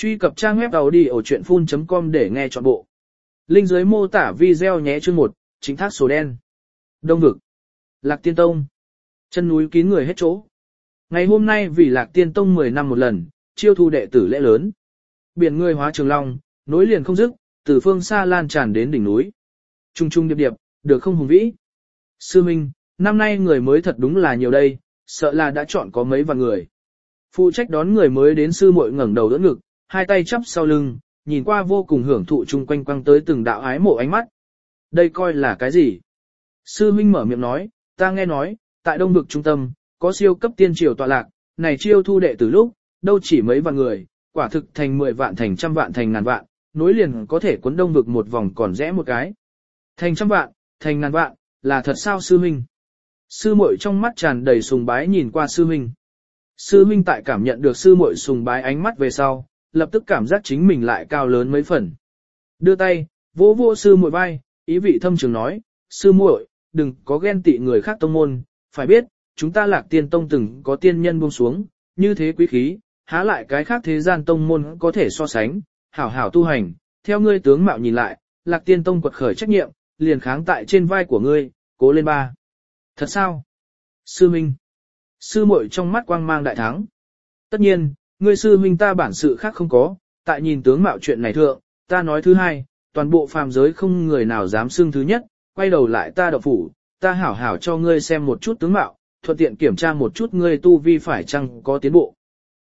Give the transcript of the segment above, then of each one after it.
Truy cập trang web audiochuyenphun.com để nghe trọn bộ. Link dưới mô tả video nhé. Chương 1, chính thác sổ đen. Đông vực. Lạc Tiên Tông. Chân núi kín người hết chỗ. Ngày hôm nay vì Lạc Tiên Tông 10 năm một lần, chiêu thu đệ tử lễ lớn. Biển người hóa trường long, nối liền không dứt, từ phương xa lan tràn đến đỉnh núi. Trung trung điệp điệp, được không hùng vĩ. Sư Minh, năm nay người mới thật đúng là nhiều đây, sợ là đã chọn có mấy vạn người. Phụ trách đón người mới đến sư muội ngẩng đầu đỡ ngực, hai tay chắp sau lưng, nhìn qua vô cùng hưởng thụ chung quanh quăng tới từng đạo ái mộ ánh mắt. Đây coi là cái gì? Sư Minh mở miệng nói, ta nghe nói, tại Đông vực trung tâm, có siêu cấp tiên triều tọa lạc, này chiêu thu đệ từ lúc, đâu chỉ mấy vạn người, quả thực thành 10 vạn thành trăm vạn thành ngàn vạn, nối liền có thể cuốn Đông vực một vòng còn rẽ một cái. Thành trăm vạn, thành ngàn vạn, là thật sao sư Minh? Sư muội trong mắt tràn đầy sùng bái nhìn qua sư Minh. Sư Minh tại cảm nhận được sư muội sùng bái ánh mắt về sau, lập tức cảm giác chính mình lại cao lớn mấy phần. Đưa tay, vỗ vỗ sư muội vai, ý vị thâm trường nói, sư muội, đừng có ghen tị người khác tông môn, phải biết, chúng ta Lạc Tiên Tông từng có tiên nhân buông xuống, như thế quý khí, há lại cái khác thế gian tông môn có thể so sánh, hảo hảo tu hành, theo ngươi tướng mạo nhìn lại, Lạc Tiên Tông quật khởi trách nhiệm, liền kháng tại trên vai của ngươi, cố lên ba. Thật sao? Sư Minh. Sư muội trong mắt quang mang đại thắng. Tất nhiên, ngươi sư huynh ta bản sự khác không có, tại nhìn tướng mạo chuyện này thượng, ta nói thứ hai, toàn bộ phàm giới không người nào dám xưng thứ nhất, quay đầu lại ta đậu phủ, ta hảo hảo cho ngươi xem một chút tướng mạo, thuận tiện kiểm tra một chút ngươi tu vi phải chăng có tiến bộ.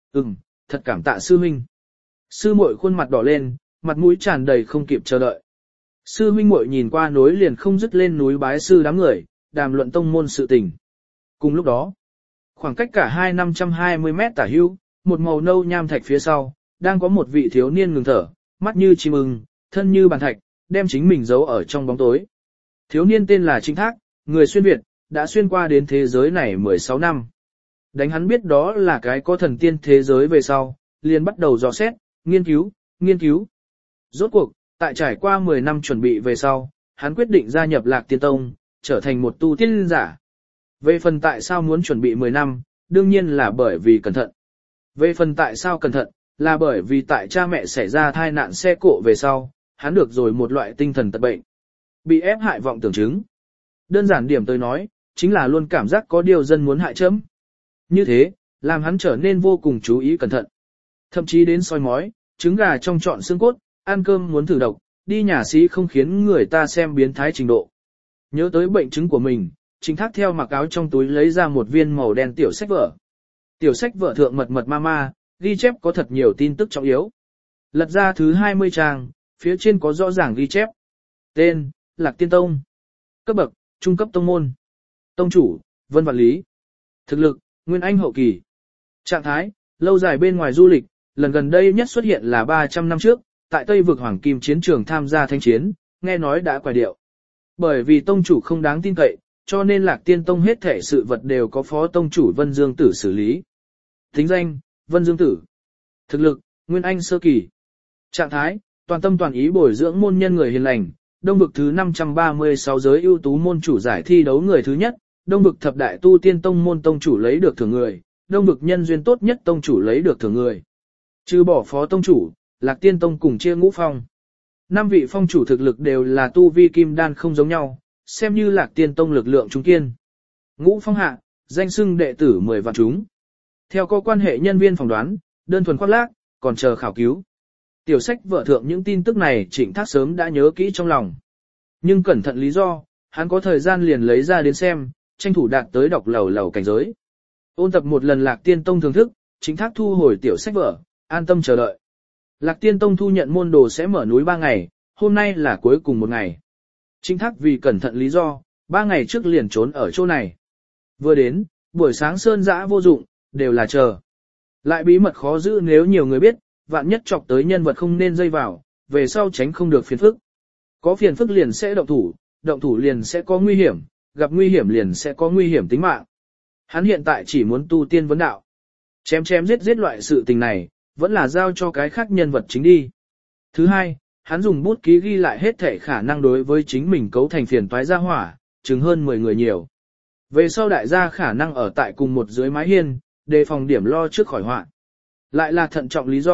Thật cảm tạ sư huynh. Sư muội khuôn mặt đỏ lên, mặt mũi tràn đầy không kịp chờ đợi. Sư huynh muội nhìn qua nối liền không dứt lên núi bái sư đám người, đàm luận tông môn sự tình. Cùng lúc đó, khoảng cách cả hai 520 mét tả hữu, một màu nâu nham thạch phía sau, đang có một vị thiếu niên ngừng thở, mắt như chim ưng, thân như bàn thạch, đem chính mình giấu ở trong bóng tối. Thiếu niên tên là Trinh Thác, người xuyên Việt, đã xuyên qua đến thế giới này 16 năm. Đánh hắn biết đó là cái có thần tiên thế giới về sau, liền bắt đầu dò xét, nghiên cứu. Rốt cuộc, tại trải qua 10 năm chuẩn bị về sau, hắn quyết định gia nhập Lạc Tiên Tông, trở thành một tu tiên giả. Về phần tại sao muốn chuẩn bị 10 năm, đương nhiên là bởi vì cẩn thận. Về phần tại sao cẩn thận, là bởi vì tại cha mẹ xảy ra tai nạn xe cộ về sau, hắn được rồi một loại tinh thần tật bệnh. Bị ép hại vọng tưởng chứng. Đơn giản điểm tôi nói, chính là luôn cảm giác có điều dân muốn hại chấm. Như thế, làm hắn trở nên vô cùng chú ý cẩn thận. Thậm chí đến soi mói, trứng gà trong trọn xương cốt, ăn cơm muốn thử độc, đi nhà xí không khiến người ta xem biến thái trình độ. Nhớ tới bệnh chứng của mình, Trinh Thác theo mặc áo trong túi lấy ra một viên màu đen tiểu sách vở. Tiểu sách vở thượng mật ma, ghi chép có thật nhiều tin tức trọng yếu. Lật ra thứ 20 trang, phía trên có rõ ràng ghi chép. Tên, Lạc Tiên Tông. Cấp bậc, trung cấp tông môn. Tông chủ, Vân Vạn Lý. Thực lực, Nguyên Anh hậu kỳ. Trạng thái, lâu dài bên ngoài du lịch, lần gần đây nhất xuất hiện là 300 năm trước, tại Tây vực Hoàng Kim chiến trường tham gia thanh chiến, nghe nói đã quải điệu. Bởi vì tông chủ không đáng tin cậy, cho nên Lạc Tiên Tông hết thể sự vật đều có phó tông chủ Vân Dương Tử xử lý. Tính danh, Vân Dương Tử. Thực lực, Nguyên Anh sơ kỳ. Trạng thái, toàn tâm toàn ý bồi dưỡng môn nhân người hiền lành, Đông vực thứ 536 giới ưu tú môn chủ giải thi đấu người thứ nhất, Đông vực thập đại tu tiên tông môn tông chủ lấy được thưởng người, Đông vực nhân duyên tốt nhất tông chủ lấy được thưởng người. Trừ bỏ phó tông chủ, Lạc Tiên Tông cùng chia ngũ phong. 5 vị phong chủ thực lực đều là tu vi kim đan không giống nhau, xem như Lạc Tiên Tông lực lượng trung kiên. Ngũ phong hạ, danh xưng đệ tử 10 vạn chúng. Theo có quan hệ nhân viên phỏng đoán, đơn thuần khoác lác, còn chờ khảo cứu. Tiểu sách vở thượng những tin tức này Trịnh Thác sớm đã nhớ kỹ trong lòng. Nhưng cẩn thận lý do, hắn có thời gian liền lấy ra đến xem, tranh thủ đạt tới đọc lầu cảnh giới. Ôn tập một lần Lạc Tiên Tông thưởng thức, Trịnh Thác thu hồi tiểu sách vở, an tâm chờ đợi. Lạc Tiên Tông thu nhận môn đồ sẽ mở núi 3 ngày, hôm nay là cuối cùng một ngày. Trịnh Thác vì cẩn thận lý do, 3 ngày trước liền trốn ở chỗ này. Vừa đến, buổi sáng sơn dã vô dụng, đều là chờ. Lại bí mật khó giữ nếu nhiều người biết, vạn nhất chọc tới nhân vật không nên dây vào, về sau tránh không được phiền phức. Có phiền phức liền sẽ động thủ liền sẽ có nguy hiểm, gặp nguy hiểm liền sẽ có nguy hiểm tính mạng. Hắn hiện tại chỉ muốn tu tiên vấn đạo. Chém giết loại sự tình này, vẫn là giao cho cái khác nhân vật chính đi. Thứ hai, hắn dùng bút ký ghi lại hết thể khả năng đối với chính mình cấu thành phiền toái gia hỏa, chừng hơn 10 người nhiều. Về sau đại gia khả năng ở tại cùng một dưới mái hiên, đề phòng điểm lo trước khỏi họa. Lại là thận trọng lý do,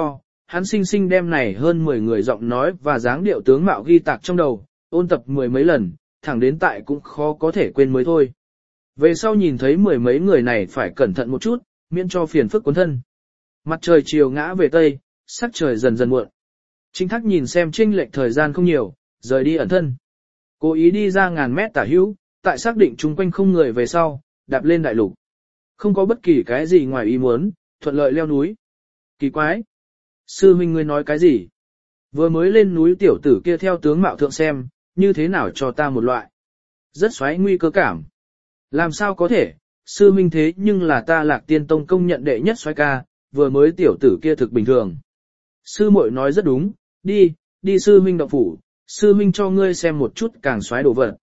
hắn sinh sinh đem này hơn 10 người giọng nói và dáng điệu tướng mạo ghi tạc trong đầu, ôn tập mười mấy lần, thẳng đến tại cũng khó có thể quên mới thôi. Về sau nhìn thấy mười mấy người này phải cẩn thận một chút, miễn cho phiền phức cuốn thân. Mặt trời chiều ngã về tây, sắc trời dần dần muộn. Trịnh Thác nhìn xem chênh lệch thời gian không nhiều, rời đi ẩn thân. Cố ý đi ra ngàn mét tả hữu, tại xác định chung quanh không người về sau, đạp lên đại lục. Không có bất kỳ cái gì ngoài ý muốn, thuận lợi leo núi. Kỳ quái! Sư huynh ngươi nói cái gì? Vừa mới lên núi tiểu tử kia theo tướng mạo thượng xem, như thế nào cho ta một loại. Rất xoáy nguy cơ cảm. Làm sao có thể, sư huynh thế nhưng là ta Lạc Tiên Tông công nhận đệ nhất xoáy ca, vừa mới tiểu tử kia thực bình thường. Sư muội nói rất đúng, đi sư huynh động phủ, sư huynh cho ngươi xem một chút càng xoáy đồ vật.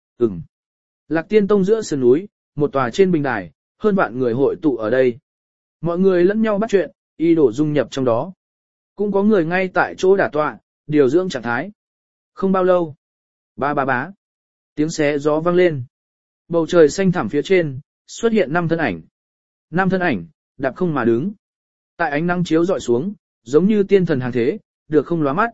Lạc Tiên Tông giữa sườn núi, một tòa trên bình đài, hơn vạn người hội tụ ở đây. Mọi người lẫn nhau bắt chuyện, y đổ dung nhập trong đó. Cũng có người ngay tại chỗ đả tọa, điều dưỡng trạng thái. Không bao lâu. Bá. Tiếng xé gió vang lên. Bầu trời xanh thẳm phía trên, xuất hiện 5 thân ảnh. 5 thân ảnh, đạp không mà đứng. Tại ánh nắng chiếu dọi xuống, giống như tiên thần hàng thế, được không lóa mắt.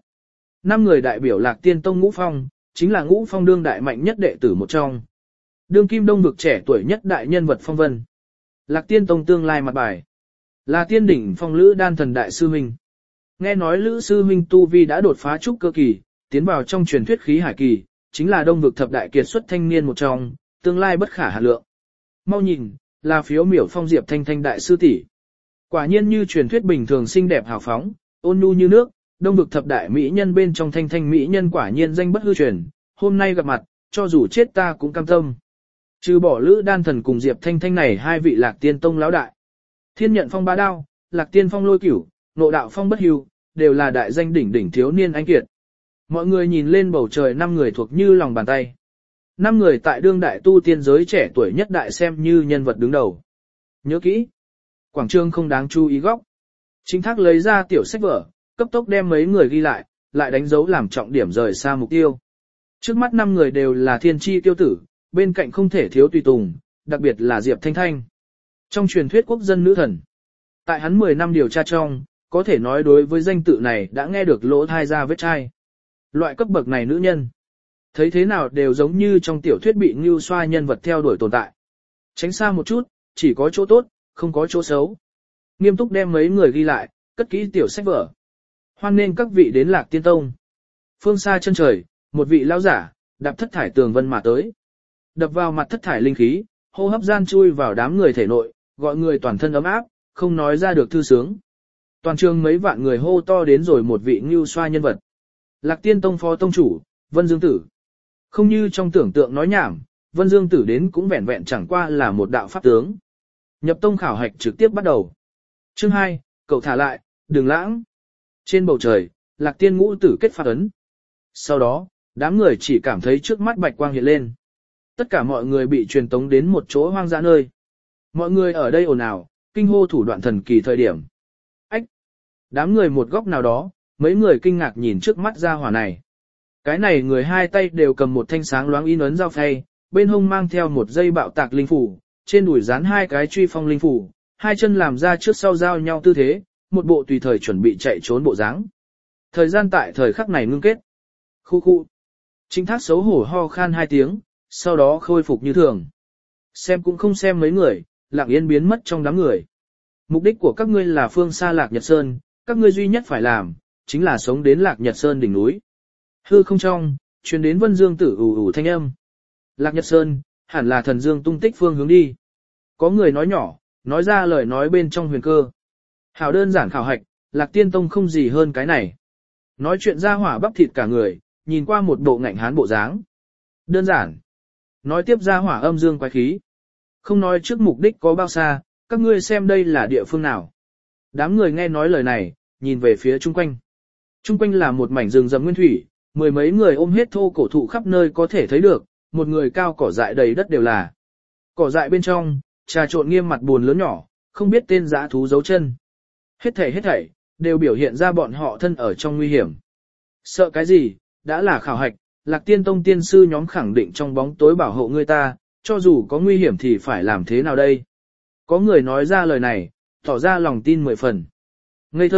5 người đại biểu Lạc Tiên Tông Ngũ Phong, chính là Ngũ Phong đương đại mạnh nhất đệ tử một trong. Đương kim đông vực trẻ tuổi nhất đại nhân vật phong vân. Lạc Tiên Tông tương lai mặt bài. Là tiên đỉnh phong Lữ Đan thần đại sư huynh. Nghe nói Lữ sư huynh tu vi đã đột phá trúc cơ kỳ, tiến vào trong truyền thuyết khí hải kỳ, chính là đông vực thập đại kiệt xuất thanh niên một trong, tương lai bất khả hạn lượng. Mau nhìn, là phiếu miểu phong Diệp Thanh Thanh đại sư tỷ. Quả nhiên như truyền thuyết bình thường xinh đẹp hào phóng, ôn nhu như nước, đông vực thập đại mỹ nhân bên trong Thanh Thanh mỹ nhân quả nhiên danh bất hư truyền, hôm nay gặp mặt, cho dù chết ta cũng cam tâm. Trừ bỏ Lữ Đan thần cùng Diệp Thanh Thanh này hai vị Lạc Tiên Tông lão đại. Thiên Nhận Phong Bá Đao, Lạc Tiên Phong Lôi Cửu, Ngộ Đạo Phong Bất Hưu, đều là đại danh đỉnh đỉnh thiếu niên anh kiệt. Mọi người nhìn lên bầu trời 5 người thuộc như lòng bàn tay. 5 người tại đương đại tu tiên giới trẻ tuổi nhất đại xem như nhân vật đứng đầu. Nhớ kỹ, quảng trường không đáng chú ý góc. Trịnh Thác lấy ra tiểu sách vở, cấp tốc đem mấy người ghi lại đánh dấu làm trọng điểm rời xa mục tiêu. Trước mắt 5 người đều là thiên chi tiêu tử, bên cạnh không thể thiếu tùy tùng, đặc biệt là Diệp Thanh Thanh. Trong truyền thuyết quốc dân nữ thần, tại hắn 10 năm điều tra trong, có thể nói đối với danh tự này đã nghe được lỗ thai ra vết chai. Loại cấp bậc này nữ nhân, thấy thế nào đều giống như trong tiểu thuyết bị ngưu xoa nhân vật theo đuổi tồn tại. Tránh xa một chút, chỉ có chỗ tốt, không có chỗ xấu. Nghiêm túc đem mấy người ghi lại, cất kỹ tiểu sách vở. Hoan nên các vị đến Lạc Tiên Tông. Phương xa chân trời, một vị lão giả, đạp thất thải tường vân mà tới. Đập vào mặt thất thải linh khí, hô hấp gian chui vào đám người thể nội, gọi người toàn thân ấm áp, không nói ra được thư sướng. Toàn trường mấy vạn người hô to đến rồi một vị ngưu xoa nhân vật. Lạc Tiên Tông phó tông chủ, Vân Dương Tử. Không như trong tưởng tượng nói nhảm, Vân Dương Tử đến cũng vẹn vẹn chẳng qua là một đạo pháp tướng. Nhập tông khảo hạch trực tiếp bắt đầu. Chương 2, cậu thả lại, đừng lãng. Trên bầu trời, Lạc Tiên ngũ tử kết phát ấn. Sau đó, đám người chỉ cảm thấy trước mắt bạch quang hiện lên. Tất cả mọi người bị truyền tống đến một chỗ hoang dã nơi. Mọi người ở đây ồn ào, kinh hô thủ đoạn thần kỳ thời điểm. Ách! Đám người một góc nào đó, mấy người kinh ngạc nhìn trước mắt ra hỏa này. Cái này người hai tay đều cầm một thanh sáng loáng in ấn dao phay, bên hông mang theo một dây bạo tạc linh phủ, trên đùi dán 2 cái truy phong linh phủ, 2 chân làm ra trước sau giao nhau tư thế, một bộ tùy thời chuẩn bị chạy trốn bộ dáng. Thời gian tại thời khắc này ngưng kết. Khu. Trịnh Thác xấu hổ ho khan 2 tiếng, sau đó khôi phục như thường. Xem cũng không xem mấy người, lặng yên biến mất trong đám người. Mục đích của các ngươi là phương xa Lạc Nhật Sơn, các ngươi duy nhất phải làm, chính là sống đến Lạc Nhật Sơn đỉnh núi. Hư không trong, truyền đến Vân Dương Tử ù ù thanh âm. Lạc Nhật Sơn, hẳn là thần dương tung tích phương hướng đi. Có người nói nhỏ, nói ra lời nói bên trong huyền cơ. Hảo đơn giản khảo hạch, Lạc Tiên Tông không gì hơn cái này. Nói chuyện ra hỏa bắp thịt cả người, nhìn qua một bộ ngạnh hán bộ dáng. Đơn giản. Nói tiếp ra hỏa âm dương quái khí. Không nói trước mục đích có bao xa, các ngươi xem đây là địa phương nào. Đám người nghe nói lời này, nhìn về phía chung quanh. Chung quanh là một mảnh rừng rậm nguyên thủy, 10 mấy người ôm hết thô cổ thụ khắp nơi có thể thấy được, một người cao cỏ dại đầy đất đều là. Cỏ dại bên trong, trà trộn nghiêm mặt buồn lớn nhỏ, không biết tên dã thú dấu chân. Hết thảy, đều biểu hiện ra bọn họ thân ở trong nguy hiểm. Sợ cái gì, đã là khảo hạch, Lạc Tiên Tông tiên sư nhóm khẳng định trong bóng tối bảo hộ người ta, cho dù có nguy hiểm thì phải làm thế nào đây? Có người nói ra lời này, tỏ ra lòng tin 10 phần. Ngây thơ,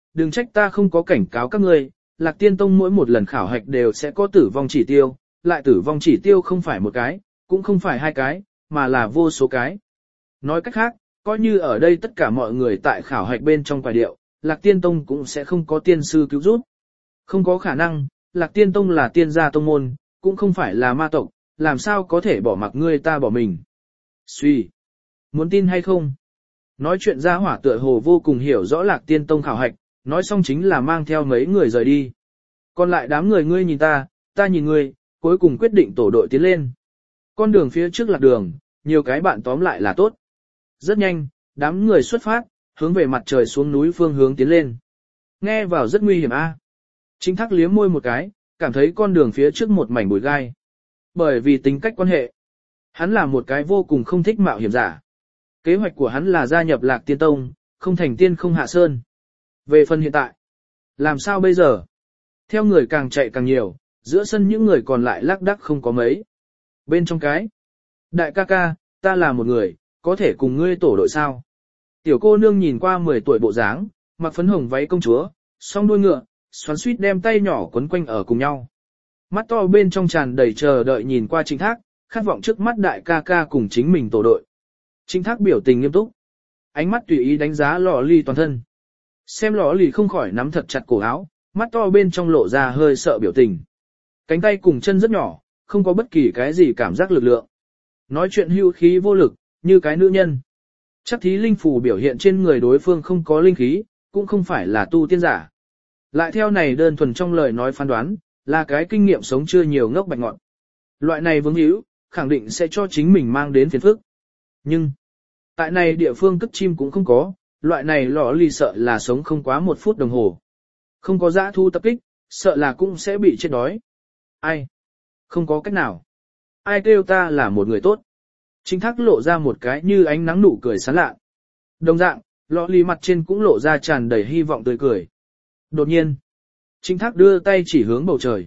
đừng trách ta không có cảnh cáo các ngươi, Lạc Tiên Tông mỗi một lần khảo hạch đều sẽ có tử vong chỉ tiêu, lại tử vong chỉ tiêu không phải một cái, cũng không phải hai cái, mà là vô số cái. Nói cách khác, coi như ở đây tất cả mọi người tại khảo hạch bên trong quả điệu, Lạc Tiên Tông cũng sẽ không có tiên sư cứu giúp. Không có khả năng, Lạc Tiên Tông là tiên gia tông môn, cũng không phải là ma tộc, làm sao có thể bỏ mặc ngươi ta bỏ mình. Suy, muốn tin hay không? Nói chuyện ra hỏa tựa hồ vô cùng hiểu rõ Lạc Tiên Tông khảo hạch, nói xong chính là mang theo mấy người rời đi. Còn lại đám người ngươi nhìn ta nhìn ngươi, cuối cùng quyết định tổ đội tiến lên. Con đường phía trước lạc đường, nhiều cái bạn tóm lại là tốt. Rất nhanh, đám người xuất phát, hướng về mặt trời xuống núi phương hướng tiến lên. Nghe vào rất nguy hiểm a. Chính Thác liếm môi một cái, cảm thấy con đường phía trước một mảnh bụi gai. Bởi vì tính cách quan hệ, hắn là một cái vô cùng không thích mạo hiểm giả. Kế hoạch của hắn là gia nhập Lạc Tiên Tông, không thành tiên không hạ sơn. Về phần hiện tại, làm sao bây giờ? Theo người càng chạy càng nhiều, giữa sân những người còn lại lác đác không có mấy. Bên trong cái, đại ca ca, ta là một người, có thể cùng ngươi tổ đội sao? Tiểu cô nương nhìn qua 10 tuổi bộ dáng, mặc phấn hồng váy công chúa, song đuôi ngựa, xoắn suýt đem tay nhỏ quấn quanh ở cùng nhau. Mắt to bên trong tràn đầy chờ đợi nhìn qua Trịnh Thác, khát vọng trước mắt đại ca ca cùng chính mình tổ đội. Trịnh Thác biểu tình nghiêm túc, ánh mắt tùy ý đánh giá Lọ Ly toàn thân. Xem Lọ Ly không khỏi nắm thật chặt cổ áo, mắt to bên trong lộ ra hơi sợ biểu tình. Cánh tay cùng chân rất nhỏ, không có bất kỳ cái gì cảm giác lực lượng. Nói chuyện hưu khí vô lực, như cái nữ nhân. Chắc thí linh phù biểu hiện trên người đối phương không có linh khí, cũng không phải là tu tiên giả. Lại theo này đơn thuần trong lời nói phán đoán, là cái kinh nghiệm sống chưa nhiều ngốc bạch ngọn. Loại này vướng hữu, khẳng định sẽ cho chính mình mang đến phiền phức. Nhưng, tại này địa phương cất chim cũng không có, loại này Lọ Ly sợ là sống không quá 1 phút đồng hồ. Không có dã thu tập kích, sợ là cũng sẽ bị chết đói. Ai? Không có cách nào. Ai kêu ta là một người tốt? Trịnh Thác lộ ra một cái như ánh nắng nụ cười sán lạ. Đồng dạng, Lọ Ly mặt trên cũng lộ ra tràn đầy hy vọng tươi cười. Đột nhiên, Trịnh Thác đưa tay chỉ hướng bầu trời.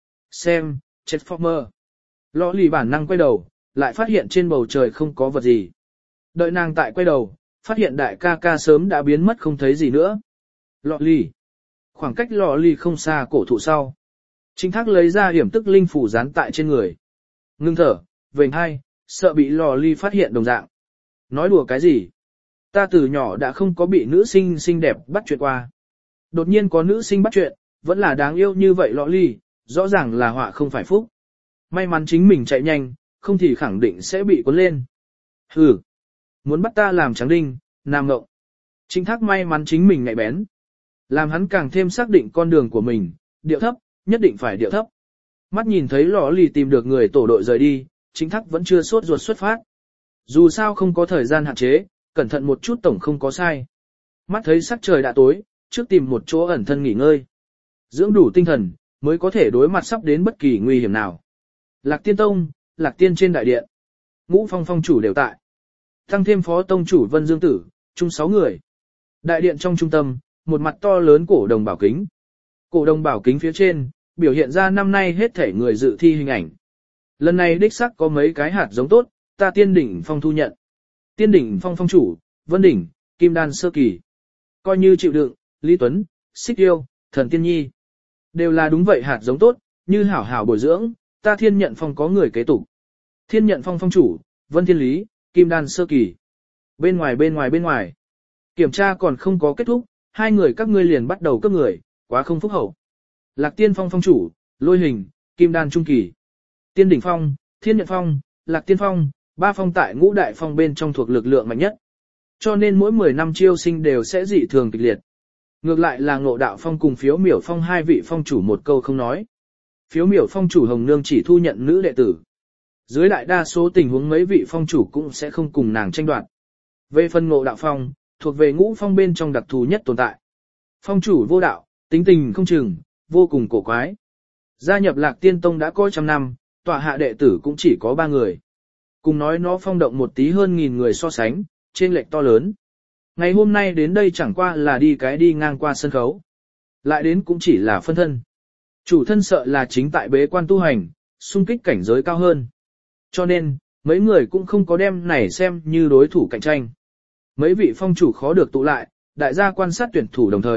Xem, Transformer. Lọ Ly bản năng quay đầu, lại phát hiện trên bầu trời không có vật gì. Đợi nàng tại quay đầu, phát hiện đại ca ca sớm đã biến mất không thấy gì nữa. Lọ Ly. Khoảng cách Lọ Ly không xa cổ thụ sau. Trịnh Thác lấy ra hiểm tức linh phủ dán tại trên người. Ngưng thở, vểnh hai, sợ bị Lọ Ly phát hiện đồng dạng. Nói đùa cái gì? Ta từ nhỏ đã không có bị nữ sinh xinh đẹp bắt chuyện qua. Đột nhiên có nữ sinh bắt chuyện, vẫn là đáng yêu như vậy Lọ Ly, rõ ràng là họa không phải phúc. May mắn chính mình chạy nhanh, không thì khẳng định sẽ bị cuốn lên. Hừ, muốn bắt ta làm trắng đinh, nam ngộng. Trịnh Thác may mắn chính mình nhạy bén. Làm hắn càng thêm xác định con đường của mình, điệu thấp, nhất định phải điệu thấp. Mắt nhìn thấy Lọ Ly tìm được người tổ đội rời đi, Trịnh Thác vẫn chưa sốt ruột xuất phát. Dù sao không có thời gian hạn chế, cẩn thận một chút tổng không có sai. Mắt thấy sắc trời đã tối, trước tìm một chỗ ẩn thân nghỉ ngơi. Dưỡng đủ tinh thần, mới có thể đối mặt sắp đến bất kỳ nguy hiểm nào. Lạc Tiên Tông, Lạc Tiên trên đại điện. Ngũ Phong phong chủ đều tại. Tăng thêm phó tông chủ Vân Dương Tử, chung 6 người. Đại điện trong trung tâm, một mặt to lớn cổ đồng bảo kính. Cổ đồng bảo kính phía trên, biểu hiện ra năm nay hết thể người dự thi hình ảnh. Lần này đích sắc có mấy cái hạt giống tốt, ta Tiên Đỉnh Phong thu nhận. Tiên Đỉnh Phong phong chủ, Vân Đỉnh, Kim Đan sơ kỳ. Coi như chịu đựng, Lý Tuấn, Xích Yêu, Thần Tiên Nhi. Đều là đúng vậy hạt giống tốt, như hảo hảo bồi dưỡng, ta Thiên Nhận Phong có người kế tục. Thiên Nhận Phong phong chủ, Vân Thiên Lý, Kim Đan sơ kỳ. Bên ngoài. Kiểm tra còn không có kết thúc, 2 người các ngươi liền bắt đầu cấp người, quá không phúc hậu. Lạc Tiên Phong phong chủ, Lôi Hình, Kim Đan trung kỳ. Tiên Đỉnh Phong, Thiên Nhận Phong, Lạc Tiên Phong, 3 phong tại ngũ đại phong bên trong thuộc lực lượng mạnh nhất. Cho nên mỗi 10 năm chiêu sinh đều sẽ dị thường kịch liệt. Ngược lại là Ngộ Đạo Phong cùng Phiếu Miểu Phong 2 vị phong chủ một câu không nói. Phiếu Miểu Phong chủ Hồng Nương chỉ thu nhận nữ đệ tử. Dưới đại đa số tình huống mấy vị phong chủ cũng sẽ không cùng nàng tranh đoạt. Về phần Ngộ Đạo Phong, thuộc về ngũ phong bên trong đặc thù nhất tồn tại. Phong chủ vô đạo, tính tình không chừng, vô cùng cổ quái. Gia nhập Lạc Tiên Tông đã có 100 năm, tọa hạ đệ tử cũng chỉ có 3 người. Cùng nói nó phong động một tí hơn 1000 người so sánh, trên lệch to lớn. Ngày hôm nay đến đây chẳng qua là đi ngang qua sân khấu. Lại đến cũng chỉ là phân thân. Chủ thân sợ là chính tại bế quan tu hành, xung kích cảnh giới cao hơn. Cho nên, mấy người cũng không có đem này xem như đối thủ cạnh tranh. Mấy vị phong chủ khó được tụ lại, đại gia quan sát tuyển thủ đồng thời,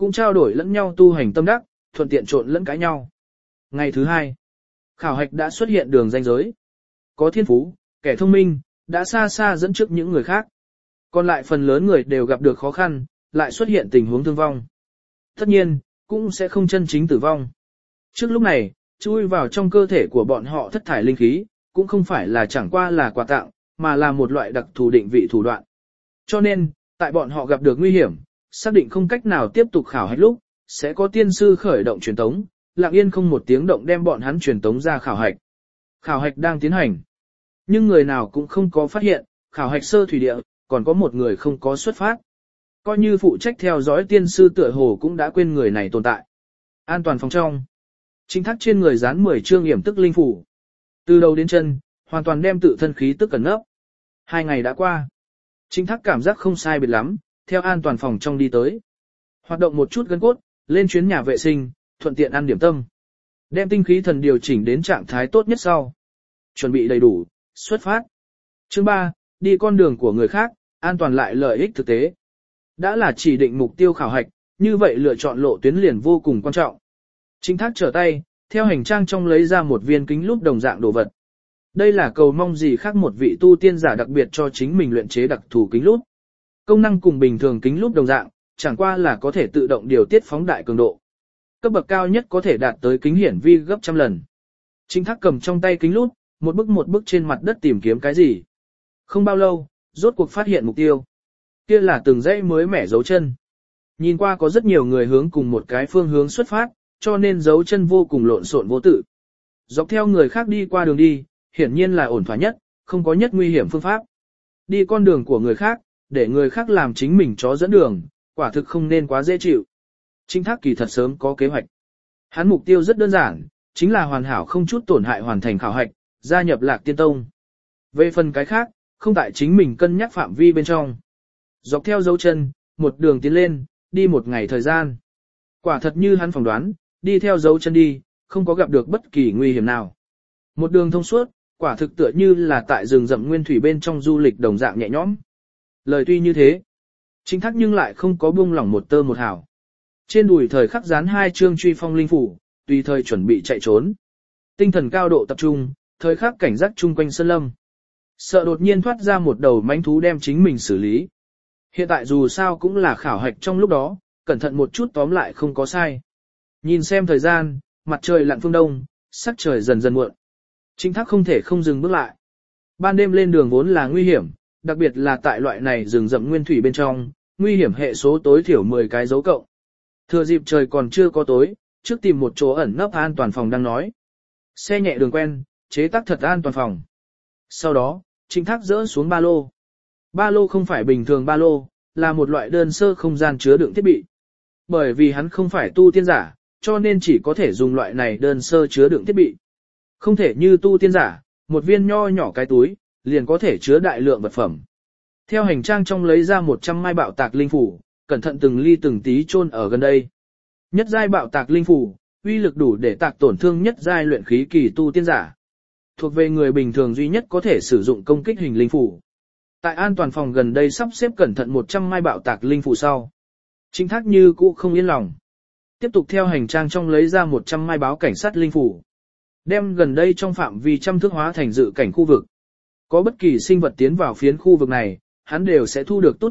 cũng trao đổi lẫn nhau tu hành tâm đắc, thuận tiện trộn lẫn cãi nhau. Ngày thứ 2, khảo hạch đã xuất hiện đường ranh giới. Có thiên phú, kẻ thông minh, đã xa xa dẫn trước những người khác. Còn lại phần lớn người đều gặp được khó khăn, lại xuất hiện tình huống thương vong. Tất nhiên, cũng sẽ không chân chính tử vong. Trước lúc này, chui vào trong cơ thể của bọn họ thất thải linh khí, cũng không phải là chẳng qua là quà tặng, mà là một loại đặc thù định vị thủ đoạn. Cho nên, tại bọn họ gặp được nguy hiểm, xác định không cách nào tiếp tục khảo hạch lúc, sẽ có tiên sư khởi động truyền tống, lặng yên không một tiếng động đem bọn hắn truyền tống ra khảo hạch. Khảo hạch đang tiến hành. Nhưng người nào cũng không có phát hiện, khảo hạch sơ thủy địa, còn có một người không có xuất phát. Coi như phụ trách theo dõi tiên sư tựa hồ cũng đã quên người này tồn tại. An toàn phòng trong. Chính thác trên người dán 10 chương yểm tức linh phủ. Từ đầu đến chân, hoàn toàn đem tự thân khí tức cẩn nấp. 2 ngày đã qua. Chính thác cảm giác không sai biệt lắm, theo an toàn phòng trong đi tới. Hoạt động một chút gân cốt, lên chuyến nhà vệ sinh, thuận tiện ăn điểm tâm. Đem tinh khí thần điều chỉnh đến trạng thái tốt nhất sau. Chuẩn bị đầy đủ, xuất phát. Chương 3, đi con đường của người khác, an toàn lại lợi ích thực tế. Đã là chỉ định mục tiêu khảo hạch, như vậy lựa chọn lộ tuyến liền vô cùng quan trọng. Chính thác trở tay, theo hành trang trong lấy ra một viên kính lúp đồng dạng đồ vật. Đây là cầu mong gì khác một vị tu tiên giả đặc biệt cho chính mình luyện chế đặc thù kính lúp. Công năng cùng bình thường kính lúp đồng dạng, chẳng qua là có thể tự động điều tiết phóng đại cường độ. Cấp bậc cao nhất có thể đạt tới kính hiển vi gấp trăm lần. Chính thác cầm trong tay kính lúp, một bức trên mặt đất tìm kiếm cái gì. Không bao lâu, rốt cuộc phát hiện mục tiêu. Kia là từng dãy mới mẻ dấu chân. Nhìn qua có rất nhiều người hướng cùng một cái phương hướng xuất phát, cho nên dấu chân vô cùng lộn xộn vô tự. Dọc theo người khác đi qua đường đi, hiển nhiên là ổn thỏa nhất, không có nhất nguy hiểm phương pháp. Đi con đường của người khác, để người khác làm chính mình chó dẫn đường, quả thực không nên quá dễ chịu. Chính thác kỳ thật sớm có kế hoạch. Hắn mục tiêu rất đơn giản, chính là hoàn hảo không chút tổn hại hoàn thành khảo hạch, gia nhập Lạc Tiên Tông. Về phần cái khác, không tại chính mình cân nhắc phạm vi bên trong. Dọc theo dấu chân, một đường tiến lên, đi một ngày thời gian. Quả thật như hắn phỏng đoán, đi theo dấu chân đi, không có gặp được bất kỳ nguy hiểm nào. Một đường thông suốt, quả thực tựa như là tại rừng rậm nguyên thủy bên trong du lịch đồng dạng nhẹ nhõm. Lời tuy như thế, Chính thác nhưng lại không có buông lỏng một tơ một hào. Trên đùi thời khắc dán 2 chương truy phong linh phủ, tùy thời chuẩn bị chạy trốn. Tinh thần cao độ tập trung, thời khắc cảnh giác chung quanh sơn lâm. Sợ đột nhiên thoát ra một đầu mãnh thú đem chính mình xử lý. Hiện tại dù sao cũng là khảo hạch trong lúc đó, cẩn thận một chút tóm lại không có sai. Nhìn xem thời gian, mặt trời lặn phương đông, sắc trời dần dần muộn. Chính thác không thể không dừng bước lại. Ban đêm lên đường vốn là nguy hiểm, đặc biệt là tại loại này rừng rậm nguyên thủy bên trong, nguy hiểm hệ số tối thiểu 10 cái dấu cộng. Thừa dịp trời còn chưa có tối, trước tìm một chỗ ẩn nấp an toàn phòng đang nói. Xe nhẹ đường quen, chế tác thật an toàn phòng. Sau đó, Chính thác dỡ xuống ba lô. Ba lô không phải bình thường ba lô, là một loại đơn sơ không gian chứa đựng thiết bị. Bởi vì hắn không phải tu tiên giả, cho nên chỉ có thể dùng loại này đơn sơ chứa đựng thiết bị. Không thể như tu tiên giả, một viên nho nhỏ cái túi, liền có thể chứa đại lượng vật phẩm. Theo hành trang trong lấy ra 100 mai bạo tạc linh phủ, cẩn thận từng ly từng tí chôn ở gần đây. Nhất giai bạo tạc linh phủ, uy lực đủ để tạc tổn thương nhất giai luyện khí kỳ tu tiên giả. Thuộc về người bình thường duy nhất có thể sử dụng công kích hình linh phủ. Tại an toàn phòng gần đây sắp xếp cẩn thận 100 mai bạo tạc linh phủ sau. Chính thác như cũ không yên lòng. Tiếp tục theo hành trang trong lấy ra 100 mai báo cảnh sát linh phủ. Đem gần đây trong phạm vi trăm thước hóa thành dự cảnh khu vực. Có bất kỳ sinh vật tiến vào phiến khu vực này, hắn đều sẽ thu được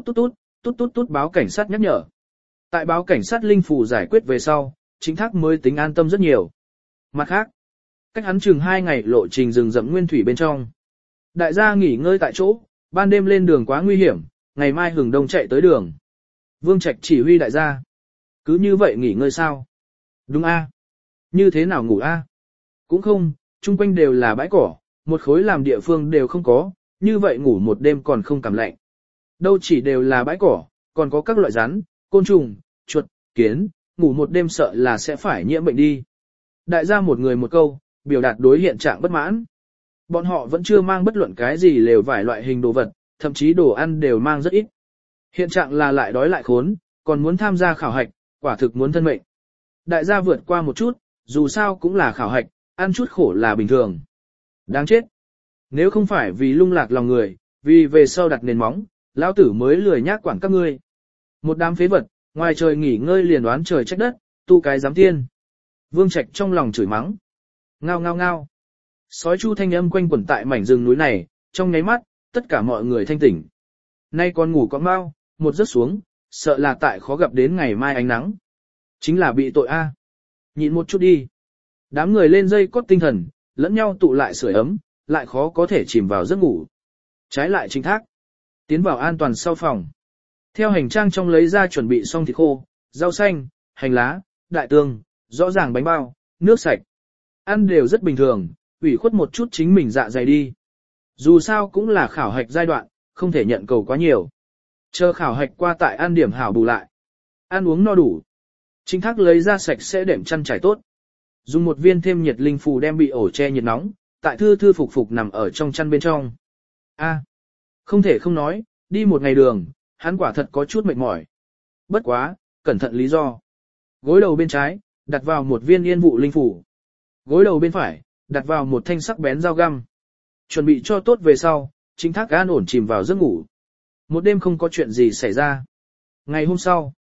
tút báo cảnh sát nhắc nhở. Tại báo cảnh sát linh phủ giải quyết về sau, Chính thác mới tính an tâm rất nhiều. Mặt khác, cách hắn chừng 2 ngày lộ trình rừng rậm nguyên thủy bên trong. Đại gia nghỉ ngơi tại chỗ, ban đêm lên đường quá nguy hiểm, ngày mai hừng đông chạy tới đường. Vương Trạch chỉ huy đại gia. Cứ như vậy nghỉ ngơi sao? Đúng a? Như thế nào ngủ a? Cũng không, chung quanh đều là bãi cỏ, một khối làm địa phương đều không có, như vậy ngủ một đêm còn không cảm lạnh. Đâu chỉ đều là bãi cỏ, còn có các loại rắn, côn trùng, chuột, kiến, ngủ một đêm sợ là sẽ phải nhiễm bệnh đi. Đại gia một người một câu, biểu đạt đối hiện trạng bất mãn. Bọn họ vẫn chưa mang bất luận cái gì lều vải loại hình đồ vật, thậm chí đồ ăn đều mang rất ít. Hiện trạng là lại đói lại khốn, còn muốn tham gia khảo hạch, quả thực muốn thân mệnh. Đại gia vượt qua một chút, dù sao cũng là khảo hạch, ăn chút khổ là bình thường. Đáng chết. Nếu không phải vì lung lạc lòng người, vì về sau đặt nền móng, lão tử mới lười nhác quản các ngươi. Một đám phế vật, ngoài trời nghỉ ngơi liền đoán trời trách đất, tu cái giám tiên. Vương Trạch trong lòng chửi mắng. Ngao ngao ngao. Sói chu thanh âm quanh quẩn tại mảnh rừng núi này, trong nháy mắt, tất cả mọi người thanh tỉnh. Nay còn ngủ con mau, một giấc xuống, sợ là tại khó gặp đến ngày mai ánh nắng. Chính là bị tội a. Nhịn một chút đi. Đám người lên dây cót tinh thần, lẫn nhau tụ lại sưởi ấm, lại khó có thể chìm vào giấc ngủ. Trái lại Trịnh Thác. Tiến vào an toàn sau phòng. Theo hành trang trong lấy ra chuẩn bị xong thịt khô, rau xanh, hành lá, đại tương, rõ ràng bánh bao, nước sạch. Ăn đều rất bình thường, ủy khuất một chút chính mình dạ dày đi. Dù sao cũng là khảo hạch giai đoạn, không thể nhận cầu quá nhiều. Chờ khảo hạch qua tại ăn điểm hảo bù lại. Ăn uống no đủ. Trịnh Thác lấy ra sạch sẽ đệm chăn trải tốt. Dùng một viên thêm nhiệt linh phù đem bị ổ che nhiệt nóng, tại thư thư phục phục nằm ở trong chăn bên trong. Không thể không nói, đi một ngày đường, hắn quả thật có chút mệt mỏi. Bất quá, cẩn thận lý do. Gối đầu bên trái, đặt vào một viên yên vụ linh phù. Gối đầu bên phải, đặt vào một thanh sắc bén dao găm. Chuẩn bị cho tốt về sau, Trịnh Thác an ổn chìm vào giấc ngủ. Một đêm không có chuyện gì xảy ra. Ngày hôm sau,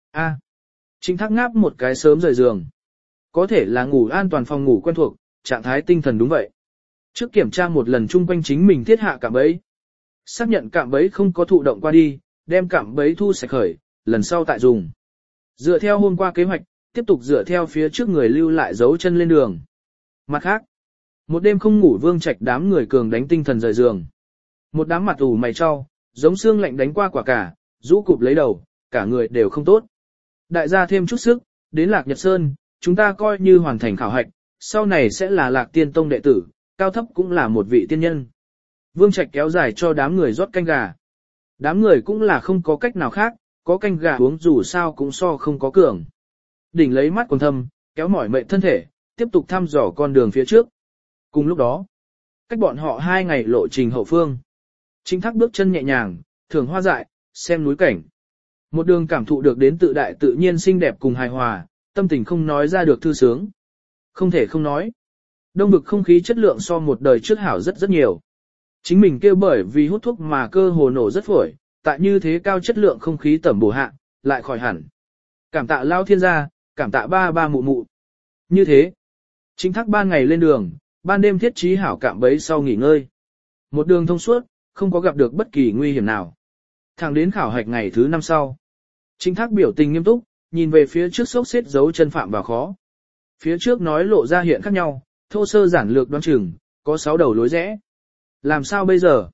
Trịnh Thác ngáp một cái sớm rời giường. Có thể là ngủ an toàn phòng ngủ quen thuộc, trạng thái tinh thần đúng vậy. Trước kiểm tra một lần chung quanh chính mình thiết hạ cạm bẫy. Xác nhận cạm bẫy không có thụ động qua đi, đem cạm bẫy thu sạch khởi, lần sau tại dùng. Dựa theo hôm qua kế hoạch, tiếp tục dựa theo phía trước người lưu lại dấu chân lên đường. Mặt khác, một đêm không ngủ Vương Trạch đám người cường đánh tinh thần rời giường. Một đám mặt ủ mày cho, giống xương lạnh đánh qua quả cả, rũ cụp lấy đầu, cả người đều không tốt. Đại gia thêm chút sức, đến Lạc Nhật Sơn, chúng ta coi như hoàn thành khảo hạch, sau này sẽ là Lạc Tiên Tông đệ tử, cao thấp cũng là một vị tiên nhân. Vương Trạch kéo dài cho đám người rót canh gà. Đám người cũng là không có cách nào khác, có canh gà uống dù sao cũng so không có cường. Đỉnh lấy mắt còn thâm, kéo mỏi mệt thân thể, tiếp tục thăm dò con đường phía trước. Cùng lúc đó, cách bọn họ 2 ngày lộ trình hậu phương. Trịnh Thác bước chân nhẹ nhàng, thường hoa dại, xem núi cảnh. Một đường cảm thụ được đến tự đại tự nhiên xinh đẹp cùng hài hòa, tâm tình không nói ra được thư sướng. Không thể không nói. Đông vực không khí chất lượng so một đời trước hảo rất rất nhiều. Chính mình kêu bởi vì hút thuốc mà cơ hồ nổ rất phổi, tại như thế cao chất lượng không khí tẩm bổ hạ, lại khỏi hẳn. Cảm tạ Lao Thiên gia, cảm tạ ba mụ mụ. Như thế, Trịnh Thác ban ngày lên đường, ban đêm thiết trí hảo cạm bẫy sau nghỉ ngơi. Một đường thông suốt, không có gặp được bất kỳ nguy hiểm nào. Thẳng đến khảo hạch ngày thứ 5 sau. Trịnh Thác biểu tình nghiêm túc, nhìn về phía trước xốc xếp dấu chân phạm vào khó. Phía trước nói lộ ra hiện khác nhau, thô sơ giản lược đoán chừng, có 6 đầu lối rẽ. Làm sao bây giờ?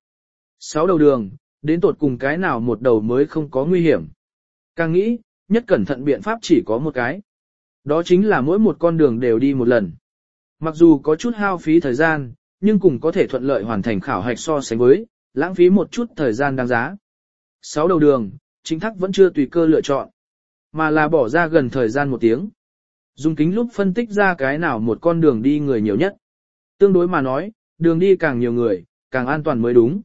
6 đầu đường, đến tột cùng cái nào một đầu mới không có nguy hiểm. Càng nghĩ, nhất cẩn thận biện pháp chỉ có một cái. Đó chính là mỗi một con đường đều đi một lần. Mặc dù có chút hao phí thời gian, nhưng cũng có thể thuận lợi hoàn thành khảo hạch so sánh với, lãng phí một chút thời gian đáng giá. 6 đầu đường, Trịnh Thác vẫn chưa tùy cơ lựa chọn, mà là bỏ ra gần thời gian 1 tiếng. Dùng kính lúp phân tích ra cái nào một con đường đi người nhiều nhất. Tương đối mà nói, đường đi càng nhiều người, càng an toàn mới đúng.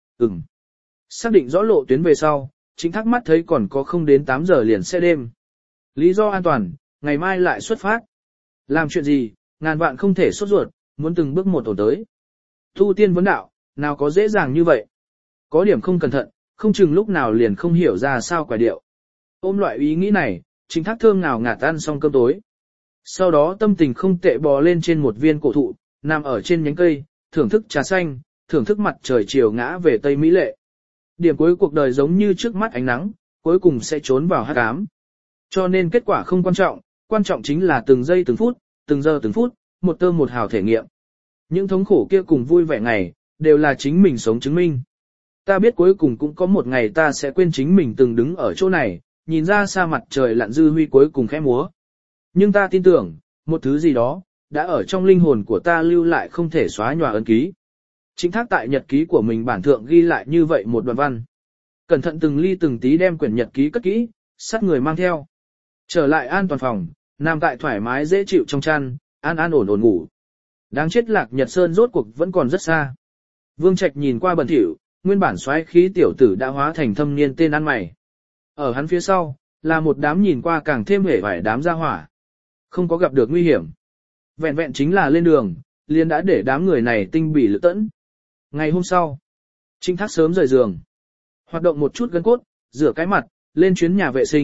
Xác định rõ lộ tuyến về sau, Trịnh Thác mắt thấy còn có không đến 8 giờ liền sẽ đêm. Lý do an toàn, ngày mai lại xuất phát. Làm chuyện gì, ngàn vạn không thể sốt ruột, muốn từng bước một ổn tới. Tu tiên vấn đạo, nào có dễ dàng như vậy. Có điểm không cẩn thận, không chừng lúc nào liền không hiểu ra sao quả điệu. Ôm loại ý nghĩ này, Trịnh Thác thơm nào ngạt ăn xong cơm tối. Sau đó tâm tình không tệ bò lên trên một viên cổ thụ, nằm ở trên nhánh cây, thưởng thức trà xanh, thưởng thức mặt trời chiều ngã về tây mỹ lệ. Điểm cuối cuộc đời giống như trước mắt ánh nắng, cuối cùng sẽ trốn vào hắc ám. Cho nên kết quả không quan trọng chính là từng giây từng phút, từng giờ từng phút, một tơ một hào thể nghiệm. Những thống khổ kia cùng vui vẻ ngày, đều là chính mình sống chứng minh. Ta biết cuối cùng cũng có một ngày ta sẽ quên chính mình từng đứng ở chỗ này, nhìn ra xa mặt trời lặn dư huy cuối cùng khẽ múa. Nhưng ta tin tưởng, một thứ gì đó, đã ở trong linh hồn của ta lưu lại không thể xóa nhòa ấn ký. Trịnh Thác tại nhật ký của mình bản thượng ghi lại như vậy một đoạn văn. Cẩn thận từng ly từng tí đem quyển nhật ký cất kỹ, sát người mang theo. Trở lại an toàn phòng, nằm tại thoải mái dễ chịu trong chăn, an ổn ngủ. Đáng chết Lạc Nhật Sơn rốt cuộc vẫn còn rất xa. Vương Trạch nhìn qua bẩn thỉu, nguyên bản xoáy khí tiểu tử đã hóa thành thâm niên tên ăn mày. Ở hắn phía sau, là một đám nhìn qua càng thêm hể vải đám gia hỏa. Không có gặp được nguy hiểm. Vẹn vẹn chính là lên đường, liền đã để đám người này tinh bỉ lự tẫn. Ngày hôm sau, Trịnh Thác sớm rời giường. Hoạt động một chút gân cốt, rửa cái mặt, lên chuyến nhà vệ sinh,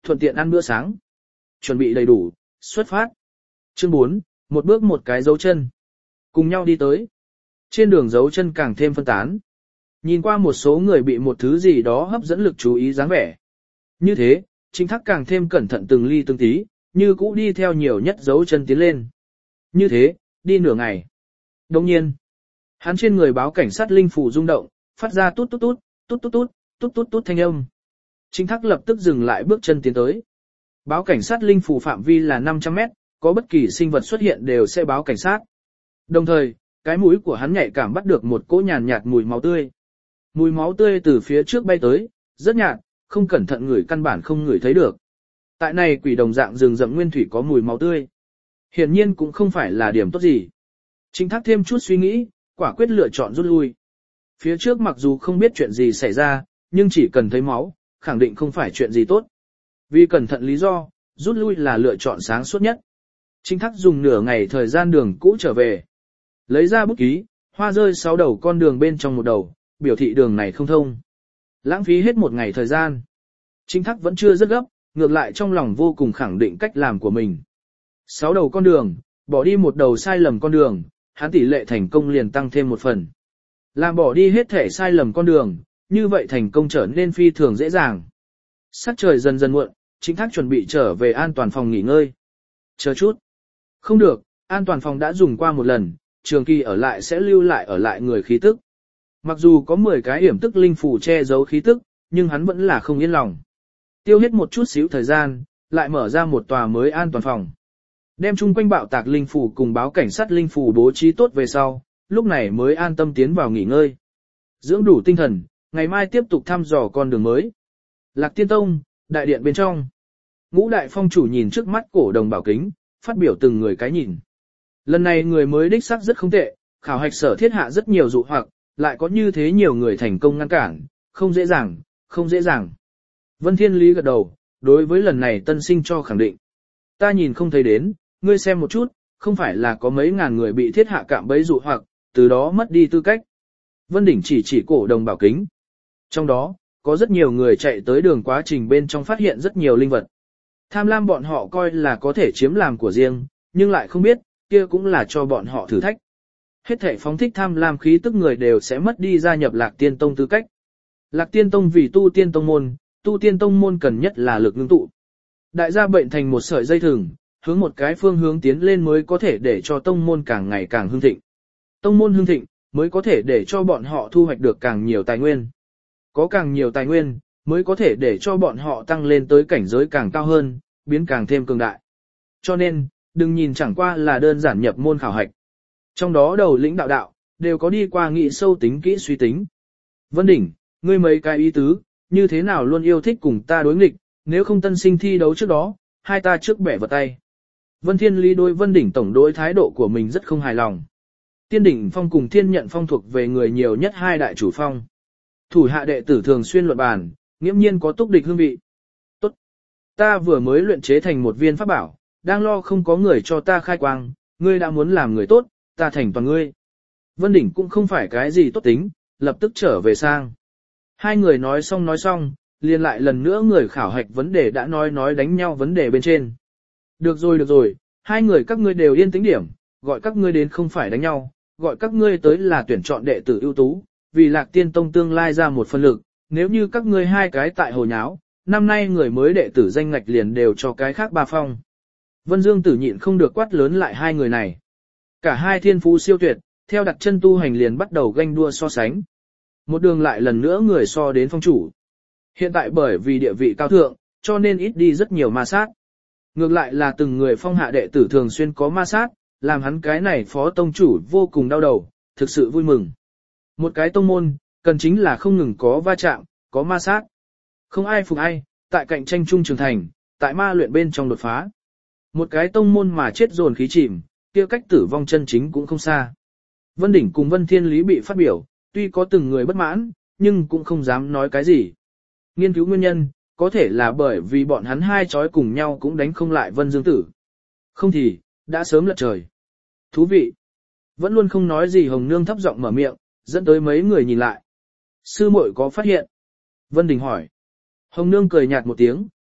thuận tiện ăn bữa sáng. Chuẩn bị đầy đủ, xuất phát. Chương 4, một bước một cái dấu chân. Cùng nhau đi tới. Trên đường dấu chân càng thêm phân tán. Nhìn qua một số người bị một thứ gì đó hấp dẫn lực chú ý dáng vẻ. Như thế, Trịnh Thác càng thêm cẩn thận từng ly từng tí, như cũ đi theo nhiều nhất dấu chân tiến lên. Như thế, đi nửa ngày. Đồng nhiên, hắn trên người báo cảnh sát linh phủ rung động, phát ra tút tút tút, tút tút tút, tút tút tút thanh âm. Trịnh Thác lập tức dừng lại bước chân tiến tới. Báo cảnh sát linh phủ phạm vi là 500 mét, có bất kỳ sinh vật xuất hiện đều sẽ báo cảnh sát. Đồng thời, cái mũi của hắn nhạy cảm bắt được một cỗ nhàn nhạt mùi máu tươi. Mùi máu tươi từ phía trước bay tới, rất nhạt, không cẩn thận người căn bản không ngửi thấy được. Tại này quỷ đồng dạng rừng rậm nguyên thủy có mùi máu tươi. Hiển nhiên cũng không phải là điểm tốt gì. Trịnh Thác thêm chút suy nghĩ, quả quyết lựa chọn rút lui. Phía trước mặc dù không biết chuyện gì xảy ra, nhưng chỉ cần thấy máu, khẳng định không phải chuyện gì tốt. Vì cẩn thận lý do, rút lui là lựa chọn sáng suốt nhất. Trịnh Thác dùng nửa ngày thời gian đường cũ trở về. Lấy ra bút ký, hoa rơi 6 đầu con đường bên trong một đầu, biểu thị đường này không thông. Lãng phí hết một ngày thời gian. Trịnh Thác vẫn chưa rất gấp, ngược lại trong lòng vô cùng khẳng định cách làm của mình. 6 đầu con đường, bỏ đi một đầu sai lầm con đường, hắn tỷ lệ thành công liền tăng thêm một phần. Làm bỏ đi hết thể sai lầm con đường, như vậy thành công trở nên phi thường dễ dàng. Sắc trời dần dần muộn, Trịnh Thác chuẩn bị trở về an toàn phòng nghỉ ngơi. Chờ chút. Không được, an toàn phòng đã dùng qua một lần, trường kỳ ở lại sẽ lưu lại ở lại người khí tức. Mặc dù có 10 cái hiểm tức linh phù che giấu khí tức, nhưng hắn vẫn là không yên lòng. Tiêu hết một chút xíu thời gian, lại mở ra một tòa mới an toàn phòng. Đem chung quanh bạo tạc linh phù cùng báo cảnh sát linh phù bố trí tốt về sau, lúc này mới an tâm tiến vào nghỉ ngơi. Dưỡng đủ tinh thần, ngày mai tiếp tục thăm dò con đường mới. Lạc Tiên Tông, đại điện bên trong. Ngũ đại phong chủ nhìn trước mắt cổ đồng bảo kính, phát biểu từng người cái nhìn. Lần này người mới đích xác rất không tệ, khảo hạch sở thiết hạ rất nhiều dụ hoặc, lại có như thế nhiều người thành công ngăn cản, không dễ dàng, không dễ dàng. Vân Thiên Lý gật đầu, đối với lần này tân sinh cho khẳng định. Ta nhìn không thấy đến, ngươi xem một chút, không phải là có mấy ngàn người bị thiết hạ cạm bẫy dụ hoặc, từ đó mất đi tư cách. Vân Đỉnh chỉ cổ đồng bảo kính. Trong đó, có rất nhiều người chạy tới đường quá trình bên trong phát hiện rất nhiều linh vật. Tham lam bọn họ coi là có thể chiếm làm của riêng, nhưng lại không biết, kia cũng là cho bọn họ thử thách. Hết thể phóng thích tham lam khí tức người đều sẽ mất đi gia nhập Lạc Tiên Tông tư cách. Lạc Tiên Tông vì tu tiên tông môn cần nhất là lực ngưng tụ. Đại gia bệnh thành một sợi dây thừng, hướng một cái phương hướng tiến lên mới có thể để cho tông môn càng ngày càng hưng thịnh. Tông môn hưng thịnh mới có thể để cho bọn họ thu hoạch được càng nhiều tài nguyên. Có càng nhiều tài nguyên mới có thể để cho bọn họ tăng lên tới cảnh giới càng cao hơn, biến càng thêm cường đại. Cho nên, đừng nhìn chẳng qua là đơn giản nhập môn khảo hạch. Trong đó đầu lĩnh đạo đều có đi qua nghị sâu tính kỹ suy tính. Vân Đỉnh, ngươi mấy cái ý tứ, như thế nào luôn yêu thích cùng ta đối nghịch, nếu không tân sinh thi đấu trước đó, hai ta trước bẻ vào tay. Vân Thiên Lý đối Vân Đỉnh tổng đối thái độ của mình rất không hài lòng. Tiên Đỉnh Phong cùng Thiên Nhận Phong thuộc về người nhiều nhất hai đại chủ phong. Thủ hạ đệ tử thường xuyên luận bàn, nghiễm nhiên có túc địch hương vị. Tốt. Ta vừa mới luyện chế thành một viên pháp bảo, đang lo không có người cho ta khai quang, ngươi đã muốn làm người tốt, ta thành toàn ngươi. Vân Đỉnh cũng không phải cái gì tốt tính, lập tức trở về sang. Hai người nói xong, liền lại lần nữa người khảo hạch vấn đề đã nói đánh nhau vấn đề bên trên. Được rồi, hai người các ngươi đều yên tĩnh điểm, gọi các ngươi đến không phải đánh nhau, gọi các ngươi tới là tuyển chọn đệ tử ưu tú, vì Lạc Tiên Tông tương lai ra một phần lực, nếu như các ngươi hai cái tại hồ nháo, năm nay người mới đệ tử danh ngạch liền đều cho cái khác ba phong. Vân Dương Tử nhịn không được quát lớn lại hai người này. Cả hai thiên phú siêu tuyệt, theo đặt chân tu hành liền bắt đầu ganh đua so sánh. Một đường lại lần nữa người so đến phong chủ. Hiện tại bởi vì địa vị cao thượng, cho nên ít đi rất nhiều ma sát. Ngược lại là từng người phong hạ đệ tử thường xuyên có ma sát, làm hắn cái này phó tông chủ vô cùng đau đầu, thực sự vui mừng. Một cái tông môn, cần chính là không ngừng có va chạm, có ma sát. Không ai phục ai, tại cạnh tranh chung trưởng thành, tại ma luyện bên trong đột phá. Một cái tông môn mà chết dồn khí chìm, kia cách tử vong chân chính cũng không xa. Vân Đỉnh cùng Vân Thiên Lý bị phát biểu, tuy có từng người bất mãn, nhưng cũng không dám nói cái gì. Nghiên cứu nguyên nhân, có thể là bởi vì bọn hắn hai chói cùng nhau cũng đánh không lại Vân Dương Tử. Không thì, đã sớm lật trời. Thú vị. Vẫn luôn không nói gì Hồng Nương thấp giọng mở miệng, dẫn tới mấy người nhìn lại. Sư muội có phát hiện? Vân Đình hỏi. Hồng Nương cười nhạt một tiếng,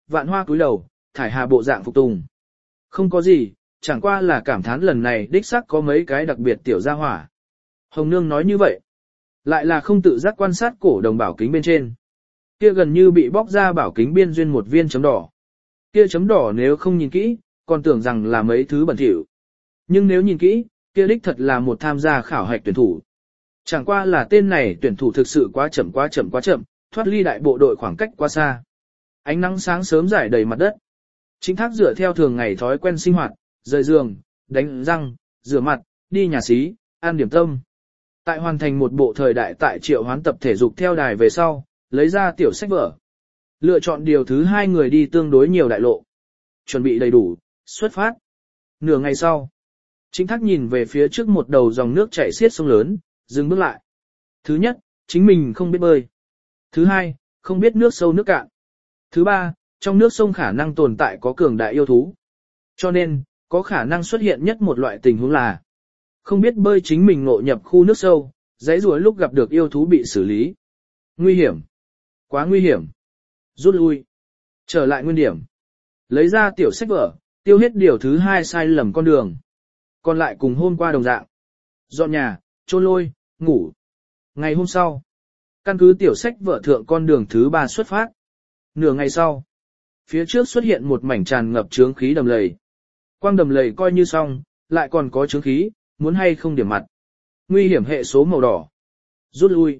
Vạn Hoa cúi đầu, thải hà bộ dạng phục tùng. Không có gì, chẳng qua là cảm thán lần này đích xác có mấy cái đặc biệt tiểu gia hỏa. Hồng Nương nói như vậy, lại là không tự giác quan sát cổ đồng bảo kính bên trên. Kia gần như bị bóc ra bảo kính biên duyên một viên chấm đỏ. Kia chấm đỏ nếu không nhìn kỹ, còn tưởng rằng là mấy thứ bẩn thỉu. Nhưng nếu nhìn kỹ, kia đích thật là một tham gia khảo hạch tuyển thủ. Chẳng qua là tên này tuyển thủ thực sự quá chậm, thoát ly đại bộ đội khoảng cách quá xa. Ánh nắng sáng sớm rải đầy mặt đất. Chính Thác dựa theo thường ngày thói quen sinh hoạt, rời giường, đánh răng, rửa mặt, đi nhà xí, ăn điểm tâm. Tại hoàn thành một bộ thời đại tại Triệu Hoán tập thể dục theo đài về sau, lấy ra tiểu sách vở. Lựa chọn điều thứ 2 người đi tương đối nhiều đại lộ. Chuẩn bị đầy đủ, xuất phát. Nửa ngày sau, Chính Thác nhìn về phía trước một đầu dòng nước chảy xiết sông lớn, dừng bước lại. Thứ nhất, chính mình không biết bơi. Thứ hai, không biết nước sâu nước cạn. Thứ ba, trong nước sông khả năng tồn tại có cường đại yêu thú. Cho nên, có khả năng xuất hiện nhất một loại tình huống là không biết bơi chính mình ngộ nhập khu nước sâu, dãy rùa lúc gặp được yêu thú bị xử lý. Nguy hiểm. Quá nguy hiểm. Rút lui. Trở lại nguyên điểm. Lấy ra tiểu sách vở, tiêu hết điều thứ 2 sai lầm con đường. Còn lại cùng hôm qua đồng dạng. Dọn nhà, chôn lôi, ngủ. Ngày hôm sau, căn cứ tiểu sách vở thượng con đường thứ 3 xuất phát. Nửa ngày sau, phía trước xuất hiện một mảnh tràn ngập chướng khí đầm lầy. Quang đầm lầy coi như xong, lại còn có chướng khí, muốn hay không điểm mặt. Nguy hiểm hệ số màu đỏ. Rút lui.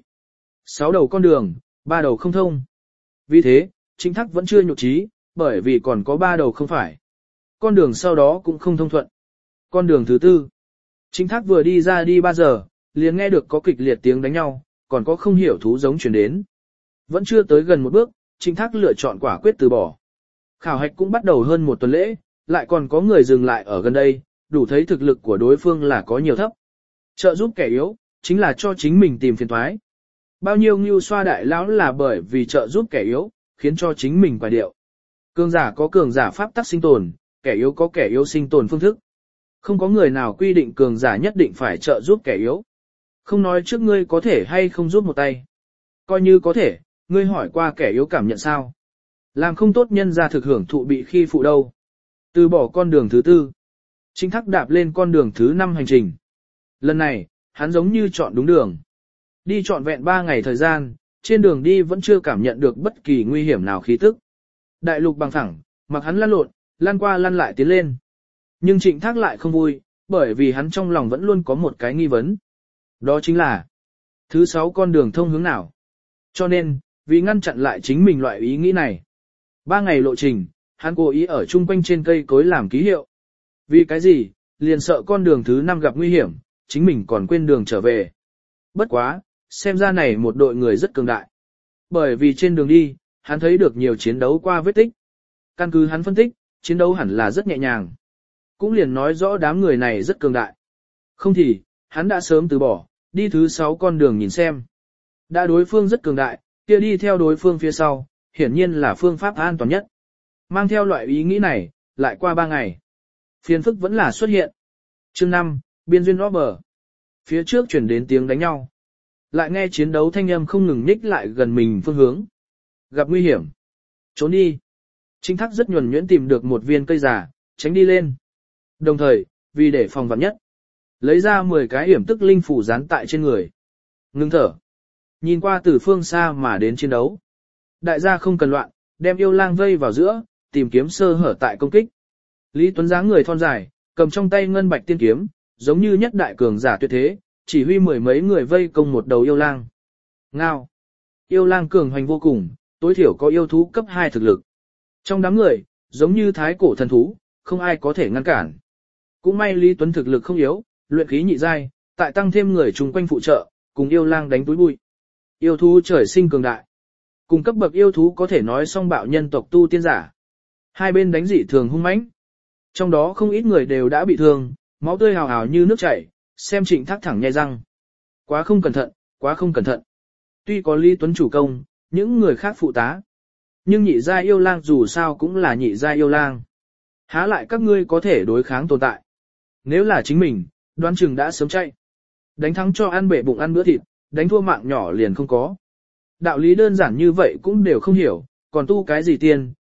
6 đầu con đường, 3 đầu không thông. Vì thế, Chính Thác vẫn chưa nhục trí, bởi vì còn có 3 đầu không phải. Con đường sau đó cũng không thông thuận. Con đường thứ 4. Chính Thác vừa đi ra đi 3 giờ, liền nghe được có kịch liệt tiếng đánh nhau, còn có không hiểu thú giống truyền đến. Vẫn chưa tới gần một bước, Chính Thác lựa chọn quả quyết từ bỏ. Khảo hạch cũng bắt đầu hơn một tuần lễ, lại còn có người dừng lại ở gần đây, đủ thấy thực lực của đối phương là có nhiều thấp. Trợ giúp kẻ yếu, chính là cho chính mình tìm phiền toái. Bao nhiêu ngưu xoa đại lão là bởi vì trợ giúp kẻ yếu, khiến cho chính mình quả điệu. Cường giả có cường giả pháp tắc sinh tồn, kẻ yếu có kẻ yếu sinh tồn phương thức. Không có người nào quy định cường giả nhất định phải trợ giúp kẻ yếu. Không nói trước ngươi có thể hay không giúp một tay. Coi như có thể, ngươi hỏi qua kẻ yếu cảm nhận sao. Làm không tốt nhân ra thực hưởng thụ bị khi phụ đâu. Từ bỏ con đường thứ 4. Chính Thác đạp lên con đường thứ 5 hành trình. Lần này, hắn giống như chọn đúng đường. Đi trọn vẹn 3 ngày thời gian, trên đường đi vẫn chưa cảm nhận được bất kỳ nguy hiểm nào khí tức. Đại lục bằng phẳng, mặc hắn lăn lộn, lăn qua lăn lại tiến lên. Nhưng Trịnh Thác lại không vui, bởi vì hắn trong lòng vẫn luôn có một cái nghi vấn. Đó chính là thứ 6 con đường thông hướng nào. Cho nên, vì ngăn chặn lại chính mình loại ý nghĩ này. 3 ngày lộ trình, hắn cố ý ở chung quanh trên cây cối làm ký hiệu. Vì cái gì, liền sợ con đường thứ 5 gặp nguy hiểm, chính mình còn quên đường trở về. Bất quá, xem ra này một đội người rất cường đại. Bởi vì trên đường đi, hắn thấy được nhiều chiến đấu qua vết tích. Căn cứ hắn phân tích, chiến đấu hẳn là rất nhẹ nhàng. Cũng liền nói rõ đám người này rất cường đại. Không thì, hắn đã sớm từ bỏ, đi thứ 6 con đường nhìn xem. Đã đối phương rất cường đại, kia đi theo đối phương phía sau, hiển nhiên là phương pháp an toàn nhất. Mang theo loại ý nghĩ này, lại qua 3 ngày. Phiền phức vẫn là xuất hiện. Chương 5, biên duyên Robber. Phía trước chuyển đến tiếng đánh nhau. Lại nghe chiến đấu thanh âm không ngừng nhích lại gần mình phương hướng. Gặp nguy hiểm. Trốn đi. Chính Thác rất nhuần nhuyễn tìm được một viên cây già, tránh đi lên. Đồng thời, vì để phòng vạn nhất, lấy ra 10 cái hiểm tức linh phủ dán tại trên người. Ngưng thở. Nhìn qua từ phương xa mà đến chiến đấu. Đại gia không cần loạn, đem yêu lang vây vào giữa, tìm kiếm sơ hở tại công kích. Lý Tuấn dáng người thon dài, cầm trong tay ngân bạch tiên kiếm, giống như nhất đại cường giả tuyệt thế, chỉ huy 10 mấy người vây công một đầu yêu lang. Ngao. Yêu lang cường hoành vô cùng, tối thiểu có yêu thú cấp 2 thực lực. Trong đám người, giống như thái cổ thần thú, không ai có thể ngăn cản. Cũng may Lý Tuấn thực lực không yếu, luyện khí nhị giai, tại tăng thêm người chung quanh phụ trợ, cùng yêu lang đánh túi bụi. Yêu thú trời sinh cường đại. Cùng cấp bậc yêu thú có thể nói song bạo nhân tộc tu tiên giả. Hai bên đánh dị thường hung mãnh. Trong đó không ít người đều đã bị thương, máu tươi hào hào như nước chảy, xem Trịnh Thác thẳng nhai răng. Quá không cẩn thận, quá không cẩn thận. Tuy có Lý Tuấn chủ công, những người khác phụ tá. Nhưng nhị giai yêu lang dù sao cũng là nhị giai yêu lang. Há lại các ngươi có thể đối kháng tồn tại. Nếu là chính mình, đoán chừng đã sớm chạy. Đánh thắng cho ăn bể bụng ăn bữa thịt, đánh thua mạng nhỏ liền không có. Đạo lý đơn giản như vậy cũng đều không hiểu, còn tu cái gì tiên,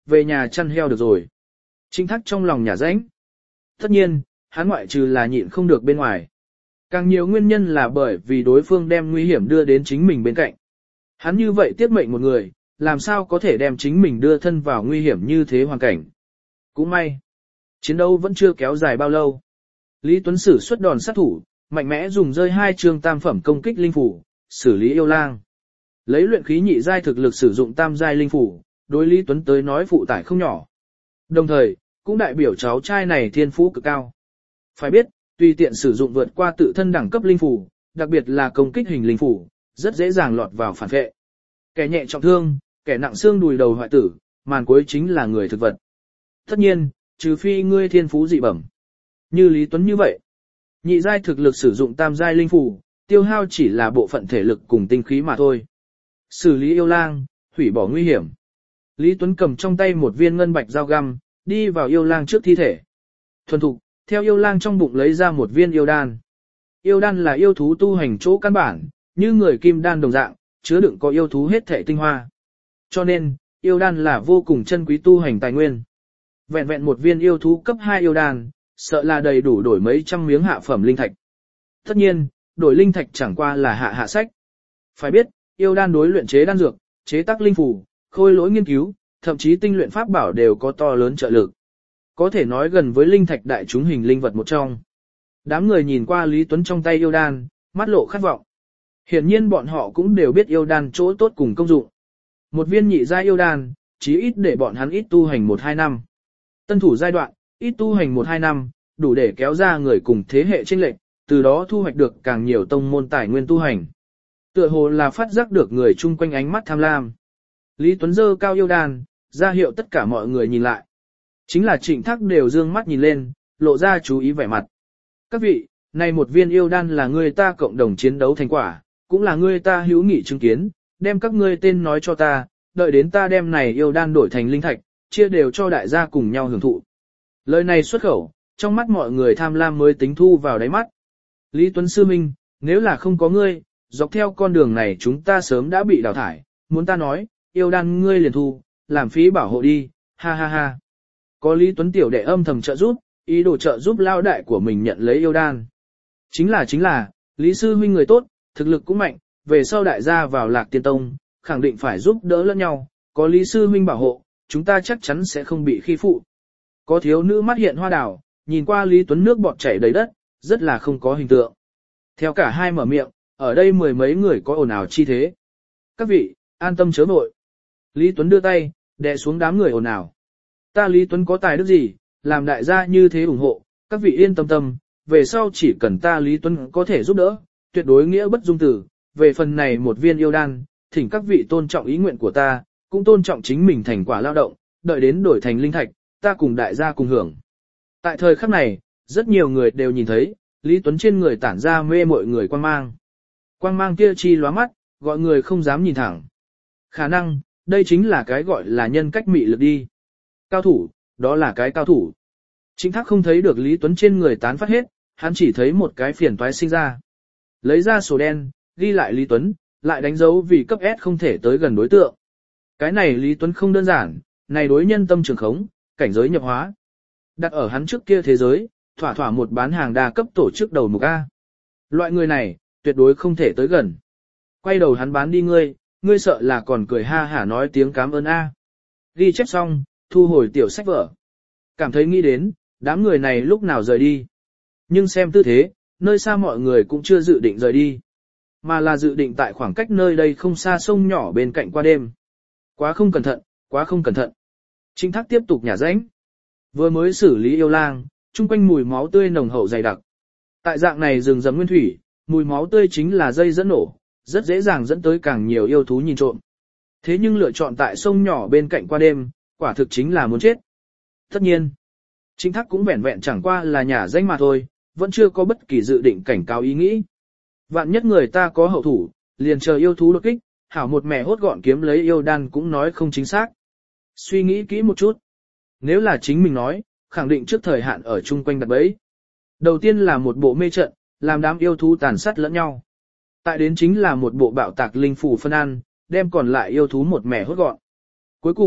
về nhà chăn heo được rồi. Trịnh Thác trong lòng nhả rãnh. Tất nhiên, hắn ngoại trừ là nhịn không được bên ngoài. Càng nhiều nguyên nhân là bởi vì đối phương đem nguy hiểm đưa đến chính mình bên cạnh. Hắn như vậy tiết mệnh một người, làm sao có thể đem chính mình đưa thân vào nguy hiểm như thế hoàn cảnh. Cũng may, chiến đấu vẫn chưa kéo dài bao lâu. Lý Tuấn sử xuất đòn sát thủ, mạnh mẽ dùng rơi 2 chương tam phẩm công kích linh phủ, xử lý yêu lang. Lấy luyện khí nhị giai thực lực sử dụng tam giai linh phủ, đối Lý Tuấn tới nói phụ tải không nhỏ. Đồng thời, cũng đại biểu cháu trai này thiên phú cực cao. Phải biết, tùy tiện sử dụng vượt qua tự thân đẳng cấp linh phủ, đặc biệt là công kích hình linh phủ, rất dễ dàng lọt vào phản vệ. Kẻ nhẹ trọng thương, kẻ nặng xương đùi đầu hoại tử, màn cuối chính là người thực vật. Tất nhiên, trừ phi ngươi thiên phú dị bẩm. Như Lý Tuấn như vậy, nhị giai thực lực sử dụng tam giai linh phủ, tiêu hao chỉ là bộ phận thể lực cùng tinh khí mà thôi. Xử lý yêu lang, hủy bỏ nguy hiểm. Lý Tuấn cầm trong tay một viên ngân bạch dao găm, đi vào yêu lang trước thi thể. Thuần thục, theo yêu lang trong bụng lấy ra một viên yêu đan. Yêu đan là yêu thú tu hành chỗ căn bản, như người kim đan đồng dạng, chứa đựng có yêu thú hết thể tinh hoa. Cho nên, yêu đan là vô cùng chân quý tu hành tài nguyên. Vẹn vẹn một viên yêu thú cấp 2 yêu đan, sợ là đầy đủ đổi mấy trăm miếng hạ phẩm linh thạch. Tất nhiên, đổi linh thạch chẳng qua là hạ sách. Phải biết, yêu đan đối luyện chế đan dược, chế tác linh phù, khôi lỗi nghiên cứu, thậm chí tinh luyện pháp bảo đều có to lớn trợ lực. Có thể nói gần với linh thạch đại chúng hình linh vật một trong. Đám người nhìn qua Lý Tuấn trong tay yêu đan, mắt lộ khát vọng. Hiển nhiên bọn họ cũng đều biết yêu đan chỗ tốt cùng công dụng. Một viên nhị giai yêu đan, chí ít để bọn hắn ít tu hành 1-2 năm. Tân thủ giai đoạn, ít tu hành 1-2 năm, đủ để kéo ra người cùng thế hệ chênh lệch, từ đó thu hoạch được càng nhiều tông môn tài nguyên tu hành. Tựa hồ là phát giác được người chung quanh ánh mắt tham lam. Lý Tuấn giơ cao yêu đan, ra hiệu tất cả mọi người nhìn lại. Chính là Trịnh Thác đều dương mắt nhìn lên, lộ ra chú ý vẻ mặt. Các vị, này một viên yêu đan là người ta cộng đồng chiến đấu thành quả, cũng là người ta hữu nghị chứng kiến, đem các ngươi tên nói cho ta, đợi đến ta đem này yêu đan đổi thành linh thạch, chia đều cho đại gia cùng nhau hưởng thụ. Lời này xuất khẩu, trong mắt mọi người tham lam mới tính thu vào đáy mắt. Lý Tuấn sư minh, nếu là không có ngươi, dọc theo con đường này chúng ta sớm đã bị đào thải, muốn ta nói, yêu đan ngươi liền thu, làm phí bảo hộ đi, ha ha ha. Có Lý Tuấn tiểu đệ âm thầm trợ giúp, ý đồ trợ giúp lao đại của mình nhận lấy yêu đan. Chính là, Lý sư huynh người tốt, thực lực cũng mạnh, về sau đại gia vào Lạc Tiên Tông, khẳng định phải giúp đỡ lẫn nhau, có Lý sư huynh bảo hộ, chúng ta chắc chắn sẽ không bị khi phụ. Có thiếu nữ mắt hiện hoa đào, nhìn qua Lý Tuấn nước bọt chảy đầy đất, rất là không có hình tượng. Theo cả hai mở miệng, ở đây mười mấy người có ồn ào chi thế. Các vị, an tâm chớ vội. Lý Tuấn đưa tay, đè xuống đám người ồn ào. Ta Lý Tuấn có tài đức gì, làm đại gia như thế ủng hộ, các vị yên tâm tâm, về sau chỉ cần ta Lý Tuấn có thể giúp đỡ, tuyệt đối nghĩa bất dung tử. Về phần này một viên yêu đan, thỉnh các vị tôn trọng ý nguyện của ta, cũng tôn trọng chính mình thành quả lao động, đợi đến đổi thành linh thạch, ta cùng đại gia cùng hưởng. Tại thời khắc này, rất nhiều người đều nhìn thấy, Lý Tuấn trên người tản ra mê mọi người quang mang. Quang mang kia chi lóa mắt, gọi người không dám nhìn thẳng. Khả năng, đây chính là cái gọi là nhân cách mị lực đi. Cao thủ, đó là cái cao thủ. Trịnh Thác không thấy được Lý Tuấn trên người tán phát hết, hắn chỉ thấy một cái phiền toái sinh ra. Lấy ra sổ đen, ghi lại Lý Tuấn, lại đánh dấu vì cấp S không thể tới gần đối tượng. Cái này Lý Tuấn không đơn giản, này đối nhân tâm trường khống, cảnh giới nhập hóa. Đặt ở hắn trước kia thế giới, thỏa thỏa một bán hàng đa cấp tổ chức đầu mục A. Loại người này, tuyệt đối không thể tới gần. Quay đầu hắn bán đi ngươi sợ là còn cười ha hả nói tiếng cảm ơn A. Ghi chép xong, thu hồi tiểu sách vở. Cảm thấy nghĩ đến, đám người này lúc nào rời đi. Nhưng xem tư thế, nơi xa mọi người cũng chưa dự định rời đi. Mà là dự định tại khoảng cách nơi đây không xa sông nhỏ bên cạnh qua đêm. Quá không cẩn thận, quá không cẩn thận. Trịnh Thác tiếp tục nhả rãnh. Vừa mới xử lý yêu lang, chung quanh mùi máu tươi nồng hậu dày đặc. Tại dạng này rừng rậm nguyên thủy, mùi máu tươi chính là dây dẫn nổ, rất dễ dàng dẫn tới càng nhiều yêu thú nhìn trộm. Thế nhưng lựa chọn tại sông nhỏ bên cạnh qua đêm, quả thực chính là muốn chết. Tất nhiên, Trịnh Thác cũng vẻn vẹn chẳng qua là nhả danh mà thôi, vẫn chưa có bất kỳ dự định cảnh cáo ý nghĩ. Vạn nhất người ta có hậu thủ, liền chờ yêu thú đột kích, hảo một mẻ hốt gọn kiếm lấy yêu đan cũng nói không chính xác. Suy nghĩ kỹ một chút. Nếu là chính mình nói, khẳng định trước thời hạn ở chung quanh đặt bẫy. Đầu tiên là một bộ mê trận, làm đám yêu thú tàn sát lẫn nhau. Tại đến chính là một bộ bạo tạc linh phù phân ăn, đem còn lại yêu thú một mẻ hốt gọn. Cuối cùng,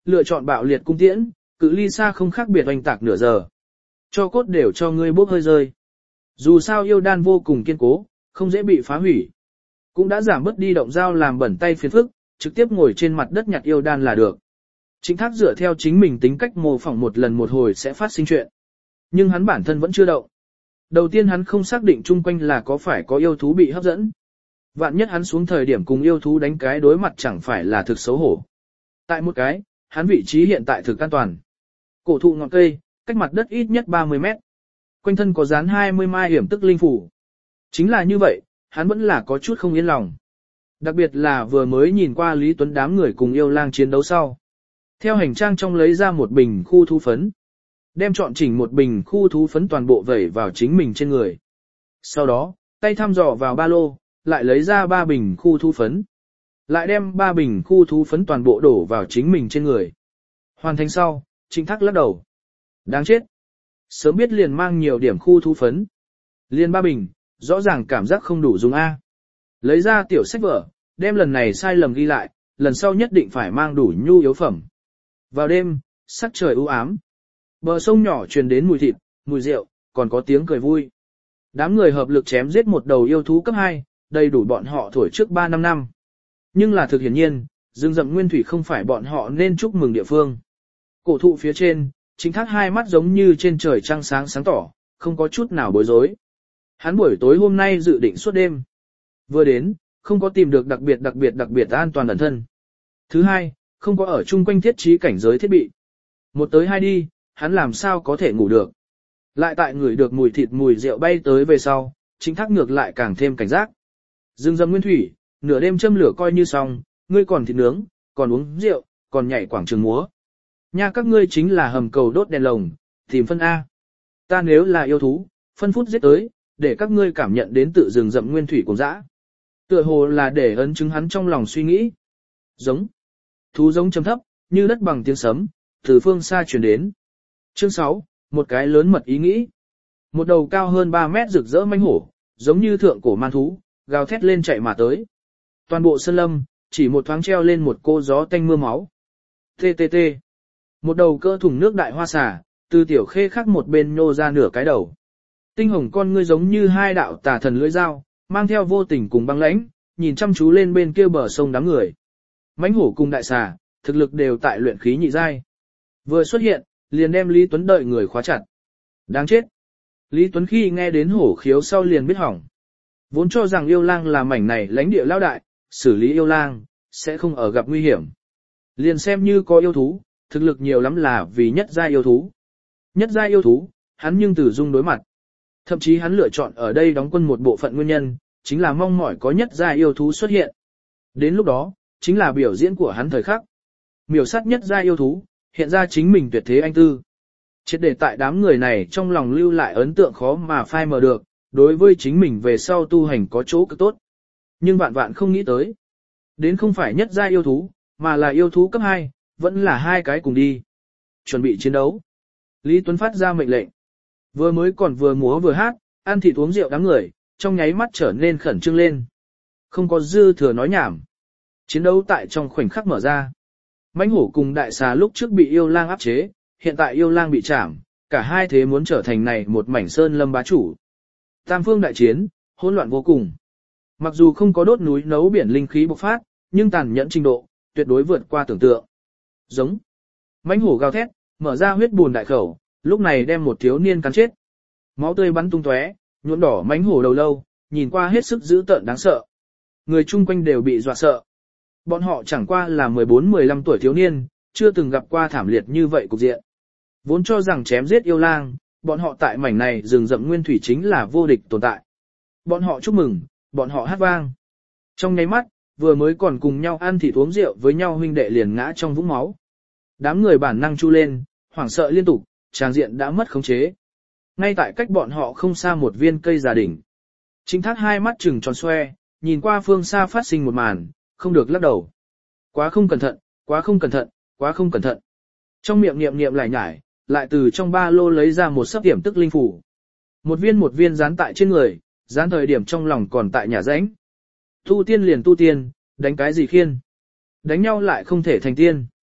lựa chọn bạo liệt cung tiễn, cự ly xa không khác biệt oanh tạc nửa giờ. Cho cốt đều cho ngươi bốc hơi rơi. Dù sao yêu đan vô cùng kiên cố, không dễ bị phá hủy. Cũng đã giảm bớt đi động dao làm bẩn tay phiền phức, trực tiếp ngồi trên mặt đất nhặt yêu đan là được. Trịnh Thác dựa theo chính mình tính cách mô phỏng một lần một hồi sẽ phát sinh chuyện. Nhưng hắn bản thân vẫn chưa động. Đầu tiên hắn không xác định chung quanh là có phải có yêu thú bị hấp dẫn. Vạn nhất hắn xuống thời điểm cùng yêu thú đánh cái đối mặt chẳng phải là thực xấu hổ. Tại một cái, hắn vị trí hiện tại thực an toàn. Cổ thụ ngọn cây, cách mặt đất ít nhất 30 mét. Quanh thân có dán 20 mai hiểm tức linh phủ. Chính là như vậy, hắn vẫn là có chút không yên lòng. Đặc biệt là vừa mới nhìn qua Lý Tuấn đám người cùng yêu lang chiến đấu sau. Theo hành trang trong lấy ra một bình khu thú phấn. Đem chọn chỉnh một bình khu thú phấn toàn bộ vẩy vào chính mình trên người. Sau đó, tay thăm dò vào ba lô, lại lấy ra 3 bình khu thú phấn. Lại đem 3 bình khu thú phấn toàn bộ đổ vào chính mình trên người. Hoàn thành sau, Trịnh Thác lắc đầu. Đáng chết. Sớm biết liền mang nhiều điểm khu thú phấn. Liền 3 bình, rõ ràng cảm giác không đủ dùng A. Lấy ra tiểu sách vở, đem lần này sai lầm ghi lại, lần sau nhất định phải mang đủ nhu yếu phẩm. Vào đêm, sắc trời u ám. Bờ sông nhỏ truyền đến mùi thịt, mùi rượu, còn có tiếng cười vui. Đám người hợp lực chém giết một đầu yêu thú cấp 2, đầy đủ bọn họ thổi trước 3-5 năm. Nhưng là thực hiển nhiên, rừng rậm nguyên thủy không phải bọn họ nên chúc mừng địa phương. Cổ thụ phía trên, Trịnh Thác hai mắt giống như trên trời trăng sáng sáng tỏ, không có chút nào bối rối. Hắn buổi tối hôm nay dự định suốt đêm. Vừa đến, không có tìm được đặc biệt an toàn ẩn thân. Thứ hai, không có ở chung quanh thiết trí cảnh giới thiết bị. Một tới hai đi, hắn làm sao có thể ngủ được. Lại tại người được mùi thịt mùi rượu bay tới về sau, Trịnh Thác ngược lại càng thêm cảnh giác. Rừng rậm nguyên thủy, nửa đêm châm lửa coi như xong, ngươi còn thịt nướng, còn uống rượu, còn nhảy quảng trường múa. Nha các ngươi chính là hầm cầu đốt đèn lồng, tìm phân A. Ta nếu là yêu thú, phân phút giết tới, để các ngươi cảm nhận đến tự rừng rậm nguyên thủy cùng dã. Tựa hồ là để ấn chứng hắn trong lòng suy nghĩ. Giống. Thú giống trầm thấp, như đất bằng tiếng sấm, từ phương xa truyền đến. Chương 6, một cái lớn mật ý nghĩ. Một đầu cao hơn 3 mét rực rỡ manh hổ, giống như thượng cổ man thú, gào thét lên chạy mà tới. Toàn bộ sơn lâm, chỉ một thoáng treo lên một cô gió tanh mưa máu. TTT. Một đầu cỡ thùng nước đại hoa xà, từ tiểu khê khắc một bên nhô ra nửa cái đầu. Tinh hồng con ngươi giống như hai đạo tà thần lưỡi dao, mang theo vô tình cùng băng lãnh, nhìn chăm chú lên bên kia bờ sông đám người. Mãnh hổ cùng đại xà, thực lực đều tại luyện khí nhị giai. Vừa xuất hiện, liền đem Lý Tuấn đợi người khóa chặt. Đáng chết. Lý Tuấn khi nghe đến hổ khiếu sau liền biết hỏng. Vốn cho rằng yêu lang là mảnh này lãnh địa lao đại, xử lý yêu lang, sẽ không ở gặp nguy hiểm. Liền xem như có yêu thú, thực lực nhiều lắm là vì nhất giai yêu thú. Nhất giai yêu thú, hắn nhưng từ dung đối mặt. Thậm chí hắn lựa chọn ở đây đóng quân một bộ phận nguyên nhân, chính là mong mỏi có nhất giai yêu thú xuất hiện. Đến lúc đó, chính là biểu diễn của hắn thời khắc. Miểu sát nhất giai yêu thú, hiện ra chính mình tuyệt thế anh tư. Triệt để tại đám người này trong lòng lưu lại ấn tượng khó mà phai mờ được, đối với chính mình về sau tu hành có chỗ cực tốt. Nhưng vạn vạn không nghĩ tới. Đến không phải nhất giai yêu thú, mà là yêu thú cấp 2, vẫn là hai cái cùng đi. Chuẩn bị chiến đấu. Lý Tuấn phát ra mệnh lệnh. Vừa mới còn vừa múa vừa hát, ăn thịt uống rượu đám người, trong nháy mắt trở nên khẩn trương lên. Không có dư thừa nói nhảm. Chiến đấu tại trong khoảnh khắc mở ra. Mãnh hổ cùng đại xà lúc trước bị yêu lang áp chế, hiện tại yêu lang bị chạm, cả hai thế muốn trở thành này một mảnh sơn lâm bá chủ. Tam phương đại chiến, hỗn loạn vô cùng. Mặc dù không có đốt núi nấu biển linh khí bộc phát, nhưng tàn nhẫn trình độ, tuyệt đối vượt qua tưởng tượng. Giống. Mãnh hổ gào thét, mở ra huyết bùn đại khẩu, lúc này đem một thiếu niên cắn chết. Máu tươi bắn tung tóe, nhuộm đỏ mãnh hổ đầu lâu, nhìn qua hết sức dữ tợn đáng sợ. Người chung quanh đều bị dọa sợ. Bọn họ chẳng qua là 14-15 tuổi thiếu niên, chưa từng gặp qua thảm liệt như vậy cục diện. Vốn cho rằng chém giết yêu lang, bọn họ tại mảnh này rừng rậm nguyên thủy chính là vô địch tồn tại. Bọn họ chúc mừng, bọn họ hát vang. Trong nháy mắt, vừa mới còn cùng nhau ăn thịt uống rượu với nhau huynh đệ liền ngã trong vũng máu. Đám người bản năng chu lên, hoảng sợ liên tục, tràng diện đã mất khống chế. Ngay tại cách bọn họ không xa một viên cây già đỉnh. Trịnh Thác hai mắt trừng tròn xoe, nhìn qua phương xa phát sinh một màn, không được lắc đầu. Quá không cẩn thận, quá không cẩn thận, quá không cẩn thận. Trong miệng niệm lại nhải, lại từ trong ba lô lấy ra một sấp điểm tức linh phủ. Một viên dán tại trên người, dán thời điểm trong lòng còn tại nhà rãnh. Tu tiên liền tu tiên, đánh cái gì khiên. Đánh nhau lại không thể thành tiên.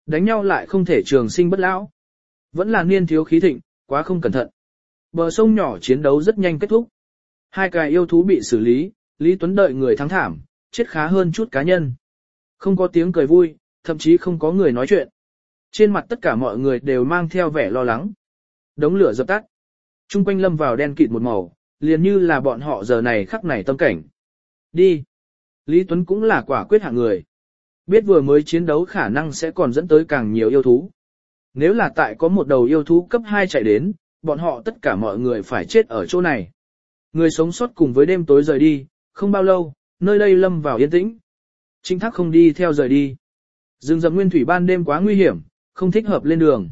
Đánh nhau lại không thể trường sinh bất lão. Vẫn là niên thiếu khí thịnh, quá không cẩn thận. Bờ sông nhỏ chiến đấu rất nhanh kết thúc. Hai cái yêu thú bị xử lý, Lý Tuấn đợi người thắng thảm, chết khá hơn chút cá nhân. Không có tiếng cười vui, thậm chí không có người nói chuyện. Trên mặt tất cả mọi người đều mang theo vẻ lo lắng. Đống lửa dập tắt. Trung quanh lâm vào đen kịt một màu, liền như là bọn họ giờ này khắc này tâm cảnh. Đi. Lý Tuấn cũng là quả quyết hạng người. Biết vừa mới chiến đấu khả năng sẽ còn dẫn tới càng nhiều yêu thú. Nếu là tại có một đầu yêu thú cấp 2 chạy đến, bọn họ tất cả mọi người phải chết ở chỗ này. Người sống sót cùng với đêm tối rời đi, không bao lâu, nơi đây lâm vào yên tĩnh. Trinh Thác không đi theo rời đi. Rừng rậm nguyên thủy ban đêm quá nguy hiểm, không thích hợp lên đường.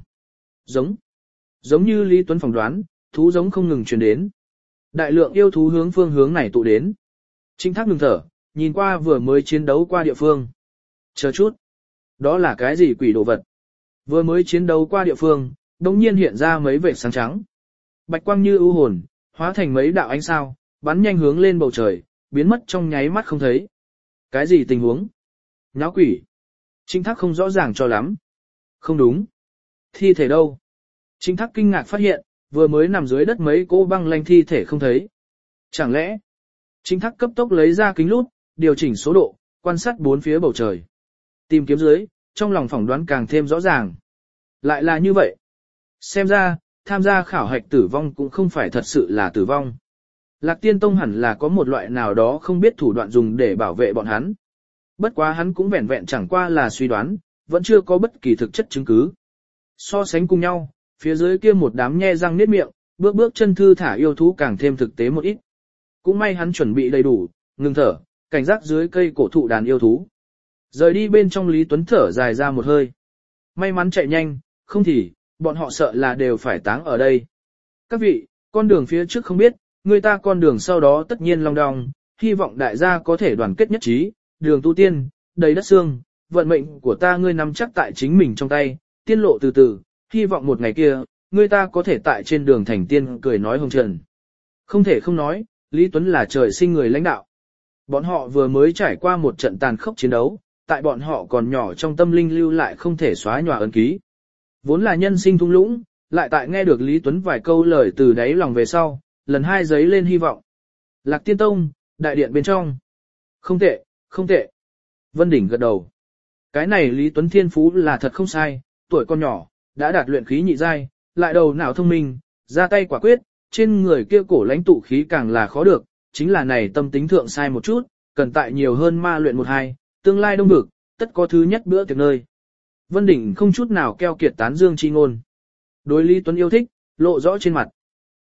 Giống như Lý Tuấn phỏng đoán, thú giống không ngừng truyền đến. Đại lượng yêu thú hướng phương hướng này tụ đến. Trinh Thác ngừng thở, nhìn qua vừa mới chiến đấu qua địa phương. Chờ chút. Đó là cái gì quỷ đồ vật? Vừa mới chiến đấu qua địa phương, đột nhiên hiện ra mấy vệt sáng trắng. Bạch quang như ưu hồn, hóa thành mấy đạo ánh sao, bắn nhanh hướng lên bầu trời, biến mất trong nháy mắt không thấy. Cái gì tình huống? Nháo quỷ. Trinh Thác không rõ ràng cho lắm. Không đúng. Thi thể đâu? Trinh Thác kinh ngạc phát hiện, vừa mới nằm dưới đất mấy cỗ băng lanh thi thể không thấy. Chẳng lẽ? Trinh Thác cấp tốc lấy ra kính lúp, điều chỉnh số độ, quan sát bốn phía bầu trời. Tìm kiếm dưới, trong lòng phỏng đoán càng thêm rõ ràng. Lại là như vậy. Xem ra, tham gia khảo hạch tử vong cũng không phải thật sự là tử vong. Lạc Tiên Tông hẳn là có một loại nào đó không biết thủ đoạn dùng để bảo vệ bọn hắn. Bất quá hắn cũng vẹn vẹn chẳng qua là suy đoán, vẫn chưa có bất kỳ thực chất chứng cứ. So sánh cùng nhau, phía dưới kia một đám nhe răng niết miệng, bước bước chân thư thả yêu thú càng thêm thực tế một ít. Cũng may hắn chuẩn bị đầy đủ, ngừng thở, cảnh giác dưới cây cổ thụ đàn yêu thú. Rời đi bên trong Lý Tuấn thở dài ra một hơi. May mắn chạy nhanh, không thì, bọn họ sợ là đều phải táng ở đây. Các vị, con đường phía trước không biết, người ta con đường sau đó tất nhiên long đong, hy vọng đại gia có thể đoàn kết nhất trí, đường tu tiên, đầy đất xương, vận mệnh của ta ngươi nắm chắc tại chính mình trong tay, tiên lộ từ từ, hy vọng một ngày kia, người ta có thể tại trên đường thành tiên cười nói hồng trần. Không thể không nói, Lý Tuấn là trời sinh người lãnh đạo. Bọn họ vừa mới trải qua một trận tàn khốc chiến đấu, tại bọn họ còn nhỏ trong tâm linh lưu lại không thể xóa nhòa ấn ký. Vốn là nhân sinh thung lũng, lại tại nghe được Lý Tuấn vài câu lời từ đáy lòng về sau, lần hai giấy lên hy vọng. Lạc Tiên Tông, đại điện bên trong. Không tệ, không tệ. Vân Đỉnh gật đầu. Cái này Lý Tuấn thiên phú là thật không sai, tuổi còn nhỏ, đã đạt luyện khí nhị giai, lại đầu não thông minh, ra tay quả quyết, trên người kia cổ lãnh tụ khí càng là khó được, chính là này tâm tính thượng sai một chút, cần tại nhiều hơn ma luyện một hai, tương lai đông vực, tất có thứ nhất bữa tiệc nơi. Vân Đỉnh không chút nào keo kiệt tán dương chi ngôn. Đối Lý Tuấn yêu thích, lộ rõ trên mặt.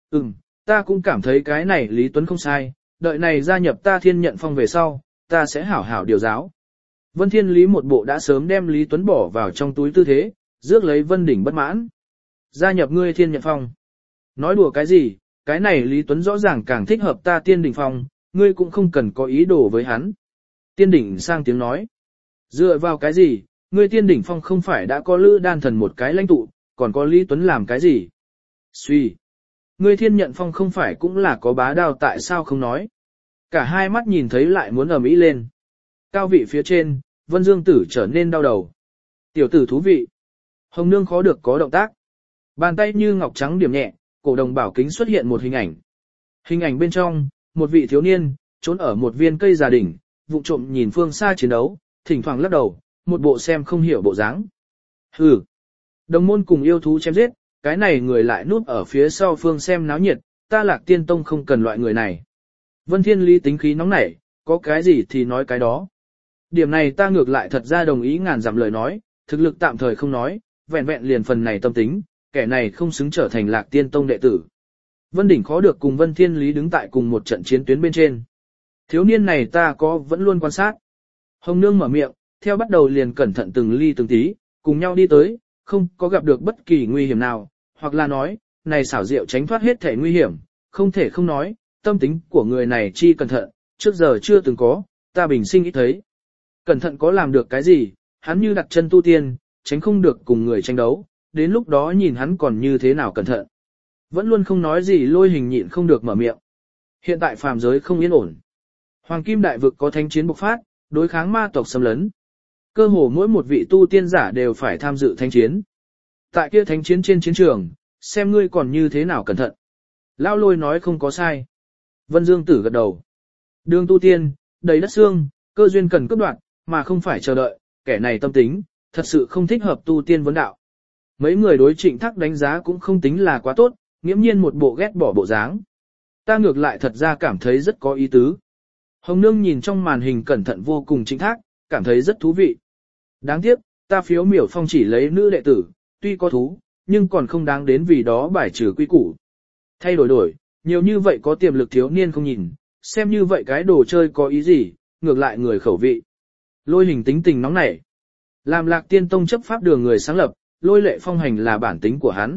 Ta cũng cảm thấy cái này Lý Tuấn không sai, đợi này gia nhập ta Thiên Nhận Phong về sau, ta sẽ hảo hảo điều giáo. Vân Thiên Lý một bộ đã sớm đem Lý Tuấn bỏ vào trong túi tư thế, rước lấy Vân Đỉnh bất mãn. Gia nhập ngươi Thiên Nhận Phong. Nói đùa cái gì, cái này Lý Tuấn rõ ràng càng thích hợp ta Tiên Đỉnh Phong, ngươi cũng không cần có ý đồ với hắn. Tiên Đỉnh sang tiếng nói. Dựa vào cái gì, ngươi Tiên Đỉnh Phong không phải đã có Lữ Đan Thần một cái lãnh tụ, còn có Lý Tuấn làm cái gì? Suy. Ngươi Thiên Nhận Phong không phải cũng là có bá đao tại sao không nói? Cả hai mắt nhìn thấy lại muốn ầm ĩ lên. Cao vị phía trên, Vân Dương Tử trở nên đau đầu. Tiểu tử thú vị. Hồng Nương khó được có động tác. Bàn tay như ngọc trắng điểm nhẹ, cổ đồng bảo kính xuất hiện một hình ảnh. Hình ảnh bên trong, một vị thiếu niên, trốn ở một viên cây già đỉnh, vụng trộm nhìn phương xa chiến đấu, thỉnh thoảng lắc đầu, một bộ xem không hiểu bộ dáng. Hừ. Đồng môn cùng yêu thú chém giết, cái này người lại núp ở phía sau phương xem náo nhiệt, ta Lạc Tiên Tông không cần loại người này. Vân Thiên Lý tính khí nóng nảy, có cái gì thì nói cái đó. Điểm này ta ngược lại thật ra đồng ý ngàn dặm lời nói, thực lực tạm thời không nói, vẹn vẹn liền phần này tâm tính, kẻ này không xứng trở thành Lạc Tiên Tông đệ tử. Vân Đỉnh khó được cùng Vân Thiên Lý đứng tại cùng một trận chiến tuyến bên trên. Thiếu niên này ta có vẫn luôn quan sát. Hồng Nương mở miệng, theo bắt đầu liền cẩn thận từng ly từng tí, cùng nhau đi tới, không có gặp được bất kỳ nguy hiểm nào, hoặc là nói, này xảo diệu tránh thoát hết thể nguy hiểm, không thể không nói, tâm tính của người này chi cẩn thận, trước giờ chưa từng có, ta bình sinh ít thấy. Cẩn thận có làm được cái gì, hắn như đặt chân tu tiên, tránh không được cùng người tranh đấu, đến lúc đó nhìn hắn còn như thế nào cẩn thận. Vẫn luôn không nói gì Lôi Hình nhịn không được mở miệng. Hiện tại phàm giới không yên ổn. Hoàng Kim Đại Vực có thánh chiến bộc phát, đối kháng ma tộc xâm lấn. Cơ hồ mỗi một vị tu tiên giả đều phải tham dự thánh chiến. Tại kia thánh chiến trên chiến trường, xem ngươi còn như thế nào cẩn thận. Lão Lôi nói không có sai. Vân Dương Tử gật đầu. Đường tu tiên, đầy đất xương, cơ duyên cần cướp đoạt, mà không phải chờ đợi, kẻ này tâm tính, thật sự không thích hợp tu tiên vấn đạo. Mấy người đối Trịnh Thác đánh giá cũng không tính là quá tốt, nghiễm nhiên một bộ ghét bỏ bộ dáng. Ta ngược lại thật ra cảm thấy rất có ý tứ. Hồng Nương nhìn trong màn hình cẩn thận vô cùng Trịnh Thác, cảm thấy rất thú vị. Đáng tiếc, ta phiếu miểu phong chỉ lấy nữ đệ tử, tuy có thú, nhưng còn không đáng đến vì đó bài trừ quy củ. Thay đổi, nhiều như vậy có tiềm lực thiếu niên không nhìn, xem như vậy cái đồ chơi có ý gì, ngược lại người khẩu vị. Lôi Hình tính tình nóng nảy. Làm Lạc Tiên Tông chấp pháp đường người sáng lập, Lôi Lệ Phong hành là bản tính của hắn.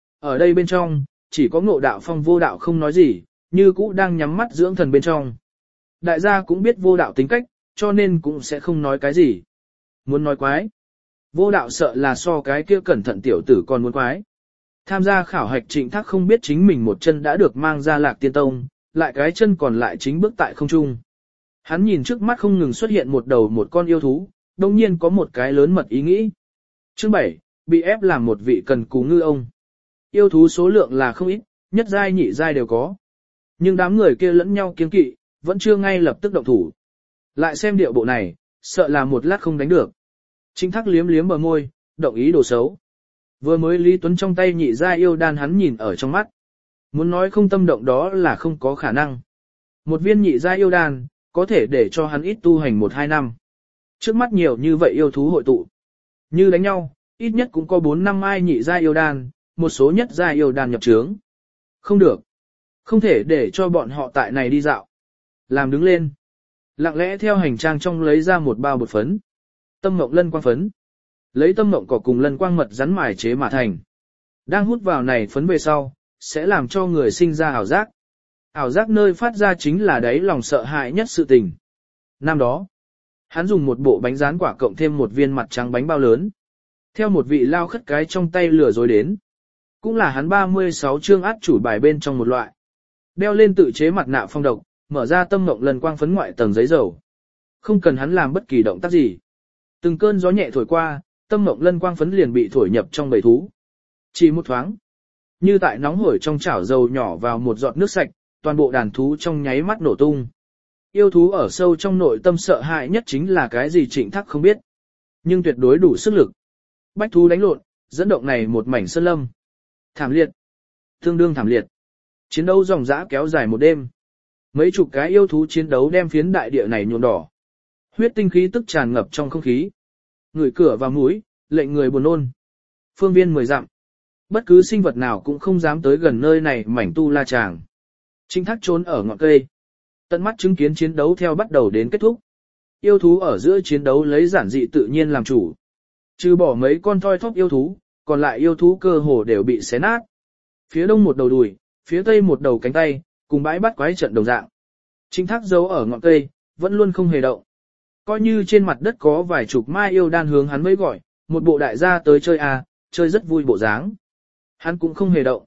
Ở đây bên trong, chỉ có Ngộ Đạo Phong Vô Đạo không nói gì, như cũ đang nhắm mắt dưỡng thần bên trong. Đại gia cũng biết Vô Đạo tính cách, cho nên cũng sẽ không nói cái gì. Muốn nói quái. Vô Đạo sợ là so cái kia cẩn thận tiểu tử còn muốn quái. Tham gia khảo hạch Trịnh Thác không biết chính mình một chân đã được mang ra Lạc Tiên Tông, lại cái chân còn lại chính bước tại không trung. Hắn nhìn trước mắt không ngừng xuất hiện một đầu một con yêu thú, đồng nhiên có một cái lớn mật ý nghĩ. Chương 7, bị ép làm một vị cần cù ngư ông. Yêu thú số lượng là không ít, nhất giai nhị giai đều có. Nhưng đám người kia lẫn nhau kiêng kỵ, vẫn chưa ngay lập tức động thủ. Lại xem điệu bộ này, sợ là một lát không đánh được. Trịnh Thác liếm liếm bờ môi, động ý đồ xấu. Vừa mới Lý Tuấn trong tay nhị giai yêu đan hắn nhìn ở trong mắt. Muốn nói không tâm động đó là không có khả năng. Một viên nhị giai yêu đan, có thể để cho hắn ít tu hành 1-2 năm. Trước mắt nhiều như vậy yêu thú hội tụ. Như đánh nhau, ít nhất cũng có 4-5 ai nhị giai yêu đan, một số nhất giai yêu đan nhập trướng. Không được. Không thể để cho bọn họ tại này đi dạo. Làm đứng lên. Lặng lẽ theo hành trang trong lấy ra một bao bột phấn. Tâm mộng lân quang phấn. Lấy tâm mộng cỏ cùng lân quang mật rắn mài chế mà thành. Đang hút vào này phấn về sau, sẽ làm cho người sinh ra ảo giác. Ảo giác nơi phát ra chính là đáy lòng sợ hãi nhất sự tình. Năm đó, hắn dùng một bộ bánh rán quả cộng thêm một viên mặt trắng bánh bao lớn. Theo một vị lao khất cái trong tay lừa dối đến. Cũng là hắn 36 chương át chủ bài bên trong một loại. Đeo lên tự chế mặt nạ phong độc, mở ra tâm mộng lần quang phấn ngoại tầng giấy dầu. Không cần hắn làm bất kỳ động tác gì. Từng cơn gió nhẹ thổi qua, tâm mộng lân quang phấn liền bị thổi nhập trong bầy thú. Chỉ một thoáng, như tại nóng hổi trong chảo dầu nhỏ vào một giọt nước sạch, toàn bộ đàn thú trong nháy mắt nổ tung. Yêu thú ở sâu trong nội tâm sợ hãi nhất chính là cái gì Trịnh Thác không biết. Nhưng tuyệt đối đủ sức lực. Bách thú đánh lộn, dẫn động này một mảnh sơn lâm. Thảm liệt. Tương đương thảm liệt. Chiến đấu ròng rã kéo dài một đêm. Mấy chục cái yêu thú chiến đấu đem phiến đại địa này nhuộm đỏ. Huyết tinh khí tức tràn ngập trong không khí. Ngửi cửa vào mũi, lệnh người buồn nôn. Phương viên 10 dặm. Bất cứ sinh vật nào cũng không dám tới gần nơi này mảnh tu la tràng. Trịnh Thác trốn ở ngọn cây. Tận mắt chứng kiến chiến đấu theo bắt đầu đến kết thúc. Yêu thú ở giữa chiến đấu lấy giản dị tự nhiên làm chủ. Trừ bỏ mấy con thoi thóp yêu thú, còn lại yêu thú cơ hồ đều bị xé nát. Phía đông một đầu đùi, phía tây một đầu cánh tay, cùng bãi bắt quái trận đồng dạng. Trịnh Thác giấu ở ngọn cây, vẫn luôn không hề động. Coi như trên mặt đất có vài chục mai yêu đan hướng hắn mới gọi, một bộ đại gia tới chơi à, chơi rất vui bộ dáng. Hắn cũng không hề động.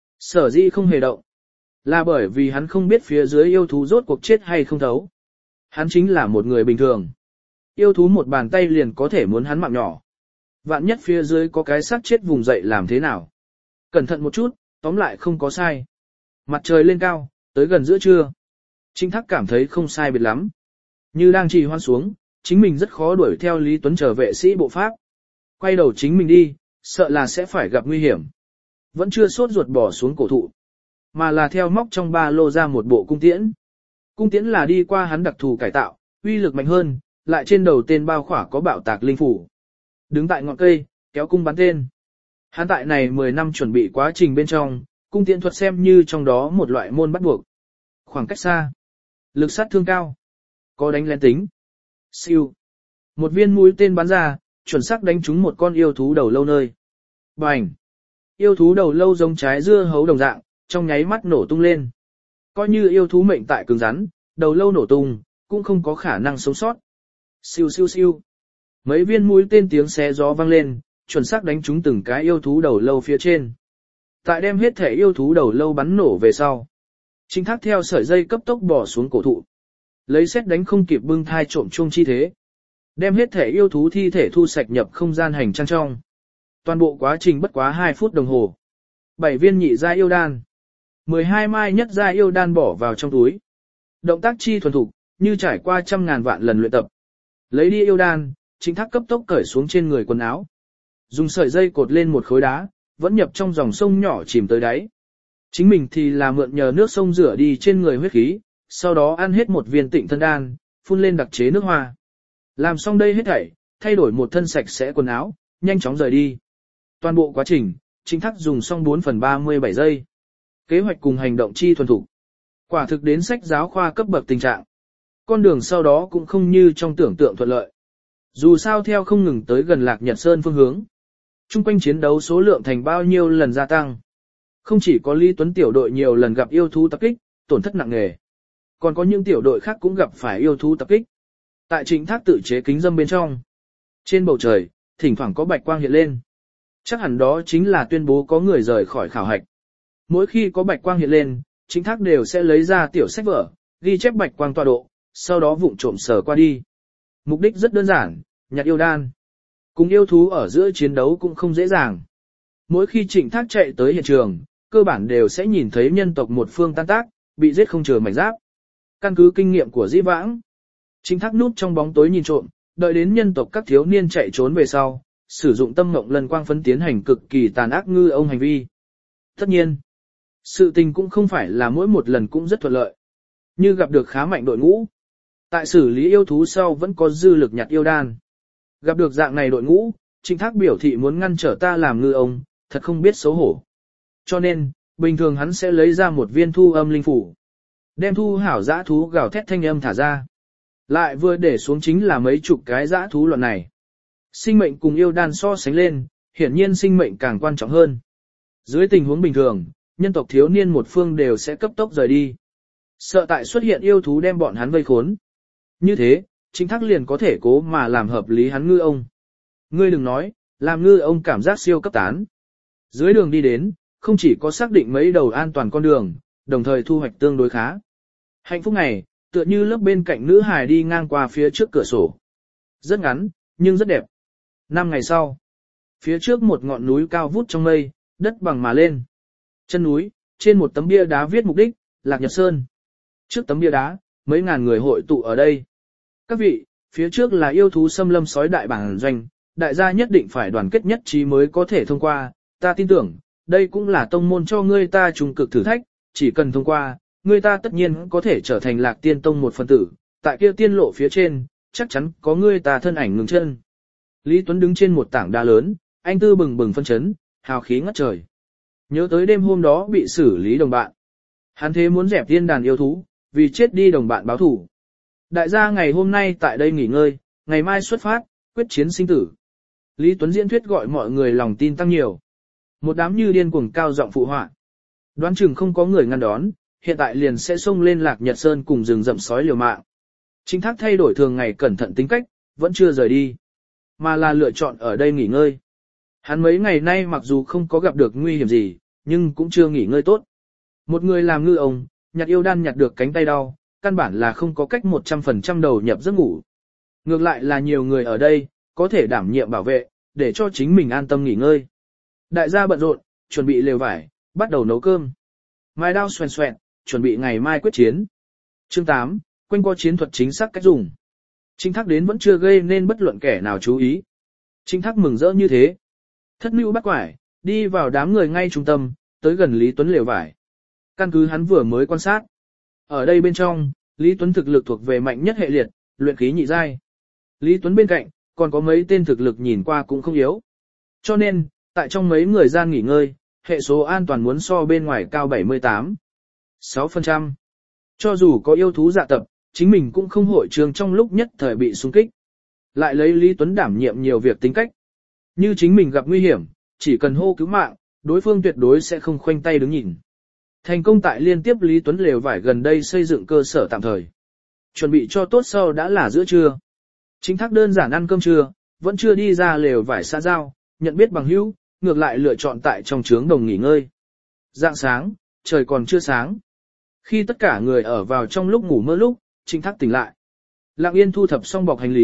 Sở dĩ không hề động, là bởi vì hắn không biết phía dưới yêu thú rốt cuộc chết hay không thấu. Hắn chính là một người bình thường. Yêu thú một bàn tay liền có thể muốn hắn mạng nhỏ. Vạn nhất phía dưới có cái xác chết vùng dậy làm thế nào. Cẩn thận một chút, tóm lại không có sai. Mặt trời lên cao, tới gần giữa trưa. Trịnh Thác cảm thấy không sai biệt lắm. Như đang trì hoãn xuống, chính mình rất khó đuổi theo Lý Tuấn trở vệ sĩ bộ pháp. Quay đầu chính mình đi, sợ là sẽ phải gặp nguy hiểm. Vẫn chưa sốt ruột bỏ xuống cổ thụ, mà là theo móc trong ba lô ra một bộ cung tiễn. Cung tiễn là đi qua hắn đặc thù cải tạo, uy lực mạnh hơn, lại trên đầu tên bao khỏa có bạo tạc linh phủ. Đứng tại ngọn cây, kéo cung bắn tên. Hắn tại này 10 năm chuẩn bị quá trình bên trong, cung tiễn thuật xem như trong đó một loại môn bắt buộc. Khoảng cách xa, lực sát thương cao, có đánh lén tính. Siêu. Một viên mũi tên bắn ra, chuẩn xác đánh trúng một con yêu thú đầu lâu nơi. Bành. Yêu thú đầu lâu giống trái dưa hấu đồng dạng, trong nháy mắt nổ tung lên. Coi như yêu thú mệnh tại cứng rắn, đầu lâu nổ tung, cũng không có khả năng sống sót. Siêu siêu siêu. Mấy viên mũi tên tiếng xé gió vang lên, chuẩn xác đánh trúng từng cái yêu thú đầu lâu phía trên. Tại đem hết thể yêu thú đầu lâu bắn nổ về sau. Trịnh Thác theo sợi dây cấp tốc bỏ xuống cổ thụ. Lấy xét đánh không kịp bưng thai trộm chuông chi thế. Đem hết thể yêu thú thi thể thu sạch nhập không gian hành trang trong. Toàn bộ quá trình bất quá 2 phút đồng hồ. 7 viên nhị giai yêu đan. 12 mai nhất giai yêu đan bỏ vào trong túi. Động tác chi thuần thục, như trải qua trăm ngàn vạn lần luyện tập. Lấy đi yêu đan, Trịnh Thác cấp tốc cởi xuống trên người quần áo. Dùng sợi dây cột lên một khối đá, vẫn nhập trong dòng sông nhỏ chìm tới đáy. Chính mình thì là mượn nhờ nước sông rửa đi trên người huyết khí, sau đó ăn hết một viên tịnh thân đan, phun lên đặc chế nước hoa. Làm xong đây hết thảy, thay đổi một thân sạch sẽ quần áo, nhanh chóng rời đi. Toàn bộ quá trình, Trịnh Thác dùng xong 4/37 giây. Kế hoạch cùng hành động chi thuần thục. Quả thực đến sách giáo khoa cấp bậc tình trạng. Con đường sau đó cũng không như trong tưởng tượng thuận lợi. Dù sao theo không ngừng tới gần Lạc Nhật Sơn phương hướng. Trung quanh chiến đấu số lượng thành bao nhiêu lần gia tăng. Không chỉ có Lý Tuấn tiểu đội nhiều lần gặp yêu thú tập kích, tổn thất nặng nề. Còn có những tiểu đội khác cũng gặp phải yêu thú tập kích. Tại Trịnh Thác tự chế kính dâm bên trong. Trên bầu trời, thỉnh thoảng có bạch quang hiện lên. Chắc hẳn đó chính là tuyên bố có người rời khỏi khảo hạch. Mỗi khi có bạch quang hiện lên, Trịnh Thác đều sẽ lấy ra tiểu sách vở, ghi chép bạch quang tọa độ, sau đó vụng trộm sờ qua đi. Mục đích rất đơn giản, nhặt yêu đan. Cùng yêu thú ở giữa chiến đấu cũng không dễ dàng. Mỗi khi Trịnh Thác chạy tới hiện trường, cơ bản đều sẽ nhìn thấy nhân tộc một phương tan tác, bị giết không chừa mảnh giáp. Căn cứ kinh nghiệm của Dĩ Vãng, Trịnh Thác núp trong bóng tối nhìn trộm, đợi đến nhân tộc các thiếu niên chạy trốn về sau, sử dụng tâm ngộng lần quang phấn tiến hành cực kỳ tàn ác ngư ông hành vi. Tất nhiên, sự tình cũng không phải là mỗi một lần cũng rất thuận lợi. Như gặp được khá mạnh đội ngũ. Tại xử lý yêu thú sau vẫn có dư lực nhặt yêu đan. Gặp được dạng này đội ngũ, Trịnh Thác biểu thị muốn ngăn trở ta làm ngư ông, thật không biết xấu hổ. Cho nên, bình thường hắn sẽ lấy ra một viên thu âm linh phủ. Đem thu hảo dã thú gào thét thanh âm thả ra. Lại vừa để xuống chính là mấy chục cái dã thú loạn này. Sinh mệnh cùng yêu đan so sánh lên, hiển nhiên sinh mệnh càng quan trọng hơn. Dưới tình huống bình thường, nhân tộc thiếu niên một phương đều sẽ cấp tốc rời đi. Sợ tại xuất hiện yêu thú đem bọn hắn vây khốn. Như thế, Trịnh Thác liền có thể cố mà làm hợp lý hắn ngư ông. Ngươi đừng nói, làm ngư ông cảm giác siêu cấp tán. Dưới đường đi đến, không chỉ có xác định mấy đầu an toàn con đường, đồng thời thu hoạch tương đối khá. Hạnh phúc này, tựa như lớp bên cạnh nữ hài đi ngang qua phía trước cửa sổ. Rất ngắn, nhưng rất đẹp. 5 ngày sau, phía trước một ngọn núi cao vút trong mây, đất bằng mà lên. Chân núi, trên một tấm bia đá viết mục đích, Lạc Nhật Sơn. Trước tấm bia đá, mấy ngàn người hội tụ ở đây. Các vị, phía trước là yêu thú xâm lâm sói đại bản doanh, đại gia nhất định phải đoàn kết nhất trí mới có thể thông qua, ta tin tưởng, đây cũng là tông môn cho ngươi ta trùng cực thử thách, chỉ cần thông qua, ngươi ta tất nhiên có thể trở thành Lạc Tiên Tông một phần tử, tại kia tiên lộ phía trên, chắc chắn có ngươi ta thân ảnh ngừng chân. Lý Tuấn đứng trên một tảng đá lớn, anh tư bừng bừng phân chấn, hào khí ngất trời. Nhớ tới đêm hôm đó bị xử lý đồng bạn. Hắn thế muốn dẹp tiên đàn yêu thú, vì chết đi đồng bạn báo thủ. Đại gia ngày hôm nay tại đây nghỉ ngơi, ngày mai xuất phát, quyết chiến sinh tử. Lý Tuấn diễn thuyết gọi mọi người lòng tin tăng nhiều. Một đám như điên cuồng cao giọng phụ họa. Đoán chừng không có người ngăn đón, hiện tại liền sẽ xông lên Lạc Nhật Sơn cùng rừng rậm sói liều mạng. Trịnh Thác thay đổi thường ngày cẩn thận tính cách, vẫn chưa rời đi, mà là lựa chọn ở đây nghỉ ngơi. Hắn mấy ngày nay mặc dù không có gặp được nguy hiểm gì, nhưng cũng chưa nghỉ ngơi tốt. Một người làm ngư ông, nhặt yêu đan nhặt được cánh tay đau, căn bản là không có cách 100% đầu nhập giấc ngủ. Ngược lại là nhiều người ở đây, có thể đảm nhiệm bảo vệ, để cho chính mình an tâm nghỉ ngơi. Đại gia bận rộn, chuẩn bị lều vải, bắt đầu nấu cơm. Mai đao xoèn xoẹn, chuẩn bị ngày mai quyết chiến. Chương 8, quanh co chiến thuật chính xác cách dùng. Trịnh Thác đến vẫn chưa gây nên bất luận kẻ nào chú ý. Trịnh Thác mừng rỡ như thế. Thất mưu bắt quải, đi vào đám người ngay trung tâm, tới gần Lý Tuấn lều vải. Căn cứ hắn vừa mới quan sát. Ở đây bên trong, Lý Tuấn thực lực thuộc về mạnh nhất hệ liệt, luyện khí nhị giai. Lý Tuấn bên cạnh, còn có mấy tên thực lực nhìn qua cũng không yếu. Cho nên, tại trong mấy người gian nghỉ ngơi, hệ số an toàn muốn so bên ngoài cao 78,6%. Cho dù có yêu thú dạ tập, chính mình cũng không hội trường trong lúc nhất thời bị xung kích. Lại lấy Lý Tuấn đảm nhiệm nhiều việc tính cách. Như chính mình gặp nguy hiểm, chỉ cần hô cứu mạng, đối phương tuyệt đối sẽ không khoanh tay đứng nhìn. Thành công tại liên tiếp Lý Tuấn lều vải gần đây xây dựng cơ sở tạm thời. Chuẩn bị cho tốt sau đã là giữa trưa. Trịnh Thác đơn giản ăn cơm trưa, vẫn chưa đi ra lều vải xã giao, nhận biết bằng hữu, ngược lại lựa chọn tại trong trướng đồng nghỉ ngơi. Rạng sáng, trời còn chưa sáng. Khi tất cả người ở vào trong lúc ngủ mơ lúc, Trịnh Thác tỉnh lại. Lặng yên thu thập xong bọc hành lý,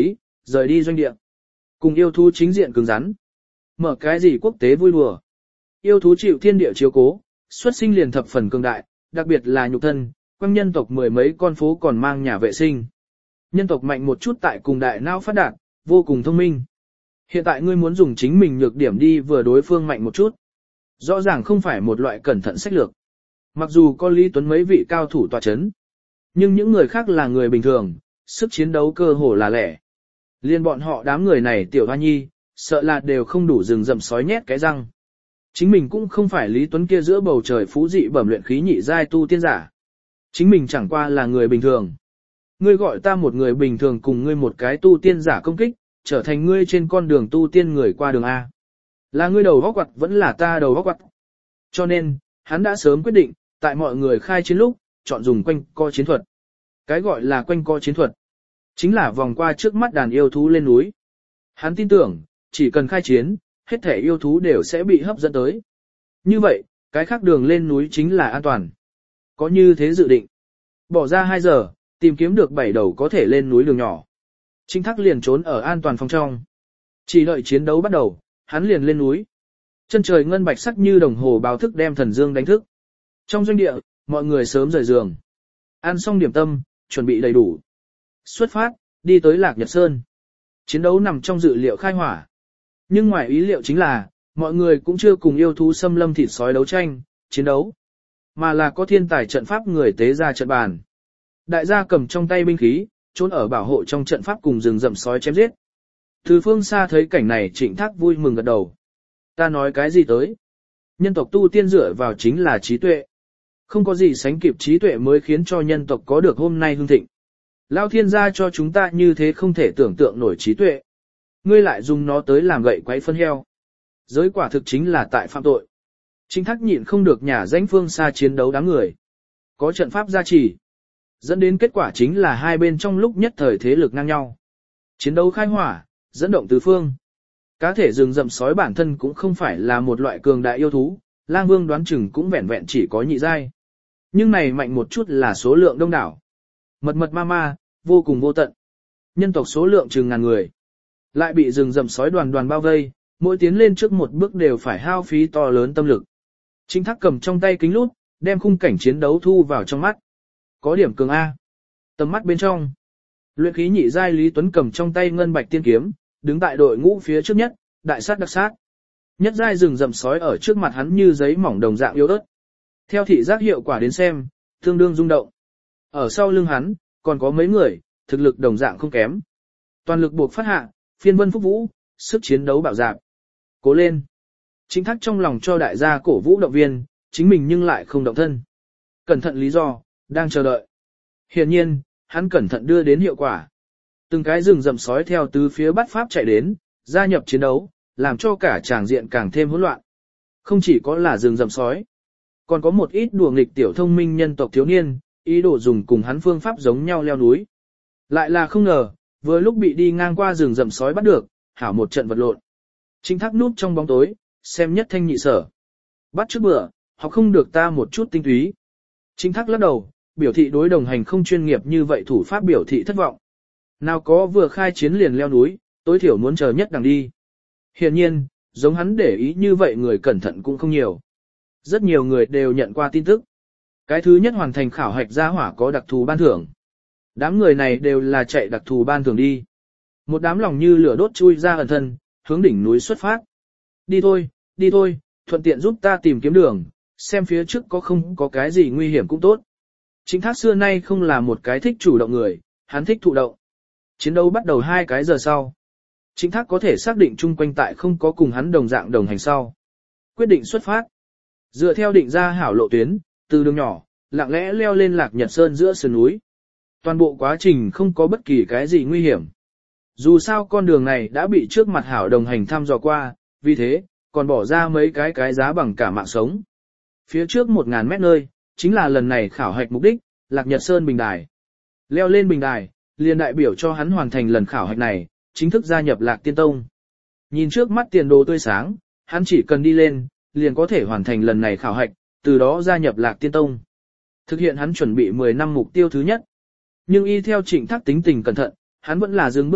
rời đi doanh địa. Cùng yêu thú chính diện cứng rắn. Mở cái gì quốc tế vui đùa. Yêu thú chịu thiên địa chiếu cố, xuất sinh liền thập phần cường đại, đặc biệt là nhục thân, quanh nhân tộc mười mấy con phố còn mang nhà vệ sinh. Nhân tộc mạnh một chút tại cùng đại não phát đạt, vô cùng thông minh. Hiện tại ngươi muốn dùng chính mình nhược điểm đi vừa đối phương mạnh một chút. Rõ ràng không phải một loại cẩn thận sách lược. Mặc dù có Lý Tuấn mấy vị cao thủ tọa chấn, nhưng những người khác là người bình thường, sức chiến đấu cơ hồ là lẻ. Liên bọn họ đám người này tiểu hoa nhi, sợ là đều không đủ rừng rậm sói nhét cái răng. Chính mình cũng không phải Lý Tuấn kia giữa bầu trời phú dị bẩm luyện khí nhị giai tu tiên giả. Chính mình chẳng qua là người bình thường. Ngươi gọi ta một người bình thường cùng ngươi một cái tu tiên giả công kích, trở thành ngươi trên con đường tu tiên người qua đường A. Là ngươi đầu góc quặt vẫn là ta đầu góc quặt. Cho nên, hắn đã sớm quyết định, tại mọi người khai chiến lúc, chọn dùng quanh co chiến thuật. Cái gọi là quanh co chiến thuật, chính là vòng qua trước mắt đàn yêu thú lên núi. Hắn tin tưởng, chỉ cần khai chiến, hết thể yêu thú đều sẽ bị hấp dẫn tới. Như vậy, cái khác đường lên núi chính là an toàn. Có như thế dự định. Bỏ ra 2 giờ, tìm kiếm được 7 đầu có thể lên núi đường nhỏ. Trinh Thác liền trốn ở an toàn phòng trong. Chỉ đợi chiến đấu bắt đầu, hắn liền lên núi. Chân trời ngân bạch sắc như đồng hồ báo thức đem Thần Dương đánh thức. Trong doanh địa, mọi người sớm rời giường. Ăn xong điểm tâm, chuẩn bị đầy đủ. Xuất phát, đi tới Lạc Nhật Sơn. Chiến đấu nằm trong dự liệu khai hỏa. Nhưng ngoài ý liệu chính là, mọi người cũng chưa cùng yêu thú xâm lâm thịt sói đấu tranh, chiến đấu. Mà là có thiên tài trận pháp người tế ra trận bàn. Đại gia cầm trong tay binh khí, trốn ở bảo hộ trong trận pháp cùng rừng rậm sói chém giết. Từ phương xa thấy cảnh này Trịnh Thác vui mừng gật đầu. Ta nói cái gì tới? Nhân tộc tu tiên dựa vào chính là trí tuệ. Không có gì sánh kịp trí tuệ mới khiến cho nhân tộc có được hôm nay hưng thịnh. Lao thiên gia cho chúng ta như thế không thể tưởng tượng nổi trí tuệ. Ngươi lại dùng nó tới làm gậy quấy phân heo. Giới quả thực chính là tại phạm tội. Trịnh Thác nhịn không được nhả danh phương xa chiến đấu đám người. Có trận pháp gia trì. Dẫn đến kết quả chính là hai bên trong lúc nhất thời thế lực ngang nhau. Chiến đấu khai hỏa, dẫn động tứ phương. Cá thể rừng rậm sói bản thân cũng không phải là một loại cường đại yêu thú, Lang Vương đoán chừng cũng vẹn vẹn chỉ có nhị giai. Nhưng này mạnh một chút là số lượng đông đảo. Mật mật ma ma, vô cùng vô tận. Nhân tộc số lượng chừng ngàn người. Lại bị rừng rậm sói đoàn đoàn bao vây, mỗi tiến lên trước một bước đều phải hao phí to lớn tâm lực. Trịnh Thác cầm trong tay kính lúp, đem khung cảnh chiến đấu thu vào trong mắt. Có điểm cường A. Tầm mắt bên trong. Luyện khí nhị giai Lý Tuấn cầm trong tay ngân bạch tiên kiếm, đứng tại đội ngũ phía trước nhất, đại sát đặc sát. Nhất giai rừng rậm sói ở trước mặt hắn như giấy mỏng đồng dạng yếu ớt. Theo thị giác hiệu quả đến xem, tương đương rung động. Ở sau lưng hắn, còn có mấy người, thực lực đồng dạng không kém. Toàn lực buộc phát hạ, phiên vân phúc vũ, sức chiến đấu bạo dạn. Cố lên. Trịnh Thác trong lòng cho đại gia cổ vũ động viên, chính mình nhưng lại không động thân. Cẩn thận lý do, đang chờ đợi. Hiển nhiên, hắn cẩn thận đưa đến hiệu quả. Từng cái rừng rậm sói theo tứ phía bắt pháp chạy đến, gia nhập chiến đấu, làm cho cả tràng diện càng thêm hỗn loạn. Không chỉ có là rừng rậm sói, còn có một ít đùa nghịch tiểu thông minh nhân tộc thiếu niên, ý đồ dùng cùng hắn phương pháp giống nhau leo núi. Lại là không ngờ, vừa lúc bị đi ngang qua rừng rậm sói bắt được, hảo một trận vật lộn. Trịnh Thác núp trong bóng tối, xem nhất thanh nhị sở. Bắt trước bữa, học không được ta một chút tinh túy. Trịnh Thác lắc đầu, biểu thị đối đồng hành không chuyên nghiệp như vậy thủ pháp biểu thị thất vọng. Nào có vừa khai chiến liền leo núi, tối thiểu muốn chờ nhất đằng đi. Hiển nhiên, giống hắn để ý như vậy người cẩn thận cũng không nhiều. Rất nhiều người đều nhận qua tin tức. Cái thứ nhất hoàn thành khảo hạch gia hỏa có đặc thù ban thưởng. Đám người này đều là chạy đặc thù ban thưởng đi. Một đám lòng như lửa đốt chui ra ẩn thân, hướng đỉnh núi xuất phát. Đi thôi, thuận tiện giúp ta tìm kiếm đường, xem phía trước có không có cái gì nguy hiểm cũng tốt. Trịnh Thác xưa nay không là một cái thích chủ động người, hắn thích thụ động. Chiến đấu bắt đầu 2 cái giờ sau. Trịnh Thác có thể xác định chung quanh tại không có cùng hắn đồng dạng đồng hành sau. Quyết định xuất phát. Dựa theo định ra hảo lộ tuyến, từ đường nhỏ, lặng lẽ leo lên Lạc Nhật Sơn giữa sườn núi. Toàn bộ quá trình không có bất kỳ cái gì nguy hiểm. Dù sao con đường này đã bị trước mặt hảo đồng hành thăm dò qua, vì thế, còn bỏ ra mấy cái giá bằng cả mạng sống. Phía trước 1000 mét nơi, chính là lần này khảo hạch mục đích, Lạc Nhật Sơn bình đài. Leo lên bình đài, liền đại biểu cho hắn hoàn thành lần khảo hạch này, chính thức gia nhập Lạc Tiên Tông. Nhìn trước mắt tiền đồ tươi sáng, hắn chỉ cần đi lên, liền có thể hoàn thành lần này khảo hạch, từ đó gia nhập Lạc Tiên Tông. Thực hiện hắn chuẩn bị 10 năm mục tiêu thứ nhất. Nhưng y theo Trịnh Thác tính tình cẩn thận, hắn vẫn là dừng bước lại,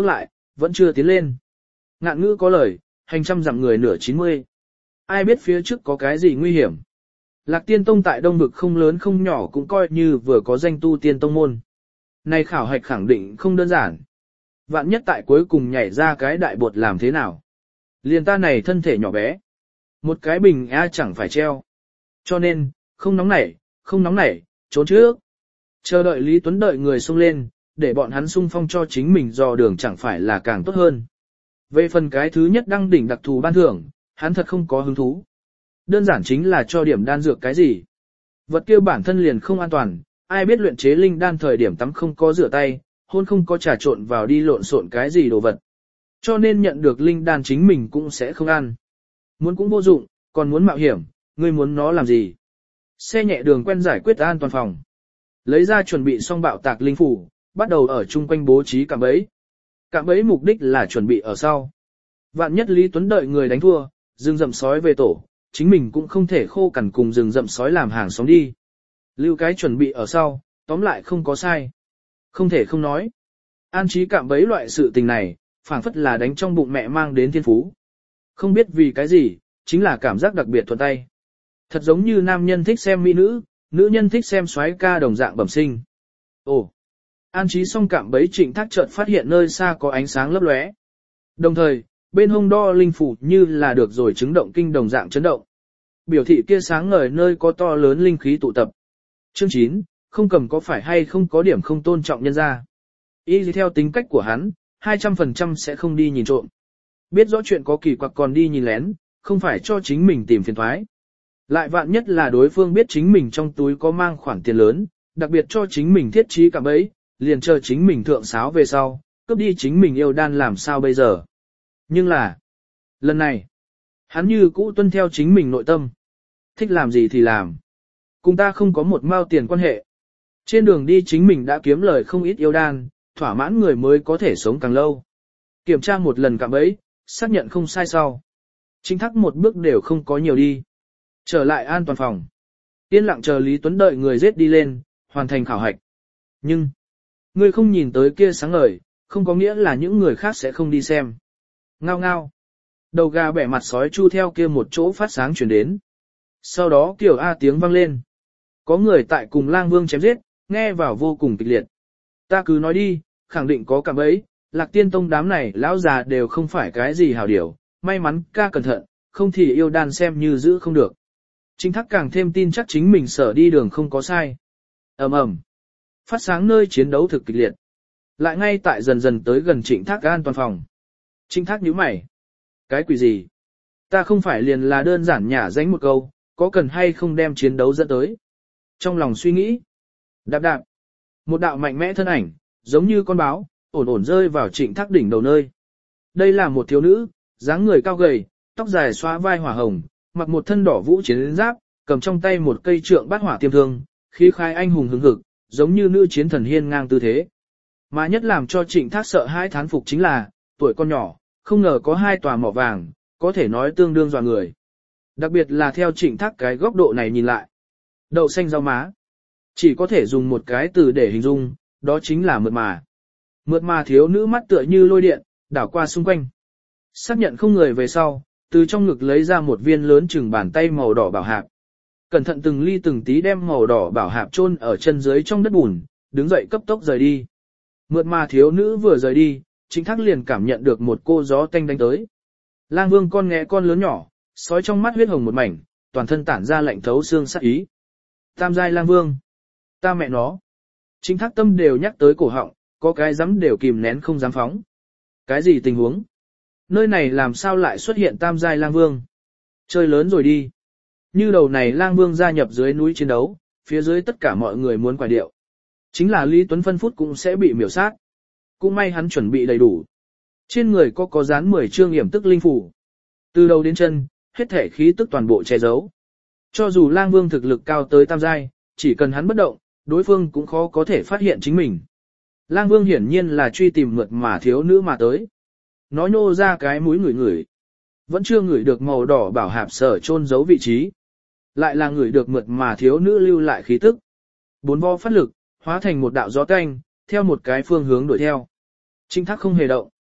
vẫn chưa tiến lên. Ngạn ngữ có lời, hành trăm dặm người nửa 90. Ai biết phía trước có cái gì nguy hiểm. Lạc Tiên Tông tại Đông Vực không lớn không nhỏ cũng coi như vừa có danh tu tiên tông môn. Này khảo hạch khẳng định không đơn giản. Vạn nhất tại cuối cùng nhảy ra cái đại bột làm thế nào. Liền ta này thân thể nhỏ bé. Một cái bình A chẳng phải treo. Cho nên, không nóng nảy, trốn trước. Chờ đợi Lý Tuấn đợi người xông lên, để bọn hắn xung phong cho chính mình dò đường chẳng phải là càng tốt hơn. Về phần cái thứ nhất đăng đỉnh đặc thù ban thưởng, hắn thật không có hứng thú. Đơn giản chính là cho điểm đan dược cái gì. Vật kia bản thân liền không an toàn, ai biết luyện chế linh đan thời điểm tắm không có rửa tay, hôn không có trà trộn vào đi lộn xộn cái gì đồ vật. Cho nên nhận được linh đan chính mình cũng sẽ không ăn. Muốn cũng vô dụng, còn muốn mạo hiểm, ngươi muốn nó làm gì? Xe nhẹ đường quen giải quyết an toàn phòng. Lấy ra chuẩn bị xong bạo tạc linh phủ, bắt đầu ở chung quanh bố trí cạm bẫy. Cạm bẫy mục đích là chuẩn bị ở sau. Vạn nhất Lý Tuấn đợi người đánh thua, rừng rậm sói về tổ, chính mình cũng không thể khô cằn cùng rừng rậm sói làm hàng xóm đi. Lưu cái chuẩn bị ở sau, tóm lại không có sai. Không thể không nói. An trí cạm bẫy loại sự tình này, phảng phất là đánh trong bụng mẹ mang đến thiên phú. Không biết vì cái gì, chính là cảm giác đặc biệt thuận tay. Thật giống như nam nhân thích xem mỹ nữ, nữ nhân thích xem soái ca đồng dạng bẩm sinh. Ồ! An trí xong cạm bẫy Trịnh Thác chợt phát hiện nơi xa có ánh sáng lấp lóe. Đồng thời, bên hông đo linh phủ như là được rồi chứng động kinh đồng dạng chấn động. Biểu thị kia sáng ngời nơi có to lớn linh khí tụ tập. Chương 9, không cầm có phải hay không có điểm không tôn trọng nhân ra. Y theo tính cách của hắn, 200% sẽ không đi nhìn trộm. Biết rõ chuyện có kỳ quặc còn đi nhìn lén, không phải cho chính mình tìm phiền toái. Lại vạn nhất là đối phương biết chính mình trong túi có mang khoản tiền lớn, đặc biệt cho chính mình thiết trí cạm bẫy, liền chờ chính mình thượng sáo về sau, cướp đi chính mình yêu đan làm sao bây giờ. Nhưng là, lần này, hắn như cũ tuân theo chính mình nội tâm. Thích làm gì thì làm. Cùng ta không có một mao tiền quan hệ. Trên đường đi chính mình đã kiếm lời không ít yêu đan, thỏa mãn người mới có thể sống càng lâu. Kiểm tra một lần cạm bẫy, xác nhận không sai sau. Chính Thác một bước đều không có nhiều đi. Trở lại an toàn phòng. Yên lặng chờ Lý Tuấn đợi người giết đi lên, hoàn thành khảo hạch. Nhưng, người không nhìn tới kia sáng ngời, không có nghĩa là những người khác sẽ không đi xem. Ngao ngao. Đầu gà bẻ mặt sói chu theo kia một chỗ phát sáng chuyển đến. Sau đó kiểu A tiếng vang lên. Có người tại cùng Lang Vương chém giết, nghe vào vô cùng kịch liệt. Ta cứ nói đi, khẳng định có cạm bẫy, Lạc Tiên Tông đám này lão già đều không phải cái gì hảo điểu, may mắn ca cẩn thận, không thì yêu đan xem như giữ không được. Trịnh Thác càng thêm tin chắc chính mình sở đi đường không có sai. Ầm ầm. Phát sáng nơi chiến đấu thực kịch liệt. Lại ngay tại dần dần tới gần Trịnh Thác an toàn phòng. Trịnh Thác nhíu mày. Cái quỷ gì? Ta không phải liền là đơn giản nhả danh một câu, có cần hay không đem chiến đấu dẫn tới. Trong lòng suy nghĩ. Đạp đạp. Một đạo mạnh mẽ thân ảnh, giống như con báo, ổn ổn rơi vào Trịnh Thác đỉnh đầu nơi. Đây là một thiếu nữ, dáng người cao gầy, tóc dài xóa vai hỏa hồng, mặc một thân đỏ vũ chiến giáp, cầm trong tay một cây trượng bát hỏa tiêm thương, khí khai anh hùng hứng hực, giống như nữ chiến thần hiên ngang tư thế. Mà nhất làm cho Trịnh Thác sợ hãi thán phục chính là, tuổi con nhỏ, không ngờ có 2 tòa mỏ vàng, có thể nói tương đương dọa người. Đặc biệt là theo Trịnh Thác cái góc độ này nhìn lại. Đậu xanh rau má. Chỉ có thể dùng một cái từ để hình dung, đó chính là mượt mà. Mượt mà thiếu nữ mắt tựa như lôi điện, đảo qua xung quanh. Xác nhận không người về sau, từ trong ngực lấy ra một viên lớn chừng bàn tay màu đỏ bảo hạp. Cẩn thận từng ly từng tí đem màu đỏ bảo hạp chôn ở chân dưới trong đất bùn, đứng dậy cấp tốc rời đi. Mượt mà thiếu nữ vừa rời đi, Trịnh Thác liền cảm nhận được một cô gió tanh đánh tới. Lang Vương con nghe con lớn nhỏ, sói trong mắt huyết hồng một mảnh, toàn thân tản ra lạnh thấu xương sát ý. Tam giai Lang Vương. Ta mẹ nó. Trịnh Thác tâm đều nhắc tới cổ họng, có cái dám đều kìm nén không dám phóng. Cái gì tình huống? Nơi này làm sao lại xuất hiện tam giai Lang Vương? Chơi lớn rồi đi. Như đầu này Lang Vương gia nhập dưới núi chiến đấu, phía dưới tất cả mọi người muốn quải điệu. Chính là Lý Tuấn phân phút cũng sẽ bị miểu sát. Cũng may hắn chuẩn bị đầy đủ. Trên người có dán 10 chương yểm tức linh phủ. Từ đầu đến chân, hết thể khí tức toàn bộ che giấu. Cho dù Lang Vương thực lực cao tới tam giai, chỉ cần hắn bất động, đối phương cũng khó có thể phát hiện chính mình. Lang Vương hiển nhiên là truy tìm mượt mà thiếu nữ mà tới. Nó nhô ra cái mũi ngửi. Vẫn chưa ngửi được màu đỏ bảo hạp sở chôn giấu vị trí. Lại là ngửi được mượt mà thiếu nữ lưu lại khí tức. 4 vo phát lực, hóa thành một đạo gió canh, theo một cái phương hướng đuổi theo. Trịnh Thác không hề động.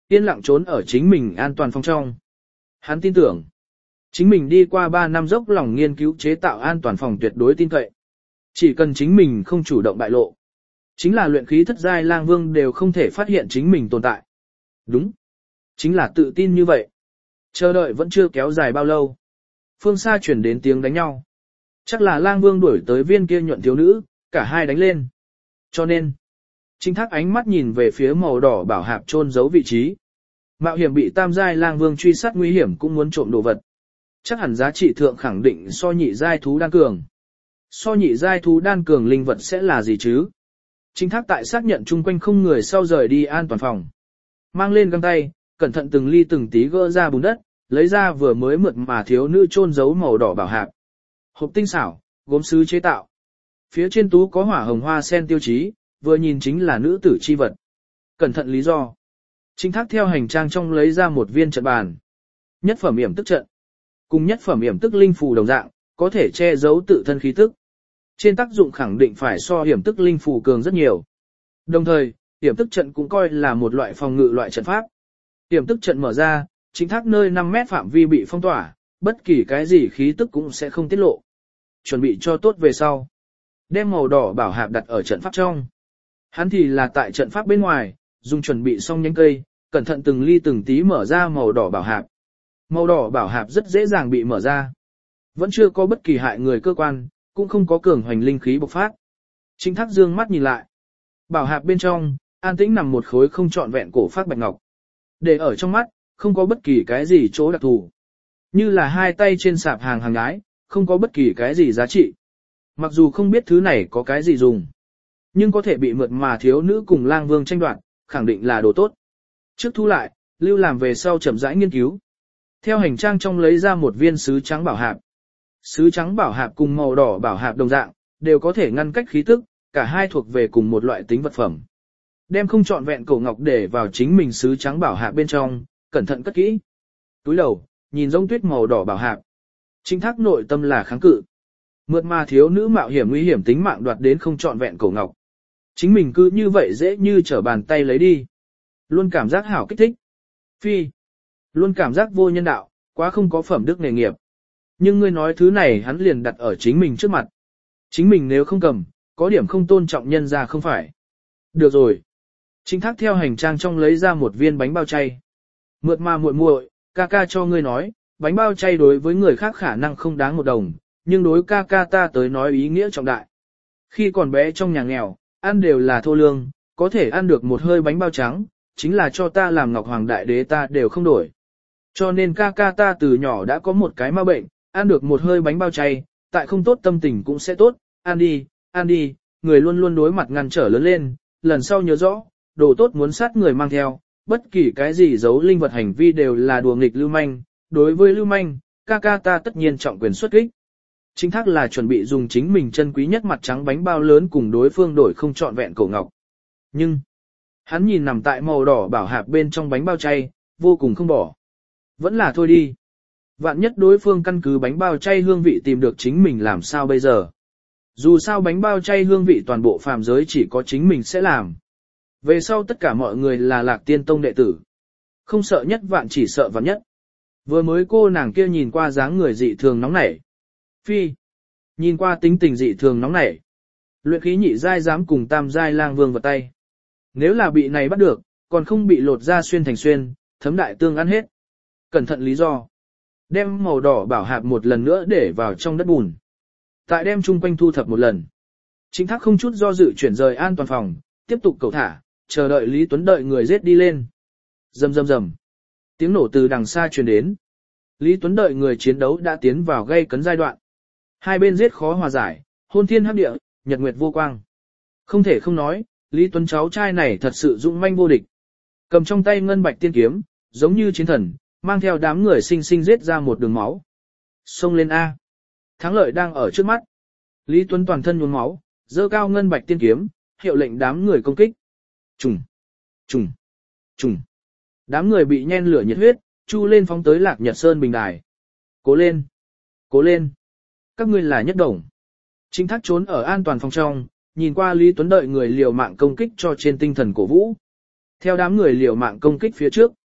yên lặng trốn ở chính mình an toàn phòng trong. Hắn tin tưởng, chính mình đi qua 3 năm dốc lòng nghiên cứu chế tạo an toàn phòng tuyệt đối tin cậy. Chỉ cần chính mình không chủ động bại lộ, chính là luyện khí thất giai lang vương đều không thể phát hiện chính mình tồn tại. Đúng, chính là tự tin như vậy. Chờ đợi vẫn chưa kéo dài bao lâu. Phương xa chuyển đến tiếng đánh nhau. Chắc là lang vương đuổi tới viên kia nhuận thiếu nữ, cả hai đánh lên. Cho nên, Trinh Thác ánh mắt nhìn về phía màu đỏ bảo hạp chôn giấu vị trí. Mạo hiểm bị tam giai lang vương truy sát nguy hiểm cũng muốn trộm đồ vật. Chắc hẳn giá trị thượng khẳng định so nhị giai thú đan cường. So nhị giai thú đan cường linh vật sẽ là gì chứ? Trinh Thác tại xác nhận chung quanh không người sau rời đi an toàn phòng. Mang lên găng tay, cẩn thận từng ly từng tí gỡ ra bùn đất, lấy ra vừa mới mượt mà thiếu nữ chôn giấu màu đỏ bảo hạp. Hộp tinh xảo, gốm sứ chế tạo. Phía trên tú có hỏa hồng hoa sen tiêu chí, vừa nhìn chính là nữ tử chi vật. Cẩn thận lý do. Trinh Thác theo hành trang trong lấy ra một viên trận bàn. Nhất phẩm yểm tức trận. Cùng nhất phẩm yểm tức linh phù đồng dạng, có thể che giấu tự thân khí tức. Trên tác dụng khẳng định phải so yểm tức linh phù cường rất nhiều. Đồng thời, yểm tức trận cũng coi là một loại phòng ngự loại trận pháp. Yểm tức trận mở ra, Trinh Thác nơi 5 mét phạm vi bị phong tỏa, bất kỳ cái gì khí tức cũng sẽ không tiết lộ. Chuẩn bị cho tốt về sau. Đem màu đỏ bảo hạp đặt ở trận pháp trong. Hắn thì là tại trận pháp bên ngoài, dùng chuẩn bị xong nhánh cây, cẩn thận từng ly từng tí mở ra màu đỏ bảo hạp. Màu đỏ bảo hạp rất dễ dàng bị mở ra. Vẫn chưa có bất kỳ hại người cơ quan, cũng không có cường hoành linh khí bộc phát. Trinh Thác dương mắt nhìn lại. Bảo hạp bên trong, an tĩnh nằm một khối không trọn vẹn cổ phác bạch ngọc. Để ở trong mắt, không có bất kỳ cái gì chỗ đặc thù. Như là hai tay trên sạp hàng hàng ái, không có bất kỳ cái gì giá trị. Mặc dù không biết thứ này có cái gì dùng, nhưng có thể bị mượt mà thiếu nữ cùng lang vương tranh đoạt, khẳng định là đồ tốt. Trước thu lại, lưu làm về sau chậm rãi nghiên cứu. Theo hành trang trong lấy ra một viên sứ trắng bảo hạp. Sứ trắng bảo hạp cùng màu đỏ bảo hạp đồng dạng, đều có thể ngăn cách khí tức, cả hai thuộc về cùng một loại tính vật phẩm. Đem không trọn vẹn cổ ngọc để vào chính mình sứ trắng bảo hạp bên trong, cẩn thận cất kỹ. Túi đầu, nhìn giống tuyết màu đỏ bảo hạp. Trinh Thác nội tâm là kháng cự. Mượt mà thiếu nữ mạo hiểm nguy hiểm tính mạng đoạt đến không trọn vẹn cổ ngọc. Chính mình cứ như vậy dễ như trở bàn tay lấy đi. Luôn cảm giác hảo kích thích. Phi. Luôn cảm giác vô nhân đạo, quá không có phẩm đức nghề nghiệp. Nhưng ngươi nói thứ này hắn liền đặt ở chính mình trước mặt. Chính mình nếu không cầm, có điểm không tôn trọng nhân ra không phải. Được rồi. Trinh Thác theo hành trang trong lấy ra một viên bánh bao chay. Mượt mà muội muội, ca ca cho ngươi nói, bánh bao chay đối với người khác khả năng không đáng 1 đồng, nhưng đối ca ca ta tới nói ý nghĩa trọng đại. Khi còn bé trong nhà nghèo, ăn đều là thô lương, có thể ăn được một hơi bánh bao trắng, chính là cho ta làm ngọc hoàng đại đế ta đều không đổi. Cho nên ca ca ta từ nhỏ đã có một cái ma bệnh, ăn được một hơi bánh bao chay, tại không tốt tâm tình cũng sẽ tốt, ăn đi, người luôn luôn đối mặt ngăn trở lớn lên, lần sau nhớ rõ, đồ tốt muốn sát người mang theo, bất kỳ cái gì giấu linh vật hành vi đều là đùa nghịch lưu manh, đối với lưu manh, ca ca ta tất nhiên trọng quyền xuất kích. Trinh Thác là chuẩn bị dùng chính mình chân quý nhất mặt trắng bánh bao lớn cùng đối phương đổi không trọn vẹn cổ ngọc. Nhưng, hắn nhìn nằm tại màu đỏ bảo hạp bên trong bánh bao chay, vô cùng không bỏ. Vẫn là thôi đi. Vạn nhất đối phương căn cứ bánh bao chay hương vị tìm được chính mình làm sao bây giờ. Dù sao bánh bao chay hương vị toàn bộ phàm giới chỉ có chính mình sẽ làm. Về sau tất cả mọi người là Lạc Tiên Tông đệ tử. Không sợ nhất vạn chỉ sợ vạn nhất. Vừa mới cô nàng kia nhìn qua dáng người dị thường nóng nảy. Phi. Nhìn qua tính tình dị thường nóng nảy. Luyện khí nhị giai dám cùng tam giai lang vương vào tay. Nếu là bị này bắt được, còn không bị lột ra xuyên thành xuyên, thấm đại tương ăn hết. Cẩn thận lý do. Đem màu đỏ bảo hạp một lần nữa để vào trong đất bùn. Tại đem chung quanh thu thập một lần. Trinh Thác không chút do dự chuyển rời an toàn phòng, tiếp tục cầu thả, chờ đợi Lý Tuấn đợi người giết đi lên. Rầm rầm rầm. Tiếng nổ từ đằng xa truyền đến. Lý Tuấn đợi người chiến đấu đã tiến vào gây cấn giai đoạn. Hai bên giết khó hòa giải, hôn thiên hấp địa, nhật nguyệt vô quang. Không thể không nói, Lý Tuấn cháu trai này thật sự dũng manh vô địch. Cầm trong tay ngân bạch tiên kiếm, giống như chiến thần, mang theo đám người sinh sinh giết ra một đường máu. Xông lên A. Thắng lợi đang ở trước mắt. Lý Tuấn toàn thân nhuốm máu, giơ cao ngân bạch tiên kiếm, hiệu lệnh đám người công kích. Trùng, trùng, trùng. Đám người bị nhen lửa nhiệt huyết, chu lên phóng tới Lạc Nhật Sơn bình đài. Cố lên, cố lên. Các ngươi là nhất đồng. Trinh Thác trốn ở an toàn phòng trong, nhìn qua Lý Tuấn đợi người liều mạng công kích cho trên tinh thần cổ vũ. Theo đám người liều mạng công kích phía trước,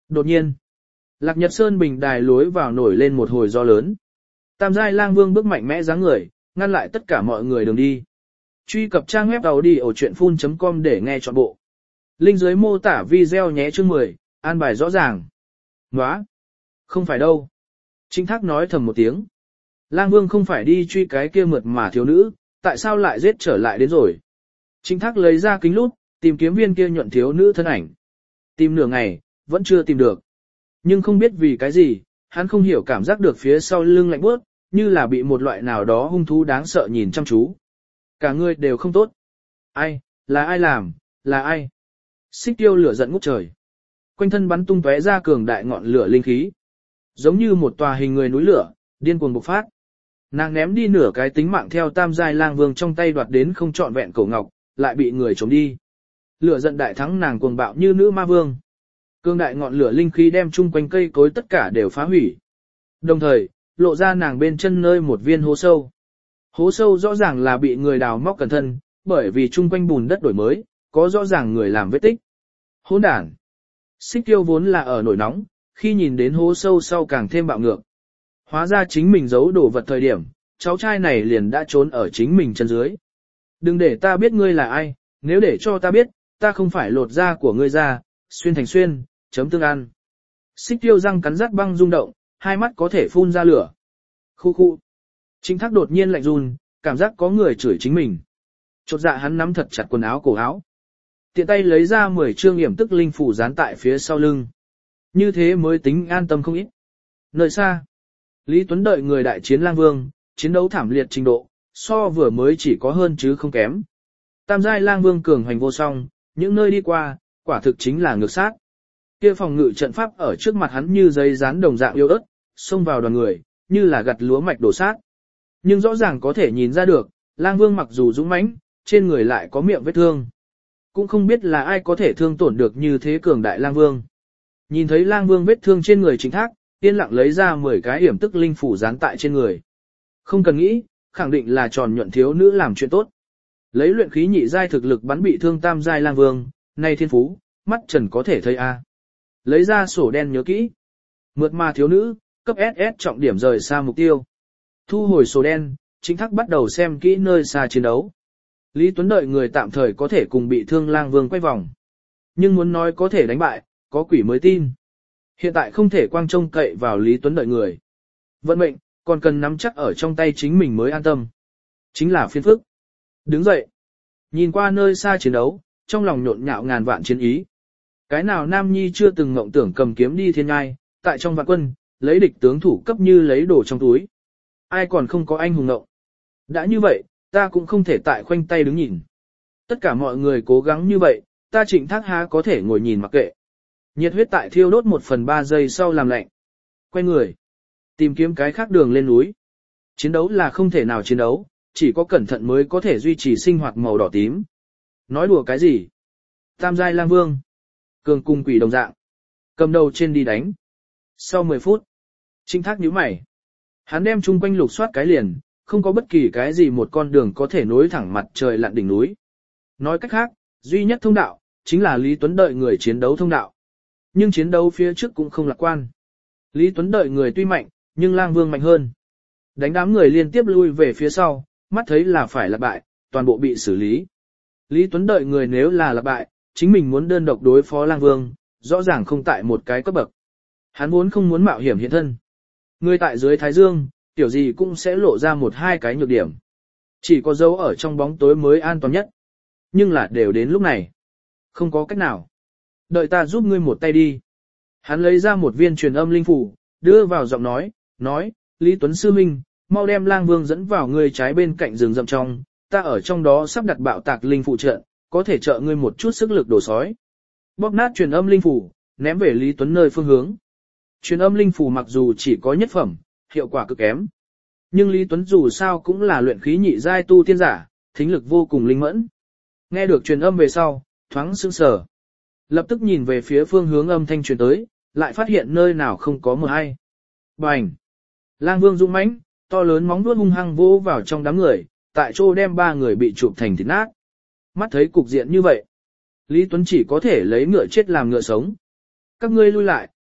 Đột nhiên, Lạc Nhật Sơn bình đài lối vào nổi lên một hồi gió lớn. Tam giai lang vương bước mạnh mẽ dáng người, ngăn lại tất cả mọi người đường đi. Truy cập trang web audio.com để nghe trọn bộ. Link dưới mô tả video nhé chương 10, an bài rõ ràng. Nóa! Không phải đâu. Trinh Thác nói thầm một tiếng. Lang vương không phải đi truy cái kia mượt mà thiếu nữ, tại sao lại giết trở lại đến rồi. Trinh Thác lấy ra kính lúp, tìm kiếm viên kia nhuận thiếu nữ thân ảnh. Tìm nửa ngày, vẫn chưa tìm được. Nhưng không biết vì cái gì, hắn không hiểu cảm giác được phía sau lưng lạnh bước, như là bị một loại nào đó hung thú đáng sợ nhìn chăm chú. Cả người đều không tốt. Ai, là ai làm, là ai? Xích Tiêu lửa giận ngút trời. Quanh thân bắn tung tóe ra cường đại ngọn lửa linh khí. Giống như một tòa hình người núi lửa, điên cuồng bộc phát. Nàng ném đi nửa cái tính mạng theo tam giai lang vương trong tay đoạt đến không trọn vẹn cổ ngọc, lại bị người trốn đi. Lửa giận đại thắng nàng cuồng bạo như nữ ma vương. Cương đại ngọn lửa linh khí đem chung quanh cây cối tất cả đều phá hủy. Đồng thời, lộ ra nàng bên chân nơi một viên hố sâu. Hố sâu rõ ràng là bị người đào móc cẩn thận, bởi vì chung quanh bùn đất đổi mới, có rõ ràng người làm vết tích. Hỗn đản. Xích Tiêu vốn là ở nổi nóng, khi nhìn đến hố sâu sau càng thêm bạo ngược. Hóa ra chính mình giấu đồ vật thời điểm, cháu trai này liền đã trốn ở chính mình chân dưới. Đừng để ta biết ngươi là ai, nếu để cho ta biết, ta không phải lột da của ngươi ra, xuyên thành xuyên, chấm tương ăn. Xích Tiêu răng cắn rát băng rung động, hai mắt có thể phun ra lửa. Khu khu. Trinh Thác đột nhiên lạnh run, cảm giác có người chửi chính mình. Chột dạ hắn nắm thật chặt quần áo cổ áo. Tiện tay lấy ra 10 chương yểm tức linh phủ dán tại phía sau lưng. Như thế mới tính an tâm không ít. Nơi xa, Lý Tuấn đợi người đại chiến lang vương, chiến đấu thảm liệt trình độ, so vừa mới chỉ có hơn chứ không kém. Tam giai lang vương cường hoành vô song, những nơi đi qua, quả thực chính là ngược sát. Kia phòng ngự trận pháp ở trước mặt hắn như giấy dán đồng dạng yếu ớt, xông vào đoàn người, như là gặt lúa mạch đổ sát. Nhưng rõ ràng có thể nhìn ra được, lang vương mặc dù dũng mãnh, trên người lại có miệng vết thương. Cũng không biết là ai có thể thương tổn được như thế cường đại lang vương. Nhìn thấy lang vương vết thương trên người Trinh Thác, yên lặng lấy ra 10 cái yểm tức linh phủ dán tại trên người. Không cần nghĩ, khẳng định là tròn nhuận thiếu nữ làm chuyện tốt. Lấy luyện khí nhị giai thực lực bắn bị thương tam giai lang vương, nay thiên phú, mắt trần có thể thấy a. Lấy ra sổ đen nhớ kỹ. Mượt mà thiếu nữ, cấp SS trọng điểm rời xa mục tiêu. Thu hồi sổ đen, Trinh Thác bắt đầu xem kỹ nơi xa chiến đấu. Lý Tuấn đợi người tạm thời có thể cùng bị thương lang vương quay vòng. Nhưng muốn nói có thể đánh bại, có quỷ mới tin. Hiện tại không thể quang trông cậy vào Lý Tuấn đợi người. Vận mệnh, còn cần nắm chắc ở trong tay chính mình mới an tâm. Chính là phiền phức. Đứng dậy. Nhìn qua nơi xa chiến đấu, trong lòng nhộn nhạo ngàn vạn chiến ý. Cái nào nam nhi chưa từng ngộng tưởng cầm kiếm đi thiên ngai, tại trong vạn quân, lấy địch tướng thủ cấp như lấy đồ trong túi. Ai còn không có anh hùng ngộng. Đã như vậy, ta cũng không thể tại khoanh tay đứng nhìn. Tất cả mọi người cố gắng như vậy, ta Trịnh Thác há có thể ngồi nhìn mặc kệ. Nhiệt huyết tại thiêu đốt 1/3 giây sau làm lạnh. Quay người. Tìm kiếm cái khác đường lên núi. Chiến đấu là không thể nào chiến đấu, chỉ có cẩn thận mới có thể duy trì sinh hoạt màu đỏ tím. Nói đùa cái gì? Tam giai lang vương. Cường cung quỷ đồng dạng. Cầm đầu trên đi đánh. Sau 10 phút. Trịnh Thác nhíu mày. Hắn đem chung quanh lục soát cái liền, không có bất kỳ cái gì một con đường có thể nối thẳng mặt trời lặn đỉnh núi. Nói cách khác, duy nhất thông đạo, chính là Lý Tuấn đợi người chiến đấu thông đạo. Nhưng chiến đấu phía trước cũng không lạc quan. Lý Tuấn đợi người tuy mạnh, nhưng lang vương mạnh hơn. Đánh đám người liên tiếp lui về phía sau, mắt thấy là phải là bại, toàn bộ bị xử lý. Lý Tuấn đợi người nếu là bại, chính mình muốn đơn độc đối phó lang vương, rõ ràng không tại một cái cấp bậc. Hắn vốn không muốn mạo hiểm hiện thân. Người tại dưới Thái Dương, tiểu gì cũng sẽ lộ ra 1-2 cái nhược điểm. Chỉ có dấu ở trong bóng tối mới an toàn nhất. Nhưng là đều đến lúc này. Không có cách nào. Đợi ta giúp ngươi một tay đi. Hắn lấy ra một viên truyền âm linh phủ, đưa vào giọng nói, Lý Tuấn Sư Minh, mau đem lang vương dẫn vào ngươi trái bên cạnh rừng rậm trong, ta ở trong đó sắp đặt bạo tạc linh phụ trận, có thể trợ ngươi một chút sức lực đổ sói. Bóp nát truyền âm linh phủ, ném về Lý Tuấn nơi phương hướng. Truyền âm linh phủ mặc dù chỉ có nhất phẩm, hiệu quả cực kém. Nhưng Lý Tuấn dù sao cũng là luyện khí nhị giai tu tiên giả, thính lực vô cùng linh mẫn. Nghe được truyền âm về sau, thoáng sững sờ. Lập tức nhìn về phía phương hướng âm thanh truyền tới, lại phát hiện nơi nào không có một ai. Bành! Lang vương dũng mãnh, to lớn móng vuốt hung hăng vỗ vào trong đám người, tại chỗ đem 3 người bị chụp thành thịt nát. Mắt thấy cục diện như vậy, Lý Tuấn chỉ có thể lấy ngựa chết làm ngựa sống. Các ngươi lui lại,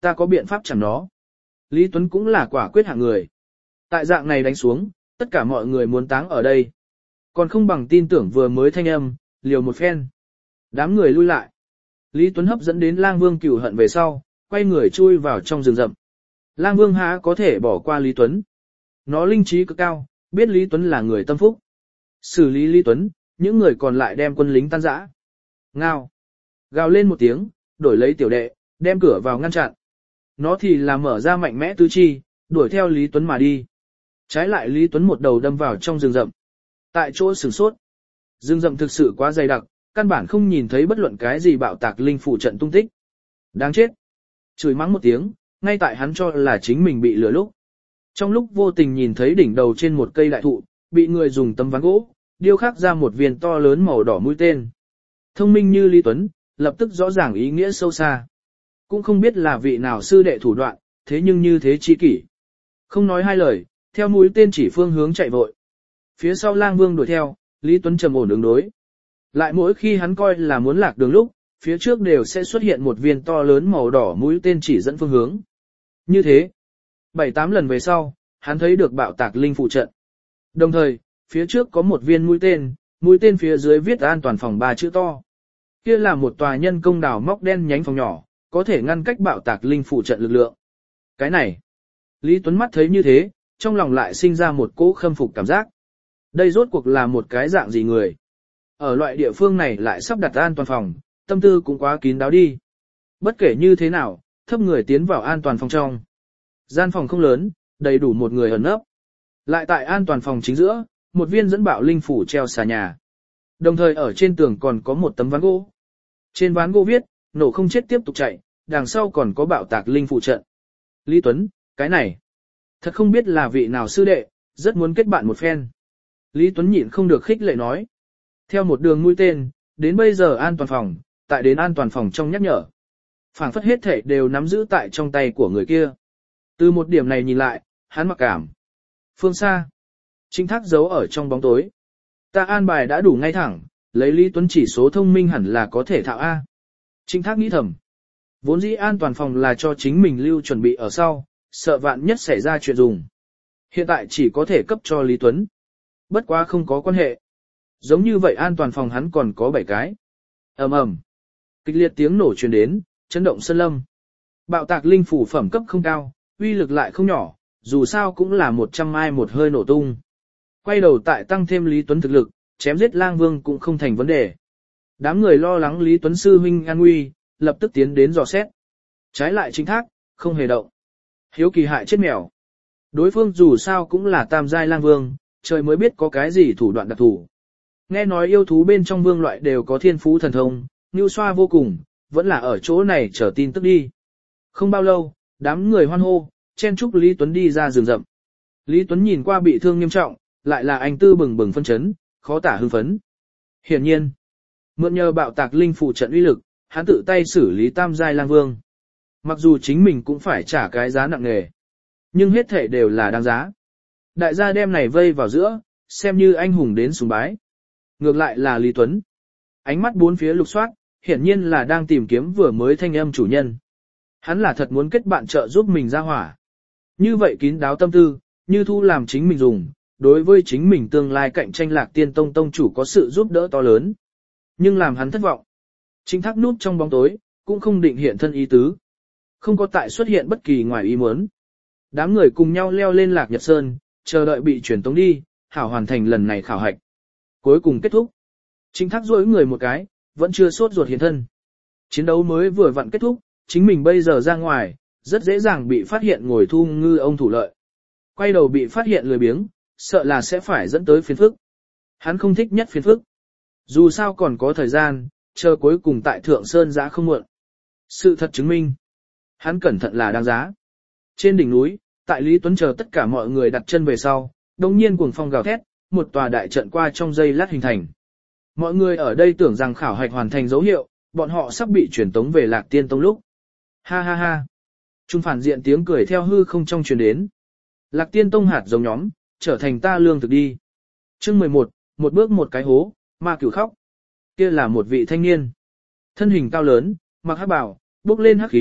ta có biện pháp chẳng nó. Lý Tuấn cũng là quả quyết hạng người. Tại dạng này đánh xuống, tất cả mọi người muốn táng ở đây. Còn không bằng tin tưởng vừa mới thanh âm, liều một phen. Đám người lui lại. Lý Tuấn hấp dẫn đến Lang Vương cửu hận về sau, quay người chui vào trong rừng rậm. Lang Vương há có thể bỏ qua Lý Tuấn. Nó linh trí cực cao, biết Lý Tuấn là người tâm phúc. Xử lý Lý Tuấn, những người còn lại đem quân lính tan rã. Ngao. Gào lên một tiếng, đổi lấy tiểu đệ, đem cửa vào ngăn chặn. Nó thì là mở ra mạnh mẽ tứ chi, đuổi theo Lý Tuấn mà đi. Trái lại Lý Tuấn một đầu đâm vào trong rừng rậm. Tại chỗ sửng sốt. Rừng rậm thực sự quá dày đặc, căn bản không nhìn thấy bất luận cái gì bạo tạc linh phủ trận tung tích. Đáng chết. Chửi mắng một tiếng, ngay tại hắn cho là chính mình bị lừa lúc. Trong lúc vô tình nhìn thấy đỉnh đầu trên một cây đại thụ, bị người dùng tấm ván gỗ, điêu khắc ra một viên to lớn màu đỏ mũi tên. Thông minh như Lý Tuấn, lập tức rõ ràng ý nghĩa sâu xa. Cũng không biết là vị nào sư đệ thủ đoạn, thế nhưng như thế chi kỷ. Không nói hai lời, theo mũi tên chỉ phương hướng chạy vội. Phía sau Lang Vương đuổi theo, Lý Tuấn trầm ổn ứng đối. Lại mỗi khi hắn coi là muốn lạc đường lúc, phía trước đều sẽ xuất hiện một viên to lớn màu đỏ mũi tên chỉ dẫn phương hướng. Như thế, 7-8 lần về sau, hắn thấy được bạo tạc linh phụ trận. Đồng thời, phía trước có một viên mũi tên phía dưới viết an toàn phòng 3 chữ to. Kia là một tòa nhân công đào móc đen nhánh phòng nhỏ, có thể ngăn cách bạo tạc linh phụ trận lực lượng. Cái này, Lý Tuấn mắt thấy như thế, trong lòng lại sinh ra một cỗ khâm phục cảm giác. Đây rốt cuộc là một cái dạng gì người? Ở loại địa phương này lại sắp đặt an toàn phòng, tâm tư cũng quá kín đáo đi. Bất kể như thế nào, thấp người tiến vào an toàn phòng trong. Gian phòng không lớn, đầy đủ một người ẩn nấp. Lại tại an toàn phòng chính giữa, một viên dẫn bạo linh phủ treo xà nhà. Đồng thời ở trên tường còn có một tấm ván gỗ. Trên ván gỗ viết, nổ không chết tiếp tục chạy, đằng sau còn có bạo tạc linh phụ trận. Lý Tuấn, cái này, thật không biết là vị nào sư đệ, rất muốn kết bạn một phen. Lý Tuấn nhịn không được khích lệ nói. Theo một đường mũi tên, đến bây giờ an toàn phòng, tại đến an toàn phòng trong nhắc nhở. Phảng phất hết thể đều nắm giữ tại trong tay của người kia. Từ một điểm này nhìn lại, hắn mặc cảm. Phương xa, Trinh Thác giấu ở trong bóng tối. Ta an bài đã đủ ngay thẳng, lấy Lý Tuấn chỉ số thông minh hẳn là có thể thạo A. Trinh Thác nghĩ thầm. Vốn dĩ an toàn phòng là cho chính mình lưu chuẩn bị ở sau, sợ vạn nhất xảy ra chuyện dùng. Hiện tại chỉ có thể cấp cho Lý Tuấn. Bất quá không có quan hệ. Giống như vậy an toàn phòng hắn còn có 7 cái. Ầm ầm. Kịch liệt tiếng nổ truyền đến, chấn động sân lâm. Bạo tạc linh phủ phẩm cấp không cao, uy lực lại không nhỏ, dù sao cũng là 100 mai một hơi nổ tung. Quay đầu tại tăng thêm Lý Tuấn thực lực, chém giết Lang Vương cũng không thành vấn đề. Đám người lo lắng Lý Tuấn sư huynh an nguy, lập tức tiến đến dò xét. Trái lại Trinh Thác, không hề động. Hiếu kỳ hại chết mèo. Đối phương dù sao cũng là tam giai Lang Vương, trời mới biết có cái gì thủ đoạn đặc thù. Nghe nói yêu thú bên trong vương loại đều có thiên phú thần thông, nhu xoa vô cùng, vẫn là ở chỗ này chờ tin tức đi. Không bao lâu, đám người hoan hô, chen chúc Lý Tuấn đi ra rừng rậm. Lý Tuấn nhìn qua bị thương nghiêm trọng, lại là anh tư bừng bừng phân chấn, khó tả hưng phấn. Hiển nhiên, mượn nhờ bạo tạc linh phụ trận uy lực, hắn tự tay xử lý tam giai Lang Vương. Mặc dù chính mình cũng phải trả cái giá nặng nề, nhưng hết thể đều là đáng giá. Đại gia đem này vây vào giữa, xem như anh hùng đến sùng bái. Ngược lại là Lý Tuấn. Ánh mắt bốn phía lục soát, hiển nhiên là đang tìm kiếm vừa mới thanh âm chủ nhân. Hắn là thật muốn kết bạn trợ giúp mình ra hỏa. Như vậy kín đáo tâm tư, như thu làm chính mình dùng, đối với chính mình tương lai cạnh tranh Lạc Tiên Tông tông chủ có sự giúp đỡ to lớn. Nhưng làm hắn thất vọng. Trinh Thác núp trong bóng tối, cũng không định hiện thân ý tứ. Không có tại xuất hiện bất kỳ ngoài ý muốn. Đám người cùng nhau leo lên Lạc Nhật Sơn, chờ đợi bị chuyển tống đi, hảo hoàn thành lần này khảo hạch. Cuối cùng kết thúc. Trinh Thác duỗi người một cái, vẫn chưa sốt ruột hiện thân. Chiến đấu mới vừa vặn kết thúc, chính mình bây giờ ra ngoài, rất dễ dàng bị phát hiện ngồi thu ngư ông thủ lợi. Quay đầu bị phát hiện lười biếng, sợ là sẽ phải dẫn tới phiền phức. Hắn không thích nhất phiền phức. Dù sao còn có thời gian, chờ cuối cùng tại Thượng Sơn giá không muộn. Sự thật chứng minh, hắn cẩn thận là đáng giá. Trên đỉnh núi, tại Lý Tuấn chờ tất cả mọi người đặt chân về sau, đồng nhiên cuồng phong gào thét, một tòa đại trận qua trong giây lát hình thành. Mọi người ở đây tưởng rằng khảo hạch hoàn thành dấu hiệu, bọn họ sắp bị chuyển tống về Lạc Tiên Tông lúc. Ha ha ha. Trung phản diện tiếng cười theo hư không trong truyền đến. Lạc Tiên Tông hạt giống nhóm, trở thành ta lương thực đi. Chương 11, một bước một cái hố, ma cửu khóc. Kia là một vị thanh niên. Thân hình cao lớn, mặc hắc bào, bốc lên hắc khí,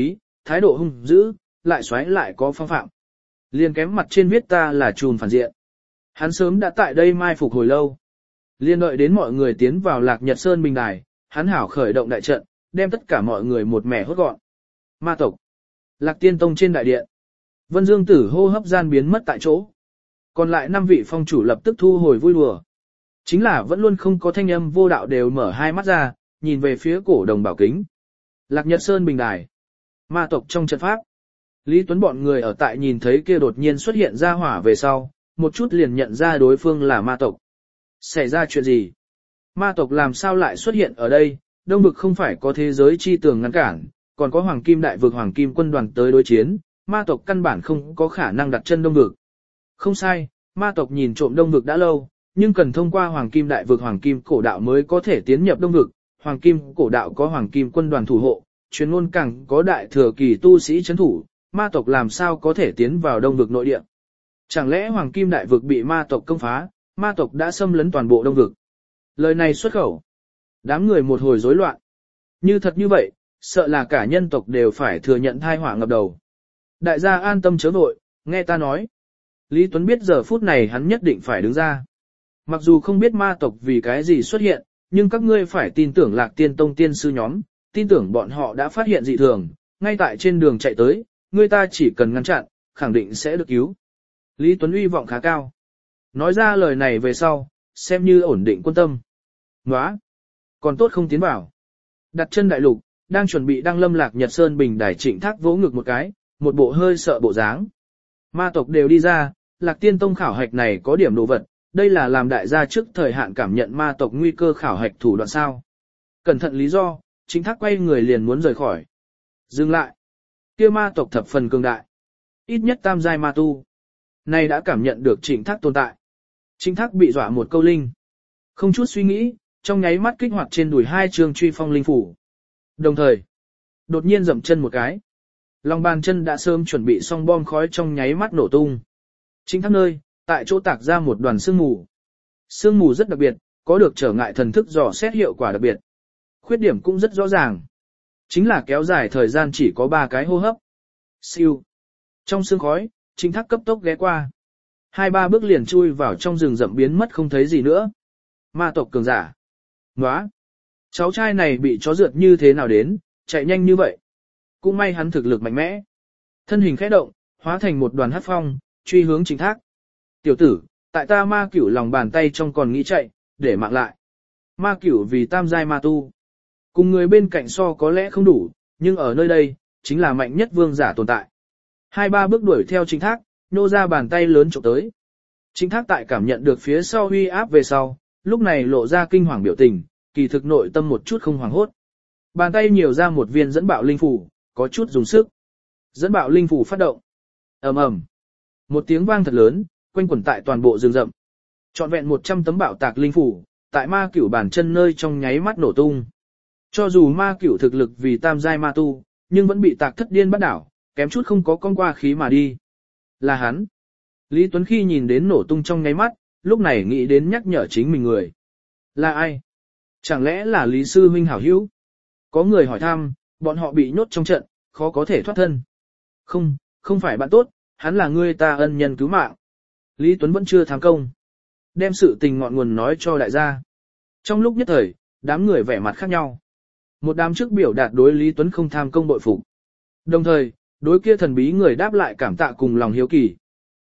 thái độ hung dữ, lại xoáy lại có phong phạm. Liền kém mặt trên viết ta là trùm phản diện. Hắn sớm đã tại đây mai phục hồi lâu. Liên đợi đến mọi người tiến vào Lạc Nhật Sơn Bình Đài, hắn hảo khởi động đại trận, đem tất cả mọi người một mẻ hốt gọn. Ma tộc. Lạc Tiên Tông trên đại điện. Vân Dương Tử hô hấp gian biến mất tại chỗ. Còn lại 5 vị phong chủ lập tức thu hồi vui đùa. Chính là vẫn luôn không có thanh âm vô đạo đều mở hai mắt ra, nhìn về phía cổ đồng bảo kính. Lạc Nhật Sơn Bình Đài. Ma tộc trong trận pháp. Lý Tuấn bọn người ở tại nhìn thấy kia đột nhiên xuất hiện ra hỏa về sau, một chút liền nhận ra đối phương là ma tộc. Xảy ra chuyện gì? Ma tộc làm sao lại xuất hiện ở đây? Đông vực không phải có thế giới chi tường ngăn cản, còn có Hoàng Kim Đại vực Hoàng Kim quân đoàn tới đối chiến, ma tộc căn bản không có khả năng đặt chân Đông vực. Không sai, ma tộc nhìn trộm Đông vực đã lâu, nhưng cần thông qua Hoàng Kim Đại vực Hoàng Kim cổ đạo mới có thể tiến nhập Đông vực. Hoàng Kim cổ đạo có Hoàng Kim quân đoàn thủ hộ, truyền ngôn càng có đại thừa kỳ tu sĩ trấn thủ, ma tộc làm sao có thể tiến vào Đông vực nội địa? Chẳng lẽ Hoàng Kim Đại vực bị ma tộc công phá, ma tộc đã xâm lấn toàn bộ Đông vực? Lời này xuất khẩu, đám người một hồi rối loạn. Như thật như vậy, sợ là cả nhân tộc đều phải thừa nhận tai họa ngập đầu. Đại gia an tâm chớ vội, nghe ta nói. Lý Tuấn biết giờ phút này hắn nhất định phải đứng ra. Mặc dù không biết ma tộc vì cái gì xuất hiện, nhưng các ngươi phải tin tưởng Lạc Tiên Tông tiên sư nhóm, tin tưởng bọn họ đã phát hiện dị thường, ngay tại trên đường chạy tới, người ta chỉ cần ngăn chặn, khẳng định sẽ được cứu. Lý Tuấn uy vọng khá cao. Nói ra lời này về sau, xem như ổn định quân tâm. Nóa! Còn tốt không tiến vào. Đặt chân đại lục, đang chuẩn bị đăng lâm Lạc Nhật Sơn Bình Đài Trịnh Thác vỗ ngực một cái, một bộ hơi sợ bộ dáng. Ma tộc đều đi ra, Lạc Tiên Tông khảo hạch này có điểm đồ vật, đây là làm đại gia trước thời hạn cảm nhận ma tộc nguy cơ khảo hạch thủ đoạn sao. Cẩn thận lý do, Trịnh Thác quay người liền muốn rời khỏi. Dừng lại. Kia ma tộc thập phần cường đại. Ít nhất tam giai ma tu. Này đã cảm nhận được Trịnh Thác tồn tại. Trịnh Thác bị dọa một câu linh. Không chút suy nghĩ, trong nháy mắt kích hoạt trên đùi 2 trường truy phong linh phủ. Đồng thời, đột nhiên dậm chân một cái. Lòng bàn chân đã sớm chuẩn bị xong bom khói trong nháy mắt nổ tung. Trịnh Thác nơi, tại chỗ tạc ra một đoàn sương mù. Sương mù rất đặc biệt, có được trở ngại thần thức dò xét hiệu quả đặc biệt. Khuyết điểm cũng rất rõ ràng. Chính là kéo dài thời gian chỉ có 3 cái hô hấp. Siêu. Trong sương khói, Trịnh Thác cấp tốc ghé qua. 2-3 bước liền chui vào trong rừng rậm biến mất không thấy gì nữa. Ma tộc cường giả. Nóa. Cháu trai này bị chó rượt như thế nào đến, chạy nhanh như vậy. Cũng may hắn thực lực mạnh mẽ. Thân hình khẽ động, hóa thành một đoàn hắc phong, truy hướng Trịnh Thác. Tiểu tử, tại ta ma cửu lòng bàn tay trong còn nghĩ chạy, để mạng lại. Ma cửu vì tam giai ma tu. Cùng người bên cạnh so có lẽ không đủ, nhưng ở nơi đây, chính là mạnh nhất vương giả tồn tại. 2-3 bước đuổi theo Trịnh Thác, nô ra bàn tay lớn chụp tới. Trịnh Thác tại cảm nhận được phía sau huy áp về sau, lúc này lộ ra kinh hoàng biểu tình, kỳ thực nội tâm một chút không hoảng hốt. Bàn tay nhiều ra một viên dẫn bạo linh phủ, có chút dùng sức. Dẫn bạo linh phủ phát động. Ầm ầm. Một tiếng vang thật lớn, quanh quẩn tại toàn bộ rừng rậm. Trọn vẹn 100 tấm bạo tạc linh phủ, tại ma cửu bàn chân nơi trong nháy mắt nổ tung. Cho dù ma cửu thực lực vì tam giai ma tu, nhưng vẫn bị tạc thất điên bắt đảo, kém chút không có con qua khí mà đi. Là hắn. Lý Tuấn khi nhìn đến nổ tung trong nháy mắt, lúc này nghĩ đến nhắc nhở chính mình người. Là ai? Chẳng lẽ là Lý Sư Minh hảo hữu? Có người hỏi thăm, bọn họ bị nhốt trong trận, khó có thể thoát thân. Không, không phải bạn tốt, hắn là người ta ân nhân cứu mạng. Lý Tuấn vẫn chưa tham công. Đem sự tình ngọn nguồn nói cho đại gia. Trong lúc nhất thời, đám người vẻ mặt khác nhau. Một đám trước biểu đạt đối Lý Tuấn không tham công bội phục. Đồng thời, đối kia thần bí người đáp lại cảm tạ cùng lòng hiếu kỳ.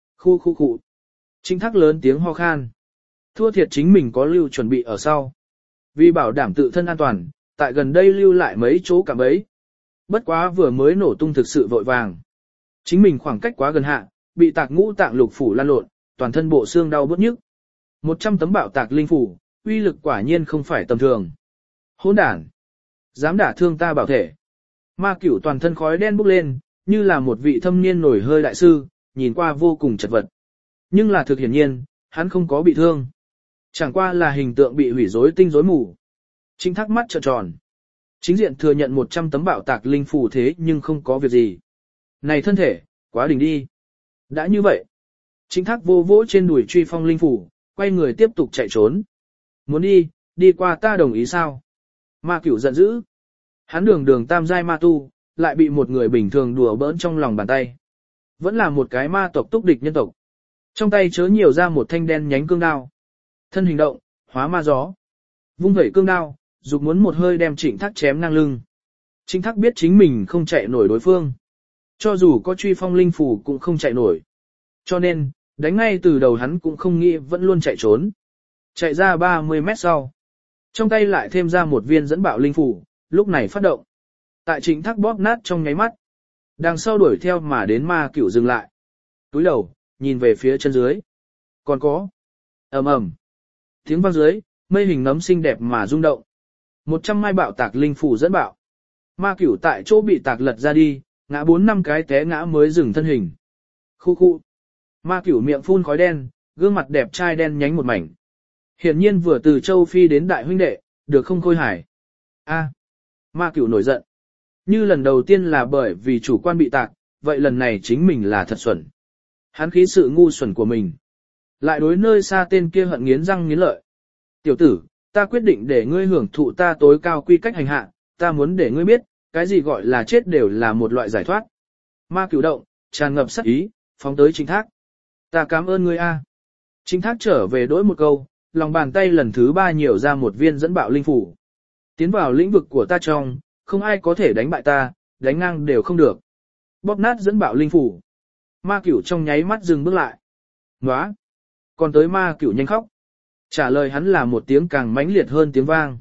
Khu. Trịnh Thác lớn tiếng ho khan. Thua thiệt chính mình có lưu chuẩn bị ở sau. Vì bảo đảm tự thân an toàn, tại gần đây lưu lại mấy chỗ cạm bẫy. Bất quá vừa mới nổ tung thực sự vội vàng. Chính mình khoảng cách quá gần hạ, bị tạc ngũ tạng lục phủ lan lộn, toàn thân bộ xương đau bứt nhức. 100 tấm bạo tạc linh phủ, uy lực quả nhiên không phải tầm thường. Hỗn đản, dám đả thương ta bảo thể. Ma cửu toàn thân khói đen bốc lên, như là một vị thâm niên nổi hơi đại sư, nhìn qua vô cùng chật vật. Nhưng là thực hiển nhiên, hắn không có bị thương. Chẳng qua là hình tượng bị hủy rối tinh rối mù. Trịnh Thác mắt trợn tròn. Chính diện thừa nhận 100 tấm bạo tạc linh phủ thế nhưng không có việc gì. Này thân thể, quá đỉnh đi. Đã như vậy. Trịnh Thác vô vỗ trên đùi truy phong linh phủ, quay người tiếp tục chạy trốn. Muốn đi qua ta đồng ý sao? Ma cửu giận dữ. Hắn đường tam giai ma tu, lại bị một người bình thường đùa bỡn trong lòng bàn tay. Vẫn là một cái ma tộc túc địch nhân tộc. Trong tay chớ nhiều ra một thanh đen nhánh cương đao. Thân hình động, hóa ma gió. Vung vẩy cương đao, dục muốn một hơi đem Trịnh Thác chém ngang lưng. Trịnh Thác biết chính mình không chạy nổi đối phương. Cho dù có truy phong linh phù cũng không chạy nổi. Cho nên, đánh ngay từ đầu hắn cũng không nghĩ vẫn luôn chạy trốn. Chạy ra 30 mét sau. Trong tay lại thêm ra một viên dẫn bạo linh phù, lúc này phát động. Tại Trịnh Thác bóp nát trong nháy mắt. Đằng sau đuổi theo mà đến ma cửu dừng lại. Túi đầu, nhìn về phía chân dưới. Còn có. Ầm ầm. Tiếng vang dưới, mây hình nấm xinh đẹp mà rung động. 100 mai bạo tạc linh phù dẫn bạo. Ma cửu tại chỗ bị tạc lật ra đi, ngã 4-5 cái té ngã mới dừng thân hình. Khu khu. Ma cửu miệng phun khói đen, gương mặt đẹp trai đen nhánh một mảnh. Hiển nhiên vừa từ châu Phi đến đại huynh đệ, được không khôi hài. A. Ma cửu nổi giận. Như lần đầu tiên là bởi vì chủ quan bị tạc, vậy lần này chính mình là thật xuẩn. Hắn khí sự ngu xuẩn của mình. Lại đối nơi xa tên kia hận nghiến răng nghiến lợi. Tiểu tử, ta quyết định để ngươi hưởng thụ ta tối cao quy cách hành hạ, ta muốn để ngươi biết, cái gì gọi là chết đều là một loại giải thoát. Ma cửu động, tràn ngập sát ý, phóng tới Trịnh Thác. Ta cảm ơn ngươi a. Trịnh Thác trở về đối một câu, lòng bàn tay lần thứ 3 nhiều ra một viên dẫn bạo linh phủ. Tiến vào lĩnh vực của ta trong, không ai có thể đánh bại ta, đánh ngang đều không được. Bóp nát dẫn bạo linh phủ. Ma cửu trong nháy mắt dừng bước lại. Nóa! Còn tới ma cửu nhanh khóc. Trả lời hắn là một tiếng càng mãnh liệt hơn tiếng vang.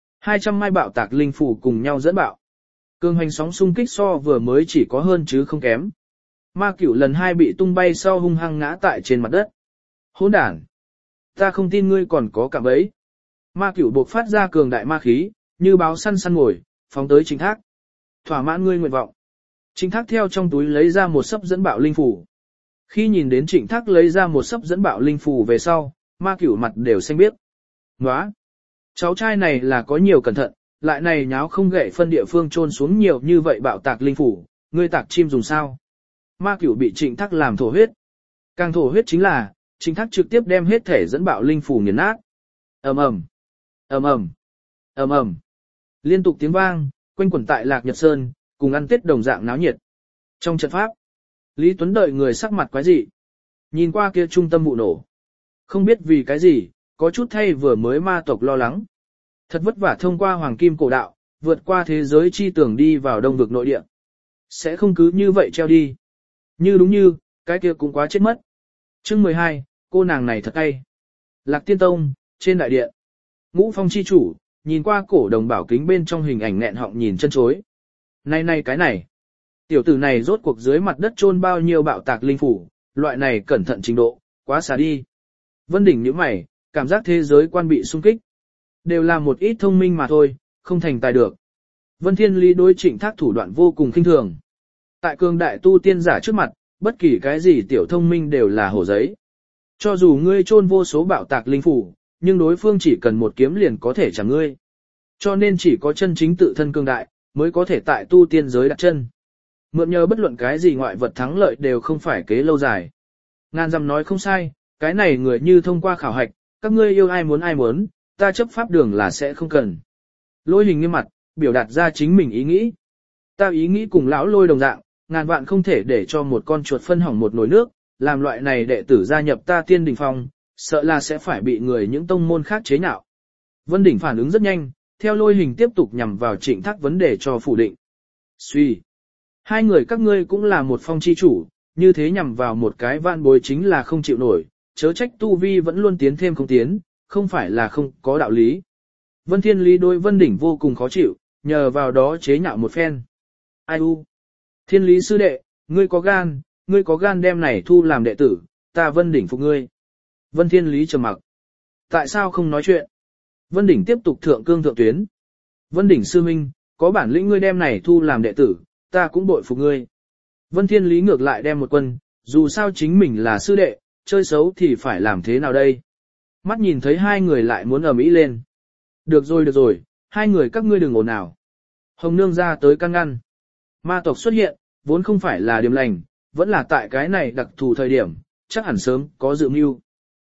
200 mai bạo tạc linh phủ cùng nhau dẫn bạo. Cường hành sóng xung kích so vừa mới chỉ có hơn chứ không kém. Ma cửu lần 2 bị tung bay sau hung hăng ngã tại trên mặt đất. Hỗn đản! Ta không tin ngươi còn có cả bấy. Ma cửu buộc phát ra cường đại ma khí, như báo săn săn ngồi, phóng tới Trịnh Thác. Thỏa mãn ngươi nguyện vọng. Trịnh Thác theo trong túi lấy ra một sấp dẫn bạo linh phủ. Khi nhìn đến Trịnh Thác lấy ra một sấp dẫn bạo linh phủ về sau, ma cửu mặt đều xanh biếc. Nóa! Cháu trai này là có nhiều cẩn thận, lại này nháo không gậy phân địa phương trôn xuống nhiều như vậy bạo tạc linh phủ, ngươi tạc chim dùng sao? Ma cửu bị Trịnh Thác làm thổ huyết. Càng thổ huyết chính là, Trịnh Thác trực tiếp đem hết thể dẫn bạo linh phủ nghiền nát. Ầm ầm, ầm ầm, ầm ầm. Liên tục tiếng vang, quanh quẩn tại Lạc Nhật Sơn, cùng ăn Tết đồng dạng náo nhiệt. Trong trận pháp, Lý Tuấn đợi người sắc mặt quái dị. Nhìn qua kia trung tâm vụ nổ. Không biết vì cái gì, có chút thay vừa mới ma tộc lo lắng. Thật vất vả thông qua hoàng kim cổ đạo, vượt qua thế giới chi tưởng đi vào đông vực nội địa. Sẽ không cứ như vậy treo đi. Như đúng như, cái kia cũng quá chết mất. Chương 12, cô nàng này thật hay. Lạc Tiên Tông, trên đại điện. Ngũ Phong chi chủ, nhìn qua cổ đồng bảo kính bên trong hình ảnh nghẹn họng nhìn chân chối. Này cái này. Tiểu tử này rốt cuộc dưới mặt đất chôn bao nhiêu bạo tạc linh phủ, loại này cẩn thận trình độ, quá xả đi. Vân Đỉnh nhíu mày, cảm giác thế giới quan bị xung kích. Đều là một ít thông minh mà thôi, không thành tài được. Vân Thiên Lý đối Trịnh Thác thủ đoạn vô cùng khinh thường. Tại cường đại tu tiên giả trước mặt, bất kỳ cái gì tiểu thông minh đều là hổ giấy. Cho dù ngươi chôn vô số bạo tạc linh phủ, nhưng đối phương chỉ cần một kiếm liền có thể chẳng ngươi. Cho nên chỉ có chân chính tự thân cường đại, mới có thể tại tu tiên giới đặt chân. Mượn nhờ bất luận cái gì ngoại vật thắng lợi đều không phải kế lâu dài. Ngàn dặm nói không sai, cái này người như thông qua khảo hạch, các ngươi yêu ai muốn, ta chấp pháp đường là sẽ không cần. Lôi Hình nghiêm mặt, biểu đạt ra chính mình ý nghĩ. Ta ý nghĩ cùng lão Lôi đồng dạng, ngàn vạn không thể để cho một con chuột phân hỏng một nồi nước, làm loại này đệ tử gia nhập ta Tiên Đình Phong, sợ là sẽ phải bị người những tông môn khác chế nhạo. Vân Đỉnh phản ứng rất nhanh, theo Lôi Hình tiếp tục nhằm vào Trịnh Thác vấn đề cho phủ định. Suy. Hai người các ngươi cũng là một phong chi chủ, như thế nhằm vào một cái vạn bối chính là không chịu nổi, chớ trách tu vi vẫn luôn tiến thêm không tiến, không phải là không có đạo lý. Vân Thiên Lý đối Vân Đỉnh vô cùng khó chịu, nhờ vào đó chế nhạo một phen. Ai u? Thiên Lý sư đệ, ngươi có gan đem này thu làm đệ tử, ta Vân Đỉnh phục ngươi. Vân Thiên Lý trầm mặc. Tại sao không nói chuyện? Vân Đỉnh tiếp tục thượng cương thượng tuyến. Vân Đỉnh sư minh, có bản lĩnh ngươi đem này thu làm đệ tử, ta cũng bội phục ngươi. Vân Thiên Lý ngược lại đem một quân, dù sao chính mình là sư đệ, chơi xấu thì phải làm thế nào đây? Mắt nhìn thấy hai người lại muốn ầm ĩ lên. Được rồi, hai người các ngươi đừng ồn ào. Hồng Nương ra tới can ngăn. Ma tộc xuất hiện, vốn không phải là điểm lành, vẫn là tại cái này đặc thù thời điểm, chắc hẳn sớm có dự mưu.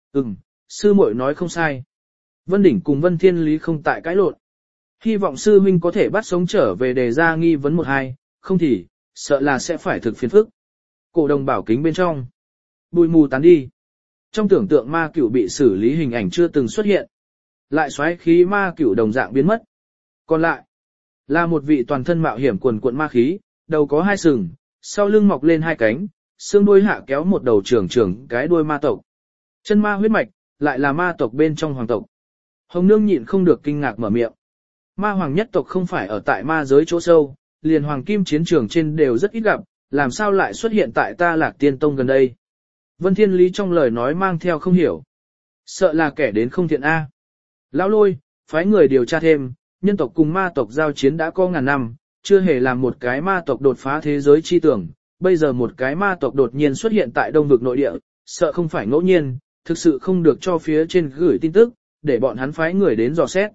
Sư muội nói không sai. Vân Đỉnh cùng Vân Thiên Lý không tại cãi lộn. Hy vọng sư huynh có thể bắt sống trở về đề ra nghi vấn 1-2, không thì, sợ là sẽ phải thực phiền phức. Cổ đồng bảo kính bên trong. Bụi mù tán đi. Trong tưởng tượng ma cửu bị xử lý hình ảnh chưa từng xuất hiện. Lại xoáy khí ma cửu đồng dạng biến mất. Còn lại, là một vị toàn thân mạo hiểm quần cuộn ma khí, đầu có 2 sừng, sau lưng mọc lên 2 cánh, xương đuôi hạ kéo một đầu trường trường cái đuôi ma tộc. Chân ma huyết mạch, lại là ma tộc bên trong hoàng tộc. Hồng Nương nhịn không được kinh ngạc mở miệng. Ma hoàng nhất tộc không phải ở tại ma giới chỗ sâu, liền hoàng kim chiến trường trên đều rất ít gặp, làm sao lại xuất hiện tại ta Lạc Tiên Tông gần đây. Vân Thiên Lý trong lời nói mang theo không hiểu. Sợ là kẻ đến không thiện A. Lão Lôi, phái người điều tra thêm, nhân tộc cùng ma tộc giao chiến đã có ngàn năm, chưa hề làm một cái ma tộc đột phá thế giới chi tưởng, bây giờ một cái ma tộc đột nhiên xuất hiện tại đông vực nội địa, sợ không phải ngẫu nhiên, thực sự không được cho phía trên gửi tin tức, để bọn hắn phái người đến dò xét.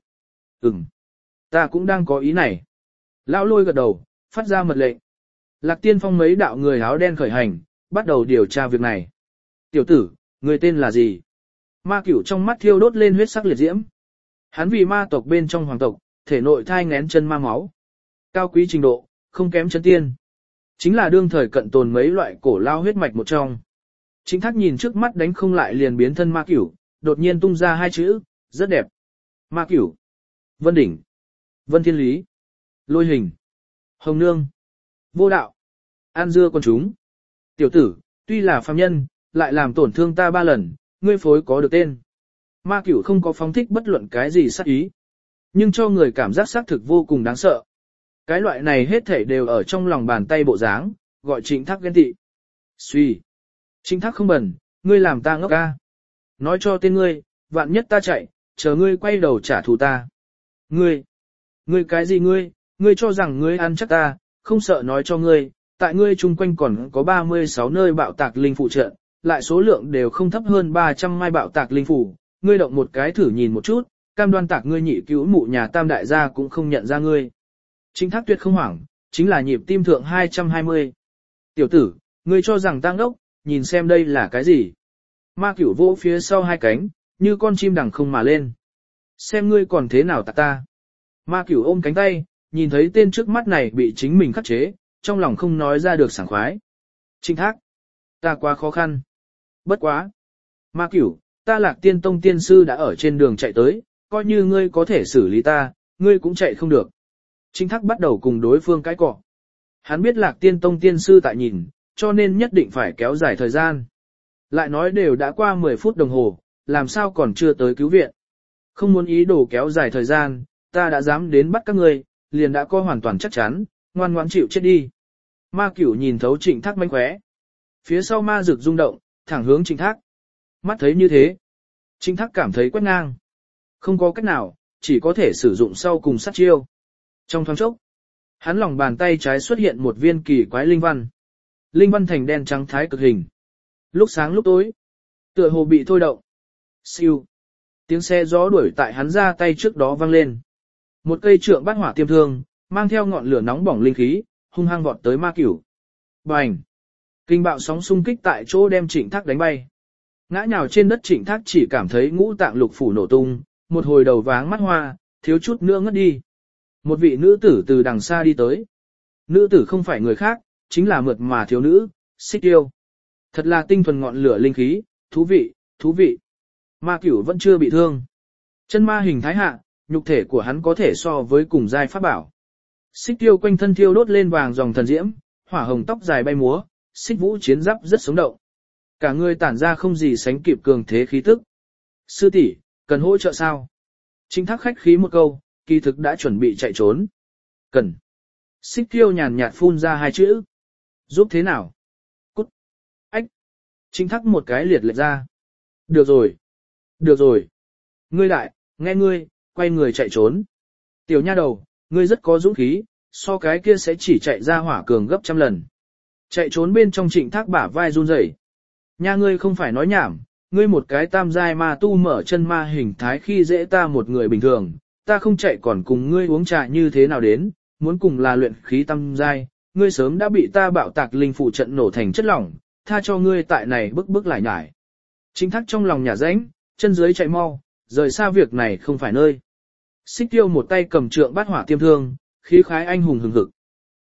Ta cũng đang có ý này. Lão Lôi gật đầu, phát ra mật lệnh. Lạc Tiên Phong mấy đạo người áo đen khởi hành, bắt đầu điều tra việc này. Tiểu tử, người tên là gì? Ma Cửu trong mắt thiêu đốt lên huyết sắc liệt diễm. Hắn vì ma tộc bên trong hoàng tộc, thể nội thai ngén chân ma máu. Cao quý trình độ, không kém chân tiên. Chính là đương thời cận tồn mấy loại cổ lao huyết mạch một trong. Chính Thác nhìn trước mắt đánh không lại liền biến thân Ma Cửu, đột nhiên tung ra 2 chữ, rất đẹp. Ma Cửu, Vân Đỉnh, Vân Thiên Lý, Lôi Hình, Hồng Nương, Vô Đạo, An Dưa con chúng. Tiểu tử, tuy là phàm nhân, lại làm tổn thương ta 3 lần, ngươi phối có được tên. Ma Cửu không có phóng thích bất luận cái gì sát ý, nhưng cho người cảm giác xác thực vô cùng đáng sợ. Cái loại này hết thảy đều ở trong lòng bàn tay bộ dáng, gọi Trịnh Thác ghen tị. Suy. Trịnh Thác không bẩn, ngươi làm ta ngốc ca. Nói cho tên ngươi, vạn nhất ta chạy, chờ ngươi quay đầu trả thù ta. Ngươi cái gì ngươi cho rằng ngươi ăn chắc ta, không sợ nói cho ngươi, tại ngươi chung quanh còn có 36 nơi bạo tạc linh phụ trận, lại số lượng đều không thấp hơn 300 mai bạo tạc linh phủ, ngươi động một cái thử nhìn một chút, cam đoan tạc ngươi nhị cứu mụ nhà tam đại gia cũng không nhận ra ngươi. Trịnh Thác tuyệt không hoảng, chính là nhịp tim thượng 220. Tiểu tử, ngươi cho rằng ta ngốc, nhìn xem đây là cái gì. Ma Cửu vỗ phía sau 2 cánh, như con chim đằng không mà lên. Xem ngươi còn thế nào tạc ta. Ma Cửu ôm cánh tay, nhìn thấy tên trước mắt này bị chính mình khắc chế, trong lòng không nói ra được sảng khoái. Trịnh Thác, ta quá khó khăn. Bất quá. Ma Cửu, ta Lạc Tiên Tông tiên sư đã ở trên đường chạy tới, coi như ngươi có thể xử lý ta, ngươi cũng chạy không được. Trịnh Thác bắt đầu cùng đối phương cãi cọ. Hắn biết Lạc Tiên Tông tiên sư tại nhìn, cho nên nhất định phải kéo dài thời gian. Lại nói đều đã qua 10 phút đồng hồ, làm sao còn chưa tới cứu viện. Không muốn ý đồ kéo dài thời gian, ta đã dám đến bắt các ngươi, liền đã có hoàn toàn chắc chắn, ngoan ngoãn chịu chết đi. Ma Cửu nhìn thấu Trịnh Thác mánh khóe. Phía sau ma rực rung động, thẳng hướng Trịnh Thác. Mắt thấy như thế, Trịnh Thác cảm thấy quét ngang. Không có cách nào, chỉ có thể sử dụng sau cùng sát chiêu. Trong thoáng chốc, hắn lòng bàn tay trái xuất hiện một viên kỳ quái linh văn. Linh văn thành đen trắng thái cực hình. Lúc sáng lúc tối, tựa hồ bị thôi động. Siêu. Tiếng xe gió đuổi tại hắn ra tay trước đó vang lên. Một cây trượng bát hỏa tiêm thương, mang theo ngọn lửa nóng bỏng linh khí, hung hăng vọt tới Ma Cửu. Bành! Kinh bạo sóng xung kích tại chỗ đem Trịnh Thác đánh bay. Ngã nhào trên đất Trịnh Thác chỉ cảm thấy ngũ tạng lục phủ nổ tung, một hồi đầu váng mắt hoa, thiếu chút nữa ngất đi. Một vị nữ tử từ đằng xa đi tới. Nữ tử không phải người khác, chính là mượt mà thiếu nữ, Xích Tiêu. Thật là tinh thuần ngọn lửa linh khí, thú vị, thú vị. Ma Cửu vẫn chưa bị thương. Chân ma hình thái hạ, nhục thể của hắn có thể so với cùng giai pháp bảo. Xích Tiêu quanh thân thiêu đốt lên vàng dòng thần diễm, hỏa hồng tóc dài bay múa, xích vũ chiến giáp rất sống động. Cả người tản ra không gì sánh kịp cường thế khí tức. Sư tỷ, cần hỗ trợ sao? Trịnh Thác khách khí một câu, kỳ thực đã chuẩn bị chạy trốn. Cần. Xích Tiêu nhàn nhạt phun ra 2 chữ. Giúp thế nào? Cút. Ách. Trịnh Thác một cái liệt lệch ra. Được rồi. Được rồi. Ngươi đại, nghe ngươi, quay người chạy trốn. Tiểu nha đầu, ngươi rất có dũng khí, so cái kia sẽ chỉ chạy ra hỏa cường gấp trăm lần. Chạy trốn bên trong Trịnh Thác bả vai run rẩy. Nha ngươi không phải nói nhảm, ngươi một cái tam giai ma tu mở chân ma hình thái khi dễ ta một người bình thường, ta không chạy còn cùng ngươi uống trà như thế nào đến, muốn cùng là luyện khí tam giai, ngươi sớm đã bị ta bạo tạc linh phụ trận nổ thành chất lỏng, tha cho ngươi tại này bức bức lại nhải. Trịnh Thác trong lòng nhả rãnh, chân dưới chạy mau, rời xa việc này không phải nơi. Xích Tiêu một tay cầm trượng bát hỏa tiêm thương, khí khái anh hùng hừng hực.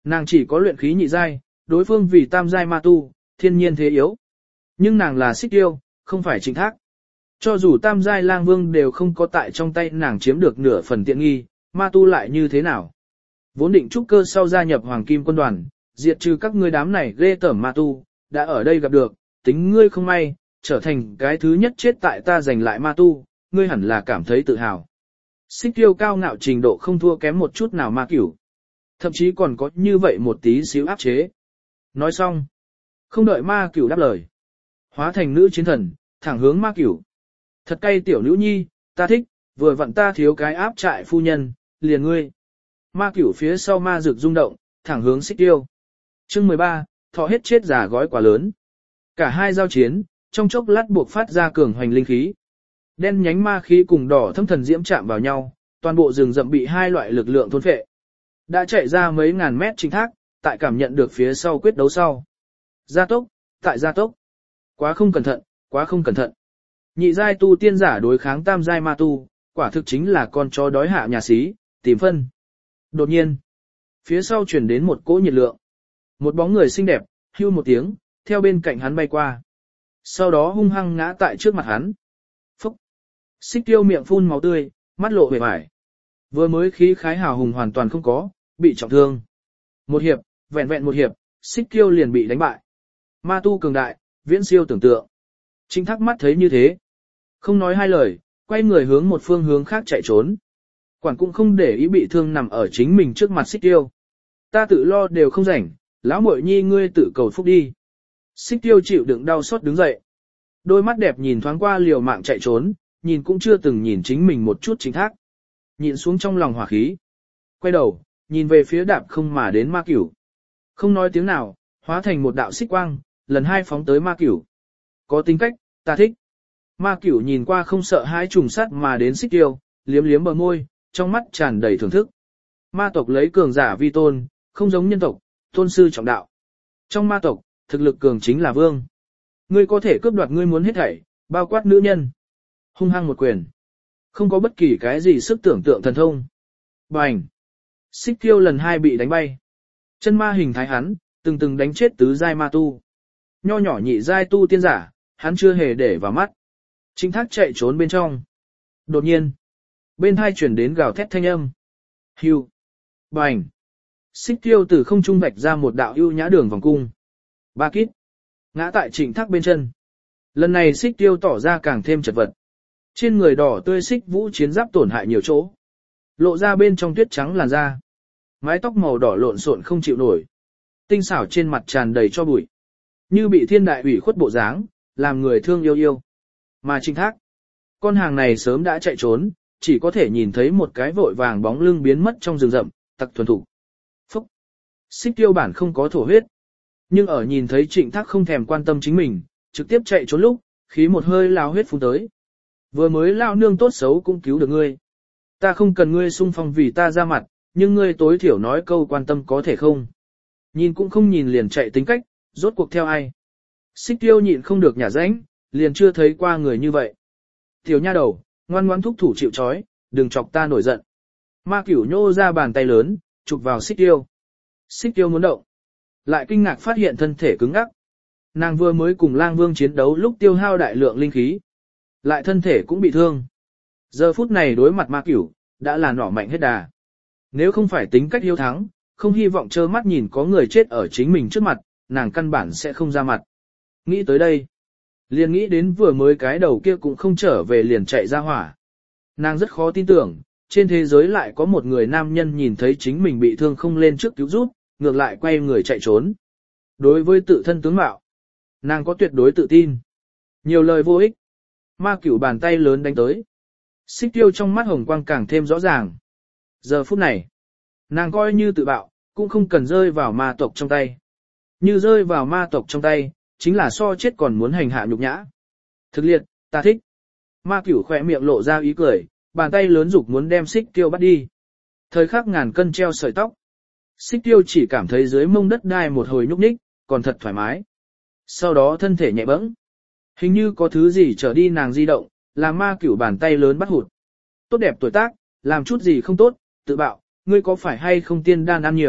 Nàng chỉ có luyện khí nhị giai, đối phương vì tam giai ma tu, thiên nhiên thế yếu. Nhưng nàng là Xích Tiêu, không phải Trịnh Thác. Cho dù tam giai lang vương đều không có tại trong tay nàng chiếm được nửa phần tiện nghi, ma tu lại như thế nào? Vốn định trúc cơ sau gia nhập Hoàng Kim quân đoàn, diệt trừ các ngươi đám này ghê tởm ma tu, đã ở đây gặp được, tính ngươi không may, trở thành cái thứ nhất chết tại ta giành lại ma tu, ngươi hẳn là cảm thấy tự hào. Xích Tiêu cao ngạo trình độ không thua kém một chút nào ma cửu. Thậm chí còn có như vậy một tí xíu áp chế. Nói xong, không đợi ma cửu đáp lời. Hóa thành nữ chiến thần, thẳng hướng ma cửu. Thật cay tiểu nữ nhi, ta thích, vừa vặn ta thiếu cái áp trại phu nhân, liền ngươi. Ma cửu phía sau ma rực rung động, thẳng hướng Xích Tiêu. Chương 13, thọ hết chết giả gói quá lớn. Cả hai giao chiến, trong chốc lát buộc phát ra cường hoành linh khí. Đen nhánh ma khí cùng đỏ thâm thần diễm chạm vào nhau, toàn bộ rừng rậm bị hai loại lực lượng thôn phệ. Đã chạy ra mấy ngàn mét Trịnh Thác, tại cảm nhận được phía sau quyết đấu sau. Gia tốc, tại gia tốc. Quá không cẩn thận, quá không cẩn thận. Nhị giai tu tiên giả đối kháng tam giai ma tu, quả thực chính là con chó đói hạ nhà xí, tìm phân. Đột nhiên, phía sau truyền đến một cỗ nhiệt lượng. Một bóng người xinh đẹp, hưu một tiếng, theo bên cạnh hắn bay qua. Sau đó hung hăng ngã tại trước mặt hắn. Phúc! Xích Tiêu miệng phun máu tươi, mắt lộ vẻ vải. Vừa mới khí khái hào hùng hoàn toàn không có, bị trọng thương. Một hiệp, vẹn vẹn một hiệp, Xích Tiêu liền bị đánh bại. Ma tu cường đại, viễn siêu tưởng tượng. Trịnh Thác mắt thấy như thế. Không nói hai lời, quay người hướng một phương hướng khác chạy trốn. Quản cũng không để ý bị thương nằm ở chính mình trước mặt Xích Tiêu. Ta tự lo đều không rảnh, lão muội nhi ngươi tự cầu phúc đi. Xích Tiêu chịu đựng đau xót đứng dậy. Đôi mắt đẹp nhìn thoáng qua liều mạng chạy trốn, nhìn cũng chưa từng nhìn chính mình một chút Trịnh Thác. Nhìn xuống trong lòng hỏa khí. Quay đầu, nhìn về phía đạp không mà đến ma cửu. Không nói tiếng nào, hóa thành một đạo xích quang, lần hai phóng tới ma cửu. Có tính cách, ta thích. Ma cửu nhìn qua không sợ hãi trùng sát mà đến Xích Tiêu, liếm liếm bờ môi, trong mắt tràn đầy thưởng thức. Ma tộc lấy cường giả vi tôn, không giống nhân tộc, tôn sư trọng đạo. Trong ma tộc, thực lực cường chính là vương. Ngươi có thể cướp đoạt ngươi muốn hết thảy, bao quát nữ nhân. Hung hăng một quyền. Không có bất kỳ cái gì sức tưởng tượng thần thông. Bành! Xích Tiêu lần hai bị đánh bay. Chân ma hình thái hắn, từng đánh chết tứ giai ma tu. Nho nhỏ nhị giai tu tiên giả, hắn chưa hề để vào mắt. Trịnh Thác chạy trốn bên trong. Đột nhiên, bên tai chuyển đến gào thét thanh âm. Hưu! Bành! Xích Tiêu từ không trung vạch ra một đạo ưu nhã đường vòng cung. Ba kít! Ngã tại Trịnh Thác bên chân. Lần này Xích Tiêu tỏ ra càng thêm chật vật. Trên người đỏ tươi xích vũ chiến giáp tổn hại nhiều chỗ. Lộ ra bên trong tuyết trắng làn da. Mái tóc màu đỏ lộn xộn không chịu nổi. Tinh xảo trên mặt tràn đầy cho bụi. Như bị thiên đại ủy khuất bộ dáng, làm người thương yêu yêu. Mà Trịnh Thác, con hàng này sớm đã chạy trốn, chỉ có thể nhìn thấy một cái vội vàng bóng lưng biến mất trong rừng rậm, tặc thuần thủ. Phúc! Xích Tiêu bản không có thổ huyết. Nhưng ở nhìn thấy Trịnh Thác không thèm quan tâm chính mình, trực tiếp chạy trốn lúc, khí một hơi lao huyết phun tới. Vừa mới lao nương tốt xấu cũng cứu được ngươi. Ta không cần ngươi xung phong vì ta ra mặt, nhưng ngươi tối thiểu nói câu quan tâm có thể không. Nhìn cũng không nhìn liền chạy tính cách, rốt cuộc theo ai. Xích Tiêu nhịn không được nhả rãnh, liền chưa thấy qua người như vậy. Tiểu nha đầu, ngoan ngoãn thúc thủ chịu trói, đừng chọc ta nổi giận. Ma Cửu nhô ra bàn tay lớn, chụp vào Xích Tiêu. Xích Tiêu muốn động, lại kinh ngạc phát hiện thân thể cứng ngắc. Nàng vừa mới cùng Lang Vương chiến đấu lúc tiêu hao đại lượng linh khí, lại thân thể cũng bị thương. Giờ phút này đối mặt Ma Cửu, đã là nỏ mạnh hết đà. Nếu không phải tính cách hiếu thắng, không hy vọng trơ mắt nhìn có người chết ở chính mình trước mặt, nàng căn bản sẽ không ra mặt. Nghĩ tới đây, liền nghĩ đến vừa mới cái đầu kia cũng không trở về liền chạy ra hỏa. Nàng rất khó tin tưởng, trên thế giới lại có một người nam nhân nhìn thấy chính mình bị thương không lên trước cứu giúp, ngược lại quay người chạy trốn. Đối với tự thân tướng mạo, nàng có tuyệt đối tự tin. Nhiều lời vô ích. Ma Cửu bàn tay lớn đánh tới. Xích Tiêu trong mắt hồng quang càng thêm rõ ràng. Giờ phút này, nàng coi như tự bạo, cũng không cần rơi vào ma tộc trong tay. Như rơi vào ma tộc trong tay, chính là so chết còn muốn hành hạ nhục nhã. Thực liệt, ta thích. Ma Cửu khỏe miệng lộ ra ý cười, bàn tay lớn dục muốn đem Xích Tiêu bắt đi. Thời khắc ngàn cân treo sợi tóc. Xích Tiêu chỉ cảm thấy dưới mông đất đai một hồi nhúc nhích, còn thật thoải mái. Sau đó thân thể nhẹ bẫng. Hình như có thứ gì trở đi nàng di động, làm Ma Cửu bàn tay lớn bắt hụt. Tốt đẹp tuổi tác, làm chút gì không tốt, tự bạo, ngươi có phải hay không tiên đan ăn nhiều,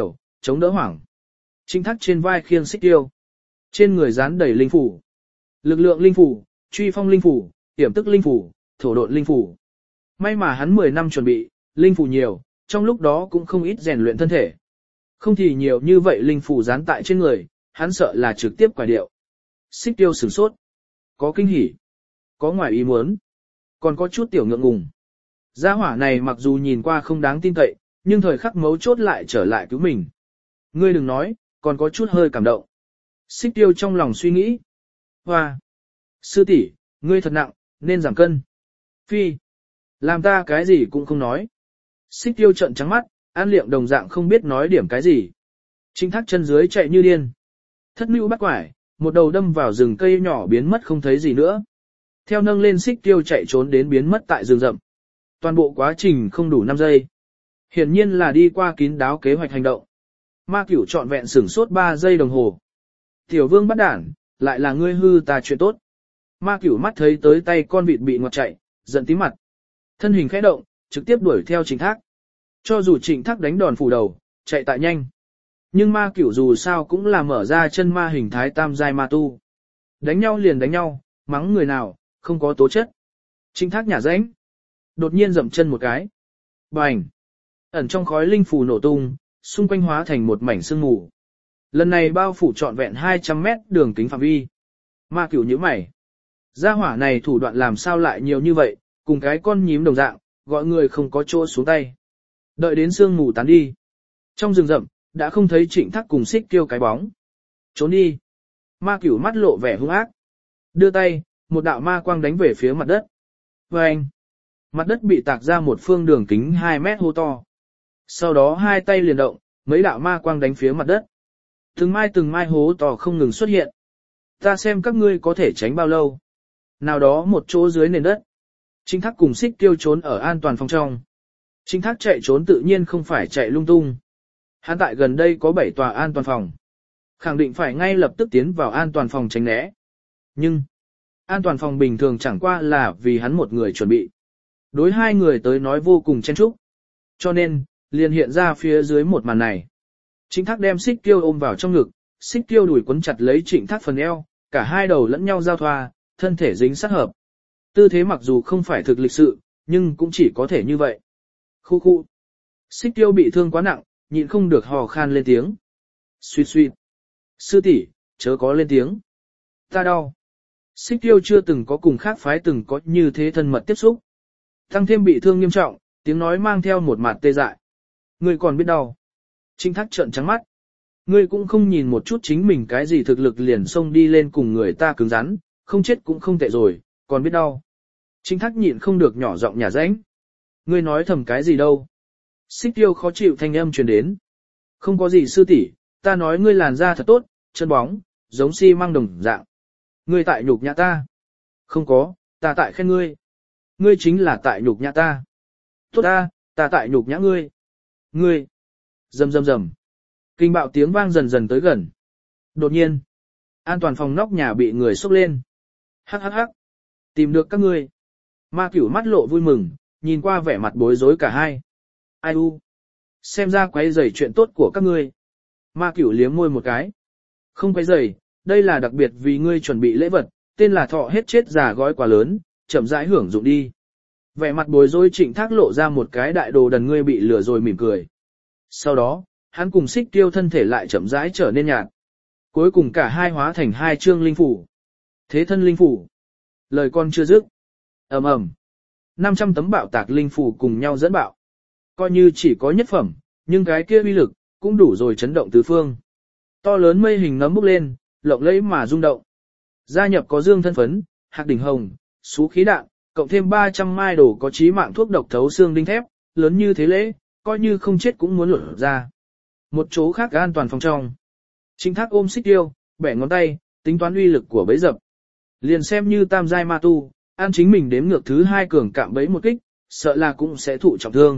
chống đỡ hoảng. Trịnh Thác trên vai khiêng xích tiêu. Trên người dán đầy linh phủ. Lực lượng linh phủ, truy phong linh phủ, hiểm tức linh phủ, thổ độn linh phủ. May mà hắn 10 năm chuẩn bị, linh phủ nhiều, trong lúc đó cũng không ít rèn luyện thân thể. Không thì nhiều như vậy linh phủ dán tại trên người, hắn sợ là trực tiếp quả điệu. Xích tiêu sửng sốt. Có kinh hỉ, có ngoài ý muốn, còn có chút tiểu ngượng ngùng. Gia hỏa này mặc dù nhìn qua không đáng tin cậy, nhưng thời khắc mấu chốt lại trở lại cứu mình. Ngươi đừng nói, còn có chút hơi cảm động. Xích tiêu trong lòng suy nghĩ. Hoa! Sư tỷ, ngươi thật nặng, nên giảm cân. Phi! Làm ta cái gì cũng không nói. Xích tiêu trợn trắng mắt, An Liệm đồng dạng không biết nói điểm cái gì. Trịnh Thác chân dưới chạy như điên. Thất mưu bắt quải, một đầu đâm vào rừng cây nhỏ biến mất không thấy gì nữa. Theo nâng lên xích tiêu chạy trốn đến biến mất tại rừng rậm. Toàn bộ quá trình không đủ 5 giây. Hiển nhiên là đi qua kín đáo kế hoạch hành động. Ma Cửu trọn vẹn sửng sốt 3 giây đồng hồ. Tiểu Vương bắt đản, lại là ngươi hư ta chuyện tốt. Ma Cửu mắt thấy tới tay con vịt bị ngoặt chạy, giận tím mặt. Thân hình khẽ động, trực tiếp đuổi theo Trịnh Thác. Cho dù Trịnh Thác đánh đòn phủ đầu, chạy tại nhanh. Nhưng Ma Cửu dù sao cũng là mở ra chân ma hình thái tam giai ma tu. Đánh nhau liền đánh nhau, mắng người nào, không có tố chất. Trịnh Thác nhả rãnh. Đột nhiên dậm chân một cái. Bành! Ẩn trong khói linh phù nổ tung, xung quanh hóa thành một mảnh sương mù. Lần này bao phủ trọn vẹn 200 mét đường kính phạm vi. Ma Cửu nhíu mày. Gia hỏa này thủ đoạn làm sao lại nhiều như vậy, cùng cái con nhím đồng dạng, gọi người không có chỗ xuống tay. Đợi đến sương mù tán đi. Trong rừng rậm, đã không thấy Trịnh Thác cùng xích tiêu cái bóng. Trốn đi. Ma Cửu mắt lộ vẻ hung ác. Đưa tay, một đạo ma quang đánh về phía mặt đất. Vâng! Mặt đất bị tạc ra một phương đường kính 2 mét hô to. Sau đó hai tay liền động, mấy đạo ma quang đánh phía mặt đất. Từng mai hố to không ngừng xuất hiện. Ta xem các ngươi có thể tránh bao lâu. Nào đó một chỗ dưới nền đất. Trịnh Thác cùng xích tiêu trốn ở an toàn phòng trong. Trịnh Thác chạy trốn tự nhiên không phải chạy lung tung. Hắn tại gần đây có 7 tòa an toàn phòng. Khẳng định phải ngay lập tức tiến vào an toàn phòng tránh né. Nhưng, an toàn phòng bình thường chẳng qua là vì hắn một người chuẩn bị. Đối hai người tới nói vô cùng chen chúc. Cho nên, liền hiện ra phía dưới một màn này. Trịnh Thác đem xích tiêu ôm vào trong ngực, xích tiêu đùi quấn chặt lấy Trịnh Thác phần eo, cả hai đầu lẫn nhau giao thoa, thân thể dính sát hợp. Tư thế mặc dù không phải thực lịch sự, nhưng cũng chỉ có thể như vậy. Khu khu. Xích tiêu bị thương quá nặng, nhịn không được hò khan lên tiếng. Suýt suýt. Sư tỷ, chớ có lên tiếng. Ta đau. Xích tiêu chưa từng có cùng khác phái từng có như thế thân mật tiếp xúc. Tăng thêm bị thương nghiêm trọng, tiếng nói mang theo một mặt tê dại. Ngươi còn biết đau. Trịnh Thác trợn trắng mắt. Ngươi cũng không nhìn một chút chính mình cái gì thực lực liền xông đi lên cùng người ta cứng rắn, không chết cũng không tệ rồi, còn biết đau. Trịnh Thác nhịn không được nhỏ giọng nhả rãnh. Ngươi nói thầm cái gì đâu. Xích tiêu khó chịu thanh âm truyền đến. Không có gì sư tỷ, ta nói ngươi làn da thật tốt, chân bóng, giống xi măng đồng dạng. Ngươi tại nhục nhã ta. Không có, ta tại khen ngươi. Ngươi chính là tại nhục nhã ta. Tốt ta tại nhục nhã ngươi. Ngươi. Rầm rầm rầm. Kinh bạo tiếng vang dần dần tới gần. Đột nhiên, an toàn phòng nóc nhà bị người xốc lên. Hắc hắc hắc. Tìm được các ngươi. Ma Cửu mắt lộ vui mừng, nhìn qua vẻ mặt bối rối cả hai. Ai u. Xem ra quấy rầy chuyện tốt của các ngươi. Ma Cửu liếm môi một cái. Không quấy rầy, đây là đặc biệt vì ngươi chuẩn bị lễ vật, tên là thọ hết chết già gói quà lớn, chậm rãi hưởng dụng đi. Vẻ mặt bối rối Trịnh Thác lộ ra một cái đại đồ đần ngươi bị lừa rồi mỉm cười. Sau đó, hắn cùng xích tiêu thân thể lại chậm rãi trở nên nhạt. Cuối cùng cả hai hóa thành hai chương linh phủ. Thế thân linh phủ. Lời con chưa dứt. Ầm ầm. 500 tấm bạo tạc linh phủ cùng nhau dẫn bạo. Coi như chỉ có nhất phẩm, nhưng cái kia uy lực, cũng đủ rồi chấn động tứ phương. To lớn mây hình nấm bốc lên, lộng lẫy mà rung động. Gia nhập có dương thân phấn, hạc đỉnh hồng, xú khí đạn, cộng thêm 300 mai đồ có chí mạng thuốc độc thấu xương đinh thép, lớn như thế lễ, coi như không chết cũng muốn lột ra. Một chỗ khác an toàn phòng trong. Trịnh Thác ôm xích tiêu, bẻ ngón tay, tính toán uy lực của bẫy dập. Liền xem như tam giai ma tu, an chính mình đếm ngược thứ 2 cường cạm bẫy một kích, sợ là cũng sẽ thụ trọng thương.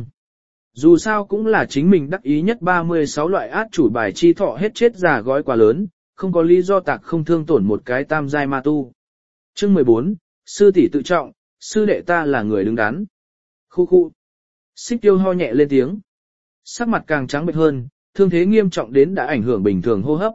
Dù sao cũng là chính mình đắc ý nhất 36 loại át chủ bài chi thọ hết chết già gói quà lớn, không có lý do tạc không thương tổn một cái tam giai ma tu. Chương 14, sư tỷ tự trọng, sư đệ ta là người đứng đắn. Khu khu. Xích tiêu ho nhẹ lên tiếng. Sắc mặt càng trắng bệch hơn, thương thế nghiêm trọng đến đã ảnh hưởng bình thường hô hấp.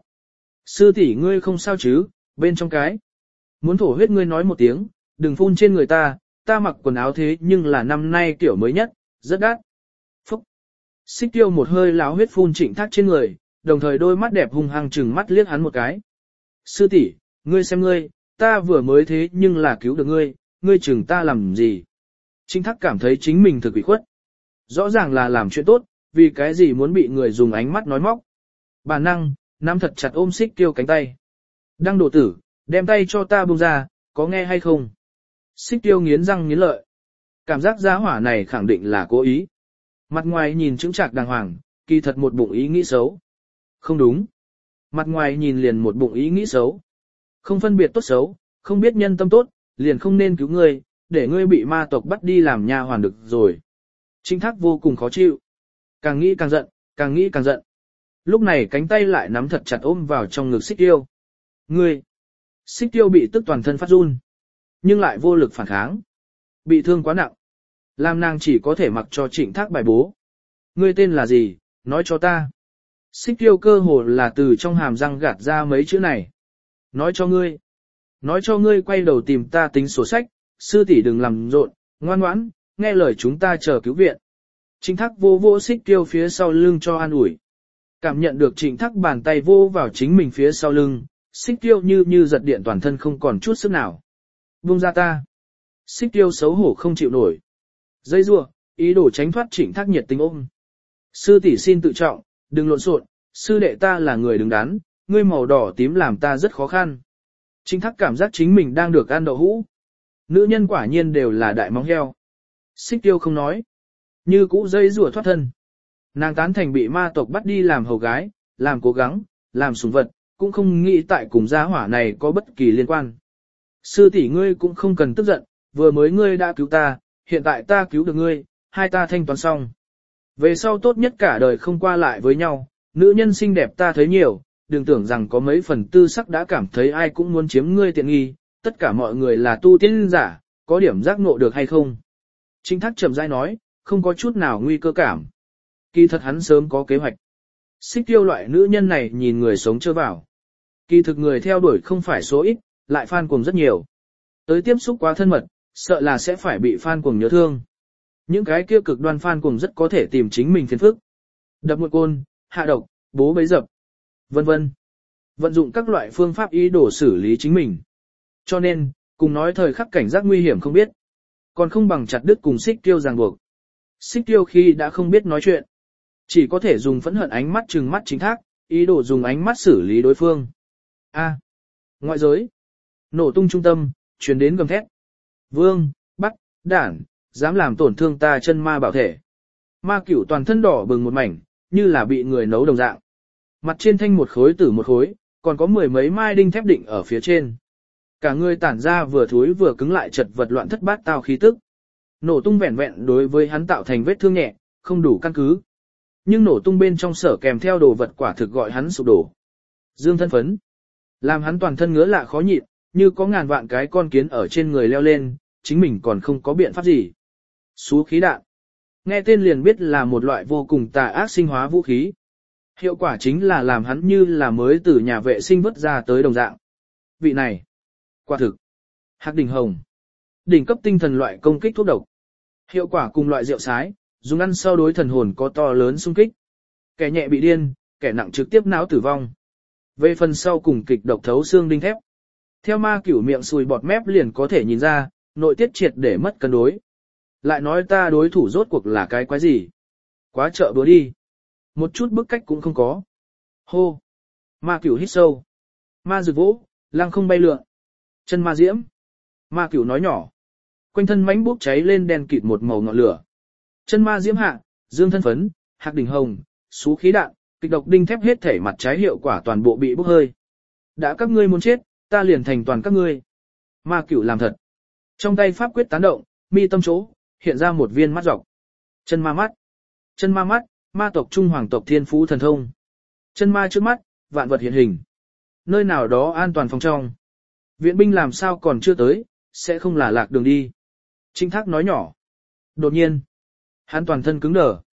Sư tỷ ngươi không sao chứ, bên trong cái. Muốn thổ huyết ngươi nói một tiếng, đừng phun trên người ta mặc quần áo thế nhưng là năm nay kiểu mới nhất, rất đắt. Phúc! Xích Tiêu một hơi láo huyết phun Trịnh Thác trên người, đồng thời đôi mắt đẹp hung hăng trừng mắt liếc hắn một cái. Sư tỷ, ngươi xem ngươi, ta vừa mới thế nhưng là cứu được ngươi chừng ta làm gì? Trịnh Thác cảm thấy chính mình thực ủy khuất. Rõ ràng là làm chuyện tốt, vì cái gì muốn bị người dùng ánh mắt nói móc. Bản năng, nắm thật chặt ôm Xích Tiêu cánh tay. Đăng độ tử, đem tay cho ta buông ra, có nghe hay không? Xích Tiêu nghiến răng nghiến lợi. Cảm giác giá hỏa này khẳng định là cố ý. Mặt ngoài nhìn chững chạc đàng hoàng, kỳ thật một bụng ý nghĩ xấu. Không đúng. Mặt ngoài nhìn liền một bụng ý nghĩ xấu. Không phân biệt tốt xấu, không biết nhân tâm tốt, liền không nên cứu ngươi, để ngươi bị ma tộc bắt đi làm nha hoàn được rồi. Trịnh Thác vô cùng khó chịu. Càng nghĩ càng giận, càng nghĩ càng giận. Lúc này cánh tay lại nắm thật chặt ôm vào trong ngực Xích Tiêu. Ngươi! Xích Tiêu bị tức toàn thân phát run, nhưng lại vô lực phản kháng. Bị thương quá nặng. Làm nàng chỉ có thể mặc cho Trịnh Thác bài bố. Ngươi tên là gì, nói cho ta. Xích Tiêu cơ hồ là từ trong hàm răng gạt ra mấy chữ này. Nói cho ngươi. Nói cho ngươi quay đầu tìm ta tính sổ sách, sư tỷ đừng làm rộn, ngoan ngoãn, nghe lời chúng ta chờ cứu viện. Trịnh Thác vô vô Xích Tiêu phía sau lưng cho an ủi. Cảm nhận được Trịnh Thác bàn tay vô vào chính mình phía sau lưng, Xích Tiêu như giật điện toàn thân không còn chút sức nào. Buông ra ta. Xích Tiêu xấu hổ không chịu nổi. Dây rủa, ý đồ tránh thoát Trịnh Thác nhiệt tình ôm. Sư tỷ xin tự trọng, đừng lộn xộn, sư đệ ta là người đứng đắn, ngươi màu đỏ tím làm ta rất khó khăn. Trịnh Thác cảm giác chính mình đang được ăn đậu hũ. Nữ nhân quả nhiên đều là đại móng heo. Xích Tiêu không nói. Như cũ dây rủa thoát thân. Nàng tán thành bị ma tộc bắt đi làm hầu gái, làm cố gắng, làm sủng vật, cũng không nghĩ tại cùng gia hỏa này có bất kỳ liên quan. Sư tỷ ngươi cũng không cần tức giận, vừa mới ngươi đã cứu ta, hiện tại ta cứu được ngươi, hai ta thanh toán xong. Về sau tốt nhất cả đời không qua lại với nhau, nữ nhân xinh đẹp ta thấy nhiều, đừng tưởng rằng có mấy phần tư sắc đã cảm thấy ai cũng muốn chiếm ngươi tiện nghi, tất cả mọi người là tu tiên giả, có điểm giác ngộ được hay không. Trịnh Thác chậm rãi nói, không có chút nào nguy cơ cảm. Kỳ thật hắn sớm có kế hoạch. Xích Tiêu loại nữ nhân này nhìn người sống chơ vào. Kỳ thực người theo đuổi không phải số ít, lại fan cuồng rất nhiều. Tới tiếp xúc quá thân mật, sợ là sẽ phải bị fan cuồng nhớ thương. Những cái kia cực đoan fan cuồng rất có thể tìm chính mình phiền phức. Đập một côn, hạ độc, bố bấy dập, vân vân. Vận dụng các loại phương pháp ý đồ xử lý chính mình. Cho nên, cùng nói thời khắc cảnh giác nguy hiểm không biết. Còn không bằng chặt đứt cùng Xích Tiêu ràng buộc. Xích Tiêu khi đã không biết nói chuyện. Chỉ có thể dùng phẫn hận ánh mắt trừng mắt Trịnh Thác, ý đồ dùng ánh mắt xử lý đối phương. A. Ngoại giới. Nổ tung trung tâm, truyền đến gầm thét. Vương, bắt, đản, dám làm tổn thương ta chân ma bảo thể. Ma Cửu toàn thân đỏ bừng một mảnh, như là bị người nấu đồng dạng. Mặt trên thanh một khối tử một khối, còn có mười mấy mai đinh thép định ở phía trên. Cả người tản ra vừa thối vừa cứng lại chật vật loạn thất bát tao khí tức. Nổ tung vẹn vẹn đối với hắn tạo thành vết thương nhẹ, không đủ căn cứ. Nhưng nổ tung bên trong sở kèm theo đồ vật quả thực gọi hắn sụp đổ. Dương thân phấn. Làm hắn toàn thân ngứa lạ khó nhịn, như có ngàn vạn cái con kiến ở trên người leo lên, chính mình còn không có biện pháp gì. Xú khí đạn. Nghe tên liền biết là một loại vô cùng tà ác sinh hóa vũ khí. Hiệu quả chính là làm hắn như là mới từ nhà vệ sinh vứt ra tới đồng dạng. Vị này. Quả thực. Hắc đỉnh hồng. Đỉnh cấp tinh thần loại công kích thuốc độc. Hiệu quả cùng loại rượu sái, dùng ăn sau đối thần hồn có to lớn xung kích. Kẻ nhẹ bị điên, kẻ nặng trực tiếp não tử vong. Về phần sau cùng kịch độc thấu xương đinh thép. Theo Ma Cửu miệng sùi bọt mép liền có thể nhìn ra, nội tiết triệt để mất cân đối. Lại nói ta đối thủ rốt cuộc là cái quái gì? Quá trợ búa đi. Một chút bức cách cũng không có. Hô. Ma Cửu hít sâu. Ma rực vỗ, lăng không bay lượn. Chân ma diễm. Ma Cửu nói nhỏ. Quanh thân mãnh bốc cháy lên đen kịt một màu ngọn lửa. Chân ma diễm hạ, dương thân phấn, hạc đỉnh hồng, xú khí đạn, kịch độc đinh thép hết thể mặt trái hiệu quả toàn bộ bị bốc hơi. Đã các ngươi muốn chết, ta liền thành toàn các ngươi. Ma Cửu làm thật. Trong tay pháp quyết tán động, mi tâm chỗ, hiện ra một viên mắt dọc. Chân ma mắt. Chân ma mắt, ma tộc trung hoàng tộc thiên phú thần thông. Chân ma trước mắt, vạn vật hiện hình. Nơi nào đó an toàn phòng trong. Viện binh làm sao còn chưa tới, sẽ không là lạc đường đi. Trịnh Thác nói nhỏ. Đột nhiên, hắn toàn thân cứng đờ.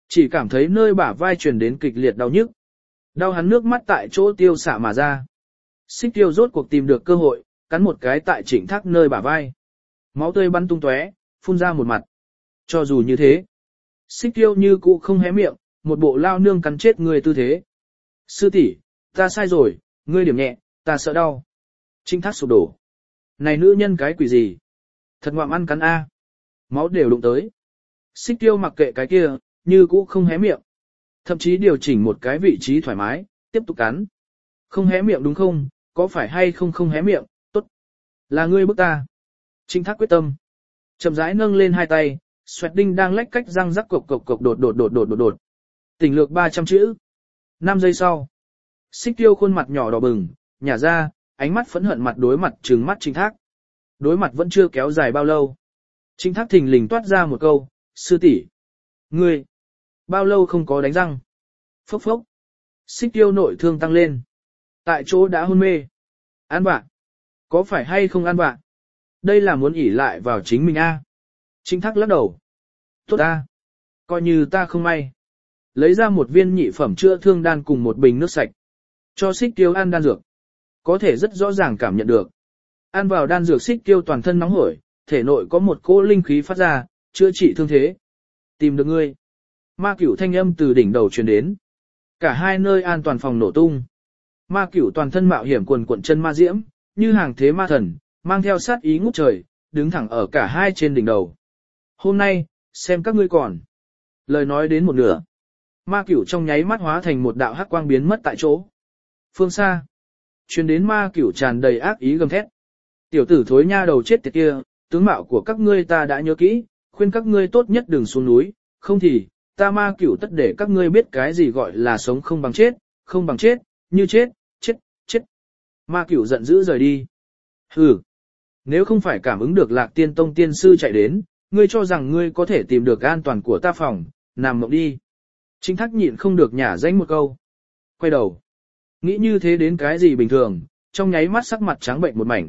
Chỉ cảm thấy nơi bả vai truyền đến kịch liệt đau nhức. Đau hắn nước mắt tại chỗ tiêu xạ mà ra. Xích Tiêu rốt cuộc tìm được cơ hội, cắn một cái tại Trịnh Thác nơi bả vai. Máu tươi bắn tung tóe, phun ra một mặt. Cho dù như thế, Xích Tiêu như cũ không hé miệng, một bộ lao nương cắn chết người tư thế. Sư tỷ, ta sai rồi, ngươi điểm nhẹ, ta sợ đau. Trịnh Thác sụp đổ. Này nữ nhân cái quỷ gì? Thật ngoạm ăn cắn A. Máu đều đụng tới. Xích Tiêu mặc kệ cái kia, như cũ không hé miệng. Thậm chí điều chỉnh một cái vị trí thoải mái, tiếp tục cắn. Không hé miệng đúng không? Có phải hay không không hé miệng? Tốt. Là ngươi bức ta. Trịnh Thác quyết tâm. Chậm rãi nâng lên hai tay, xoẹt đinh đang lách cách răng rắc cộc cộc cộc đột. Tỉnh lược 300 chữ. 5 giây sau. Xích Tiêu khuôn mặt nhỏ đỏ bừng, nhả ra, ánh mắt phẫn hận mặt đối mặt trừng mắt Trịnh Thác. Đối mặt vẫn chưa kéo dài bao lâu. Trịnh Thác thình lình toát ra một câu, sư tỷ, ngươi, bao lâu không có đánh răng. Phốc phốc. Xích Tiêu nội thương tăng lên. Tại chỗ đã hôn mê. Ăn bạ. Có phải hay không ăn bạ? Đây là muốn ỷ lại vào chính mình a. Trịnh Thác lắc đầu. Tốt a. Coi như ta không may. Lấy ra một viên nhị phẩm chữa thương đan cùng một bình nước sạch. Cho Xích Tiêu ăn đan dược. Có thể rất rõ ràng cảm nhận được. Ăn vào đan dược Xích Tiêu toàn thân nóng hổi, thể nội có một cỗ linh khí phát ra, chữa trị thương thế. Tìm được ngươi. Ma Cửu thanh âm từ đỉnh đầu truyền đến. Cả hai nơi an toàn phòng nổ tung. Ma Cửu toàn thân mạo hiểm quần cuộn chân ma diễm, như hàng thế ma thần, mang theo sát ý ngút trời, đứng thẳng ở cả hai trên đỉnh đầu. Hôm nay, xem các ngươi còn. Lời nói đến một nửa. Ma Cửu trong nháy mắt hóa thành một đạo hắc quang biến mất tại chỗ. Phương xa. Truyền đến Ma Cửu tràn đầy ác ý gầm thét. Tiểu tử thối nha đầu chết tiệt kia, tướng mạo của các ngươi ta đã nhớ kỹ, khuyên các ngươi tốt nhất đừng xuống núi, không thì, ta Ma Cửu tất để các ngươi biết cái gì gọi là sống không bằng chết, không bằng chết, như chết, chết. Ma Cửu giận dữ rời đi. Hừ, nếu không phải cảm ứng được Lạc Tiên Tông tiên sư chạy đến, ngươi cho rằng ngươi có thể tìm được an toàn của ta phòng, nằm mộng đi. Trịnh Thác nhịn không được nhả danh một câu. Quay đầu. Nghĩ như thế đến cái gì bình thường, trong nháy mắt sắc mặt trắng bệnh một mảnh.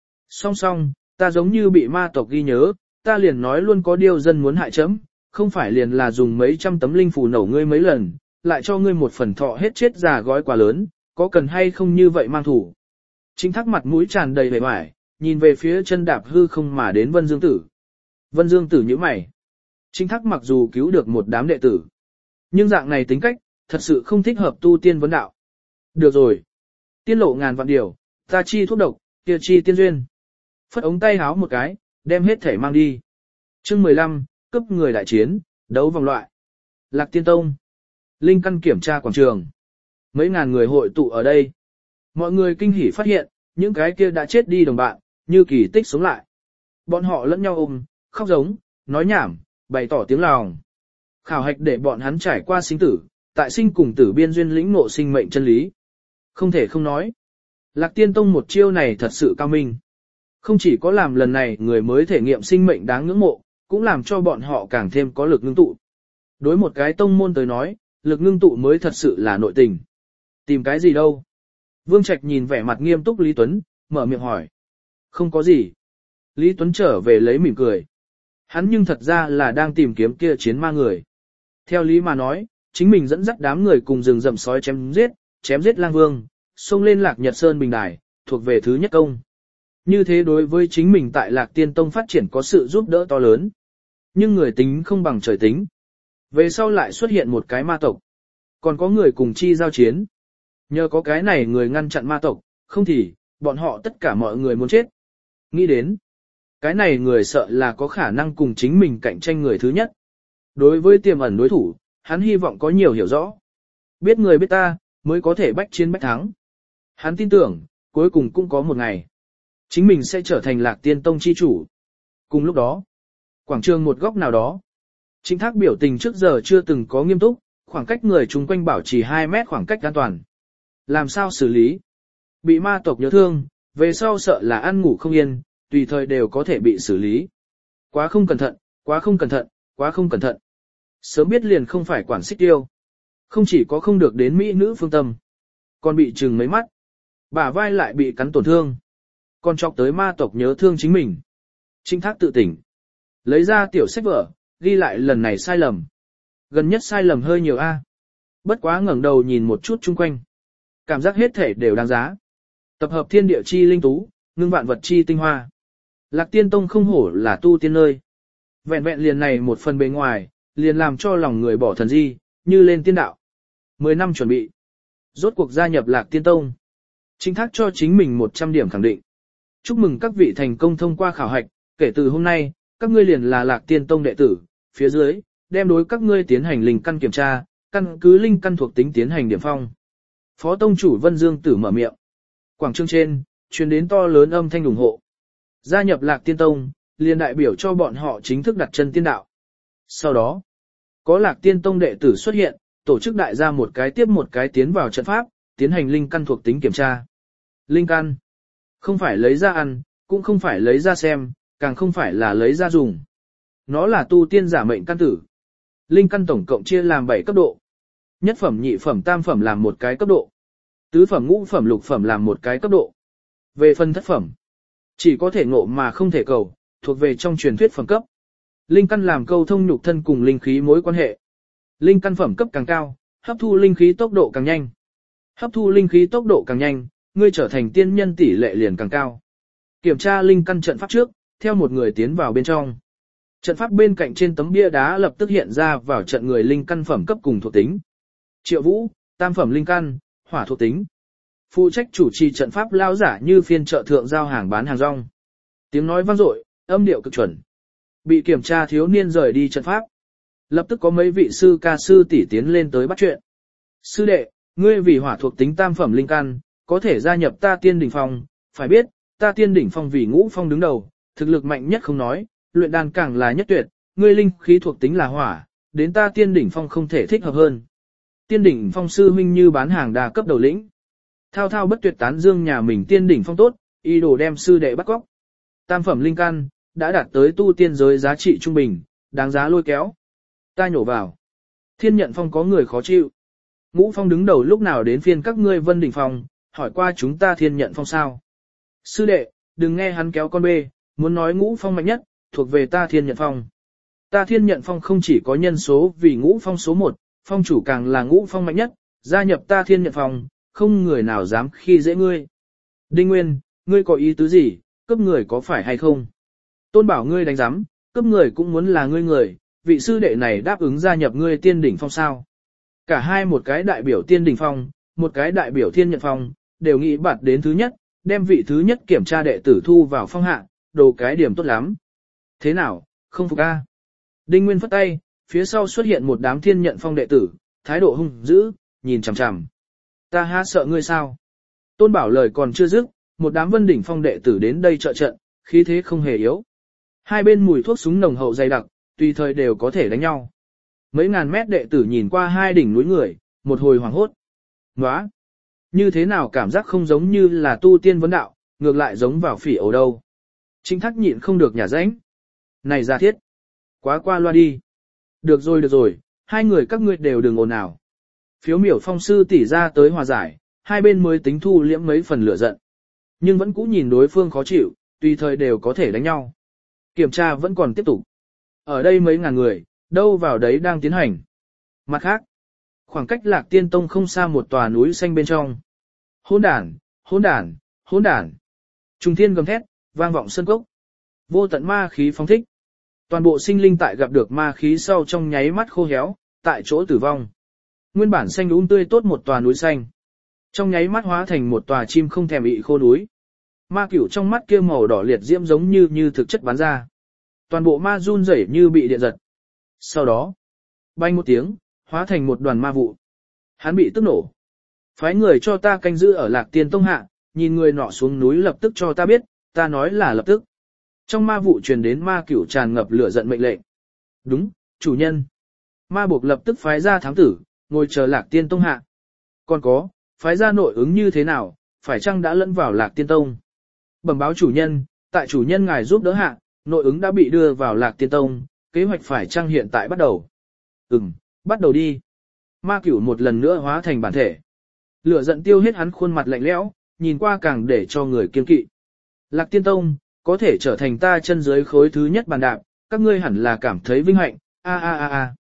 Song, ta giống như bị ma tộc ghi nhớ, ta liền nói luôn có điều dân muốn hại chấm, không phải liền là dùng mấy trăm tấm linh phù nổ ngươi mấy lần, lại cho ngươi một phần thọ hết chết già gói quá lớn, có cần hay không như vậy mang thủ. Trịnh Thác mặt mũi tràn đầy vẻ vải, nhìn về phía chân đạp hư không mà đến Vân Dương Tử. Vân Dương Tử nhíu mày. Trịnh Thác mặc dù cứu được một đám đệ tử, nhưng dạng này tính cách, thật sự không thích hợp tu tiên vấn đạo. Được rồi. Tiên lộ ngàn vạn điều, ta chi thuốc độc, kia chi tiên duyên. Phất ống tay háo một cái, đem hết thể mang đi. Chương 15, cấp người đại chiến, đấu vòng loại. Lạc Tiên Tông. Linh căn kiểm tra quảng trường. Mấy ngàn người hội tụ ở đây. Mọi người kinh hỉ phát hiện, những cái kia đã chết đi đồng bạn, như kỳ tích sống lại. Bọn họ lẫn nhau ôm, khóc giống, nói nhảm, bày tỏ tiếng lòng. Khảo hạch để bọn hắn trải qua sinh tử, tại sinh cùng tử biên duyên lĩnh ngộ sinh mệnh chân lý. Không thể không nói. Lạc Tiên Tông một chiêu này thật sự cao minh. Không chỉ có làm lần này người mới thể nghiệm sinh mệnh đáng ngưỡng mộ, cũng làm cho bọn họ càng thêm có lực ngưng tụ. Đối một cái tông môn tới nói, lực ngưng tụ mới thật sự là nội tình. Tìm cái gì đâu? Vương Trạch nhìn vẻ mặt nghiêm túc Lý Tuấn, mở miệng hỏi. Không có gì. Lý Tuấn trở về lấy mỉm cười. Hắn nhưng thật ra là đang tìm kiếm kia chiến ma người. Theo lý mà nói, chính mình dẫn dắt đám người cùng rừng rậm sói chém giết lang vương, xông lên Lạc Nhật Sơn bình đài, thuộc về thứ nhất công. Như thế đối với chính mình tại Lạc Tiên Tông phát triển có sự giúp đỡ to lớn. Nhưng người tính không bằng trời tính. Về sau lại xuất hiện một cái ma tộc. Còn có người cùng chi giao chiến. Nhờ có cái này người ngăn chặn ma tộc, không thì, bọn họ tất cả mọi người muốn chết. Nghĩ đến, cái này người sợ là có khả năng cùng chính mình cạnh tranh người thứ nhất. Đối với tiềm ẩn đối thủ, hắn hy vọng có nhiều hiểu rõ. Biết người biết ta, mới có thể bách chiến bách thắng. Hắn tin tưởng, cuối cùng cũng có một ngày. Chính mình sẽ trở thành Lạc Tiên Tông chi chủ. Cùng lúc đó, quảng trường một góc nào đó. Trịnh Thác biểu tình trước giờ chưa từng có nghiêm túc, khoảng cách người chung quanh bảo trì 2 mét khoảng cách an toàn. Làm sao xử lý? Bị ma tộc nhớ thương, về sau sợ là ăn ngủ không yên, tùy thời đều có thể bị xử lý. Quá không cẩn thận, quá không cẩn thận, quá không cẩn thận. Sớm biết liền không phải quản Xích Tiêu. Không chỉ có không được đến mỹ nữ phương tâm, còn bị trừng mấy mắt. Bả vai lại bị cắn tổn thương. Còn chọc tới ma tộc nhớ thương chính mình. Trịnh Thác tự tỉnh. Lấy ra tiểu sách vở, ghi lại lần này sai lầm. Gần nhất sai lầm hơi nhiều a. Bất quá ngẩng đầu nhìn một chút chung quanh. Cảm giác hết thể đều đáng giá. Tập hợp thiên địa chi linh tú, ngưng vạn vật chi tinh hoa. Lạc Tiên Tông không hổ là tu tiên nơi. Vẹn vẹn liền này một phần bề ngoài, liền làm cho lòng người bỏ thần di, như lên tiên đạo. 10 năm chuẩn bị. Rốt cuộc gia nhập Lạc Tiên Tông. Chính thác cho chính mình 100 điểm khẳng định. Chúc mừng các vị thành công thông qua khảo hạch, kể từ hôm nay, các ngươi liền là Lạc Tiên Tông đệ tử, phía dưới, đem đối các ngươi tiến hành linh căn kiểm tra, căn cứ linh căn thuộc tính tiến hành điểm phong. Phó Tông chủ Vân Dương Tử mở miệng. Quảng trường trên, truyền đến to lớn âm thanh ủng hộ. Gia nhập Lạc Tiên Tông, liền đại biểu cho bọn họ chính thức đặt chân tiên đạo. Sau đó, có Lạc Tiên Tông đệ tử xuất hiện, tổ chức đại gia một cái tiếp một cái tiến vào trận pháp, tiến hành linh căn thuộc tính kiểm tra. Linh căn, không phải lấy ra ăn, cũng không phải lấy ra xem, càng không phải là lấy ra dùng. Nó là tu tiên giả mệnh căn tử. Linh căn tổng cộng chia làm 7 cấp độ. Nhất phẩm, nhị phẩm, tam phẩm làm một cái cấp độ. Tứ phẩm, ngũ phẩm, lục phẩm làm một cái cấp độ. Về phần thất phẩm, chỉ có thể ngộ mà không thể cầu, thuộc về trong truyền thuyết phẩm cấp. Linh căn làm câu thông nhục thân cùng linh khí mối quan hệ. Linh căn phẩm cấp càng cao, hấp thu linh khí tốc độ càng nhanh. Hấp thu linh khí tốc độ càng nhanh, ngươi trở thành tiên nhân tỷ lệ liền càng cao. Kiểm tra linh căn trận pháp trước, theo một người tiến vào bên trong. Trận pháp bên cạnh trên tấm bia đá lập tức hiện ra vào trận người linh căn phẩm cấp cùng thuộc tính. Triệu Vũ, tam phẩm linh căn, hỏa thuộc tính. Phụ trách chủ trì trận pháp lao giả như phiên chợ thượng giao hàng bán hàng rong. Tiếng nói vang dội, âm điệu cực chuẩn. Bị kiểm tra thiếu niên rời đi trận pháp. Lập tức có mấy vị sư ca sư tỷ tiến lên tới bắt chuyện. Sư đệ, ngươi vì hỏa thuộc tính tam phẩm linh căn, có thể gia nhập ta tiên đỉnh phong, phải biết, ta tiên đỉnh phong vì ngũ phong đứng đầu, thực lực mạnh nhất không nói, luyện đan càng là nhất tuyệt, ngươi linh khí thuộc tính là hỏa, đến ta tiên đỉnh phong không thể thích hợp hơn. Tiên đỉnh phong sư huynh như bán hàng đa cấp đầu lĩnh. Thao thao bất tuyệt tán dương nhà mình tiên đỉnh phong tốt, ý đồ đem sư đệ bắt cóc. Tam phẩm linh căn, đã đạt tới tu tiên giới giá trị trung bình, đáng giá lôi kéo. Ta nhổ vào. Thiên nhận phong có người khó chịu. Ngũ phong đứng đầu lúc nào đến phiên các ngươi Vân đỉnh phong, hỏi qua chúng ta thiên nhận phong sao. Sư đệ, đừng nghe hắn kéo con bê, muốn nói ngũ phong mạnh nhất, thuộc về ta thiên nhận phong. Ta thiên nhận phong không chỉ có nhân số vì ngũ phong số 1, phong chủ càng là ngũ phong mạnh nhất, gia nhập ta thiên nhận phong, không người nào dám khi dễ ngươi. Đinh Nguyên, ngươi có ý tứ gì, cấp người có phải hay không? Tôn Bảo ngươi đánh giám, cấp người cũng muốn là ngươi người, vị sư đệ này đáp ứng gia nhập ngươi tiên đỉnh phong sao. Cả hai một cái đại biểu tiên đỉnh phong, một cái đại biểu thiên nhận phong, đều nghĩ bạt đến thứ nhất, đem vị thứ nhất kiểm tra đệ tử thu vào phong hạ, đồ cái điểm tốt lắm. Thế nào, không phục a? Đinh Nguyên phất tay, phía sau xuất hiện một đám thiên nhận phong đệ tử, thái độ hung dữ, nhìn chằm chằm. Ta há sợ ngươi sao? Tôn Bảo lời còn chưa dứt, một đám Vân đỉnh phong đệ tử đến đây trợ trận, khí thế không hề yếu. Hai bên mùi thuốc súng nồng hậu dày đặc, tùy thời đều có thể đánh nhau. Mấy ngàn mét đệ tử nhìn qua hai đỉnh núi người, một hồi hoảng hốt. Nóa! Như thế nào cảm giác không giống như là tu tiên vấn đạo, ngược lại giống vào phỉ ổ đâu. Trinh Thác nhịn không được nhả rãnh. Này Gia Thiết! Quá qua loa đi. Được rồi, hai người các ngươi đều đừng ồn ào. Phiếu miểu phong sư tỉ ra tới hòa giải, hai bên mới tính thu liễm mấy phần lửa giận. Nhưng vẫn cũ nhìn đối phương khó chịu, tùy thời đều có thể đánh nhau. Kiểm tra vẫn còn tiếp tục. Ở đây mấy ngàn người, đâu vào đấy đang tiến hành. Mặt khác, khoảng cách Lạc Tiên Tông không xa một tòa núi xanh bên trong. Hỗn đản. Trung thiên gầm thét, vang vọng sơn cốc. Vô tận ma khí phóng thích. Toàn bộ sinh linh tại gặp được ma khí sau trong nháy mắt khô héo, tại chỗ tử vong. Nguyên bản xanh tươi tốt một tòa núi xanh. Trong nháy mắt hóa thành một tòa chim không thèm bị khô núi. Ma cửu trong mắt kia màu đỏ liệt diễm giống như thực chất bắn ra. Toàn bộ ma run rẩy như bị điện giật. Sau đó, bang một tiếng, hóa thành một đoàn ma vụ. Hắn bị tức nổ. Phái người cho ta canh giữ ở Lạc Tiên Tông hạ, nhìn người nọ xuống núi lập tức cho ta biết, ta nói là lập tức. Trong ma vụ truyền đến ma cửu tràn ngập lửa giận mệnh lệnh. Đúng, chủ nhân. Ma buộc lập tức phái ra thám tử, ngồi chờ Lạc Tiên Tông hạ. Còn có, phái ra nội ứng như thế nào, phải chăng đã lẫn vào Lạc Tiên Tông? Bẩm báo chủ nhân, tại chủ nhân ngài giúp đỡ hạ, nội ứng đã bị đưa vào Lạc Tiên Tông, kế hoạch phải chăng hiện tại bắt đầu? Bắt đầu đi. Ma cửu một lần nữa hóa thành bản thể. Lửa giận tiêu hết hắn khuôn mặt lạnh lẽo, nhìn qua càng để cho người kiên kỵ. Lạc Tiên Tông, có thể trở thành ta chân dưới khối thứ nhất bàn đạp, các ngươi hẳn là cảm thấy vinh hạnh, a.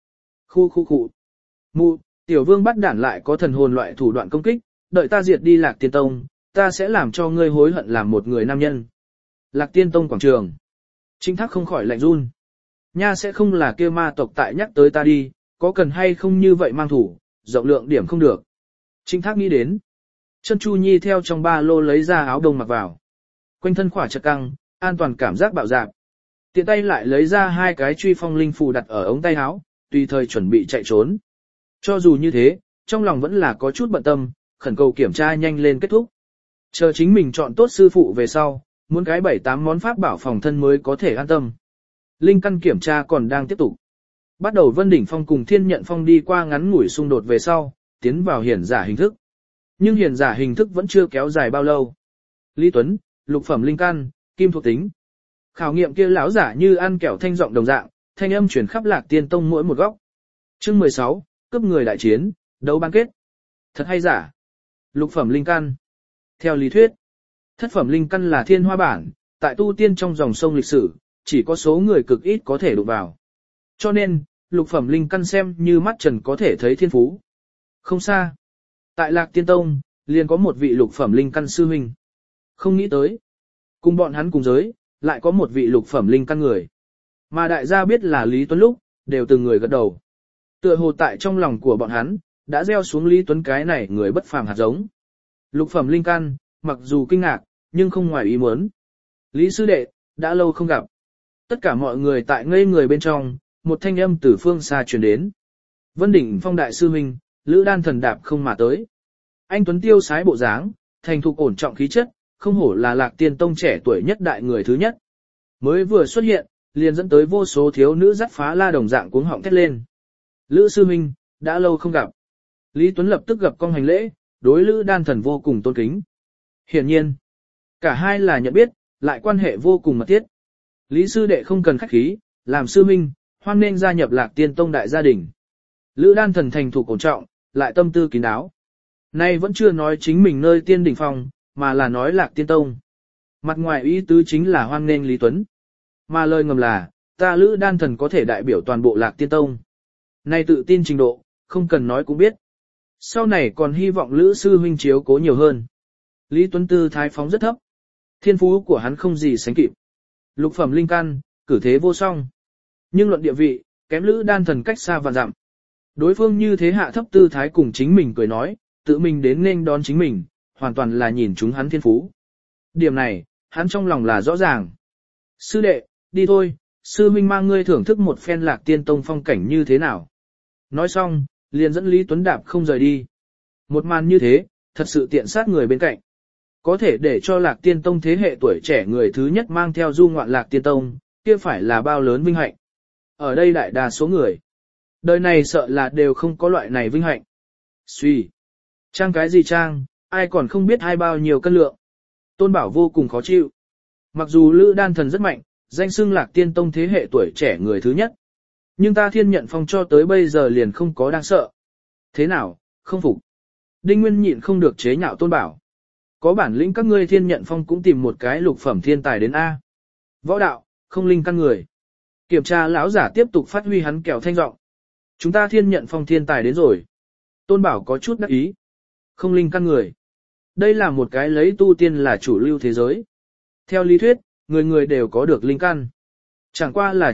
Khu khu khu. Mụ, tiểu vương bắt đản lại có thần hồn loại thủ đoạn công kích, đợi ta diệt đi Lạc Tiên Tông, ta sẽ làm cho ngươi hối hận làm một người nam nhân. Lạc Tiên Tông quảng trường. Trinh Thác không khỏi lạnh run. Nha sẽ không là kia ma tộc tại nhắc tới ta đi, có cần hay không như vậy mang thủ, rộng lượng điểm không được. Trinh Thác nghĩ đến. Chân Chu Nhi theo trong ba lô lấy ra áo đông mặc vào. Quanh thân khỏa chật căng, an toàn cảm giác bạo dạp. Tiện tay lại lấy ra 2 cái truy phong linh phù đặt ở ống tay áo, tùy thời chuẩn bị chạy trốn. Cho dù như thế, trong lòng vẫn là có chút bận tâm, khẩn cầu kiểm tra nhanh lên kết thúc. Chờ chính mình chọn tốt sư phụ về sau, muốn cái 7-8 món pháp bảo phòng thân mới có thể an tâm. Linh căn kiểm tra còn đang tiếp tục. Bắt đầu Vân Đỉnh Phong cùng Thiên Nhận Phong đi qua ngắn ngủi xung đột về sau, tiến vào hiển giả hình thức. Nhưng hiển giả hình thức vẫn chưa kéo dài bao lâu. Lý Tuấn, lục phẩm linh căn, kim thuộc tính. Khảo nghiệm kia lão giả như ăn kẹo thanh giọng đồng dạng, thanh âm truyền khắp Lạc Tiên Tông mỗi một góc. Chương 16, cấp người đại chiến, đấu bán kết. Thật hay giả? Lục phẩm linh căn. Theo lý thuyết, thất phẩm linh căn là thiên hoa bản, tại tu tiên trong dòng sông lịch sử, chỉ có số người cực ít có thể đụng vào. Cho nên, lục phẩm linh căn xem như mắt trần có thể thấy thiên phú. Không xa. Tại Lạc Tiên Tông, liền có một vị lục phẩm linh căn sư huynh. Không nghĩ tới. Cùng bọn hắn cùng giới, lại có một vị lục phẩm linh căn người. Mà đại gia biết là Lý Tuấn lúc, đều từng người gật đầu. Tựa hồ tại trong lòng của bọn hắn, đã gieo xuống Lý Tuấn cái này người bất phàm hạt giống. Lục phẩm linh căn, mặc dù kinh ngạc, nhưng không ngoài ý muốn. Lý sư đệ, đã lâu không gặp. Tất cả mọi người tại ngây người bên trong, một thanh âm từ phương xa truyền đến. Vân Đỉnh Phong đại sư huynh, Lữ Đan thần đạp không mà tới. Anh Tuấn tiêu sái bộ dáng, thành thục ổn trọng khí chất, không hổ là Lạc Tiên Tông trẻ tuổi nhất đại người thứ nhất. Mới vừa xuất hiện, liền dẫn tới vô số thiếu nữ dắt phá la đồng dạng cuống họng thét lên. Lữ sư huynh, đã lâu không gặp. Lý Tuấn lập tức gặp cong hành lễ, đối Lữ Đan thần vô cùng tôn kính. Hiển nhiên, cả hai là nhận biết, lại quan hệ vô cùng mật thiết. Lý sư đệ không cần khách khí, làm sư huynh, hoan nên gia nhập Lạc Tiên Tông đại gia đình. Lữ Đan thần thành thục ổn trọng, lại tâm tư kín đáo. Nay vẫn chưa nói chính mình nơi tiên đỉnh phong, mà là nói Lạc Tiên Tông. Mặt ngoài ý tứ chính là hoan nên Lý Tuấn. Mà lời ngầm là, ta Lữ Đan thần có thể đại biểu toàn bộ Lạc Tiên Tông. Nay tự tin trình độ, không cần nói cũng biết. Sau này còn hy vọng Lữ sư huynh chiếu cố nhiều hơn. Lý Tuấn tư thái phóng rất thấp. Thiên phú của hắn không gì sánh kịp. Lục phẩm linh căn, cử thế vô song. Nhưng luận địa vị, kém Lữ Đan thần cách xa và dặm. Đối phương như thế hạ thấp tư thái cùng chính mình cười nói, tự mình đến nên đón chính mình, hoàn toàn là nhìn chúng hắn thiên phú. Điểm này, hắn trong lòng là rõ ràng. Sư đệ, đi thôi, sư huynh mang ngươi thưởng thức một phen Lạc Tiên Tông phong cảnh như thế nào. Nói xong, liền dẫn Lý Tuấn đạp không rời đi. Một màn như thế, thật sự tiện sát người bên cạnh. Có thể để cho Lạc Tiên Tông thế hệ tuổi trẻ người thứ nhất mang theo du ngoạn Lạc Tiên Tông, kia phải là bao lớn vinh hạnh. Ở đây đại đa số người. Đời này sợ là đều không có loại này vinh hạnh. Suy. Trang cái gì trang, ai còn không biết hai bao nhiêu cân lượng. Tôn Bảo vô cùng khó chịu. Mặc dù Lữ Đan thần rất mạnh, danh xưng Lạc Tiên Tông thế hệ tuổi trẻ người thứ nhất. Nhưng ta Thiên Nhận Phong cho tới bây giờ liền không có đang sợ. Thế nào, không phục. Đinh Nguyên nhịn không được chế nhạo Tôn Bảo. Có bản lĩnh các ngươi Thiên Nhận Phong cũng tìm một cái lục phẩm thiên tài đến A. Võ đạo, không linh căn người. Kiểm tra lão giả tiếp tục phát huy hắn kẹo thanh giọng. Chúng ta Thiên Nhận Phong thiên tài đến rồi. Tôn Bảo có chút đắc ý. Không linh căn người. Đây là một cái lấy tu tiên là chủ lưu thế giới. Theo lý thuyết, người người đều có được linh căn. Chẳng qua là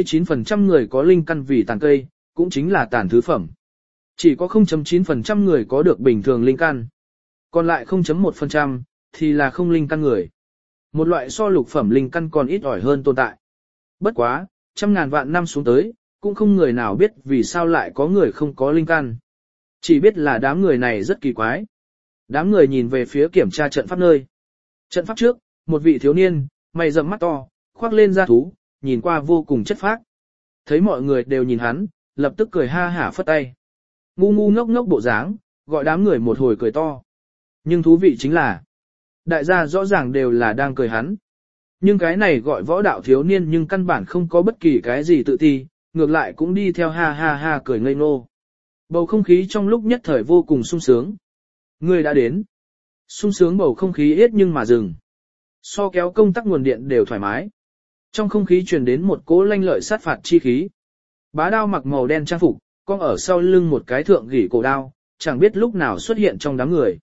99% người có linh căn vì tàn cây, cũng chính là tàn thứ phẩm. Chỉ có 0.9% người có được bình thường linh căn. Còn lại 0.1% thì là không linh căn người. Một loại so lục phẩm linh căn còn ít ỏi hơn tồn tại. Bất quá, trăm ngàn vạn năm xuống tới, cũng không người nào biết vì sao lại có người không có linh căn. Chỉ biết là đám người này rất kỳ quái. Đám người nhìn về phía kiểm tra trận pháp nơi. Trận pháp trước, một vị thiếu niên, mày rậm mắt to, khoác lên da thú, nhìn qua vô cùng chất phác. Thấy mọi người đều nhìn hắn, lập tức cười ha hả phất tay. Ngu ngu ngốc ngốc bộ dáng, gọi đám người một hồi cười to. Nhưng thú vị chính là, đại gia rõ ràng đều là đang cười hắn. Nhưng cái này gọi võ đạo thiếu niên nhưng căn bản không có bất kỳ cái gì tự ti, ngược lại cũng đi theo ha ha ha cười ngây ngô. Bầu không khí trong lúc nhất thời vô cùng sung sướng. Người đã đến. Sung sướng bầu không khí ít nhưng mà dừng. So kéo công tắc nguồn điện đều thoải mái. Trong không khí truyền đến một cỗ lanh lợi sát phạt chi khí. Bá đao mặc màu đen trang phục, con ở sau lưng một cái thượng gỉ cổ đao, chẳng biết lúc nào xuất hiện trong đám người.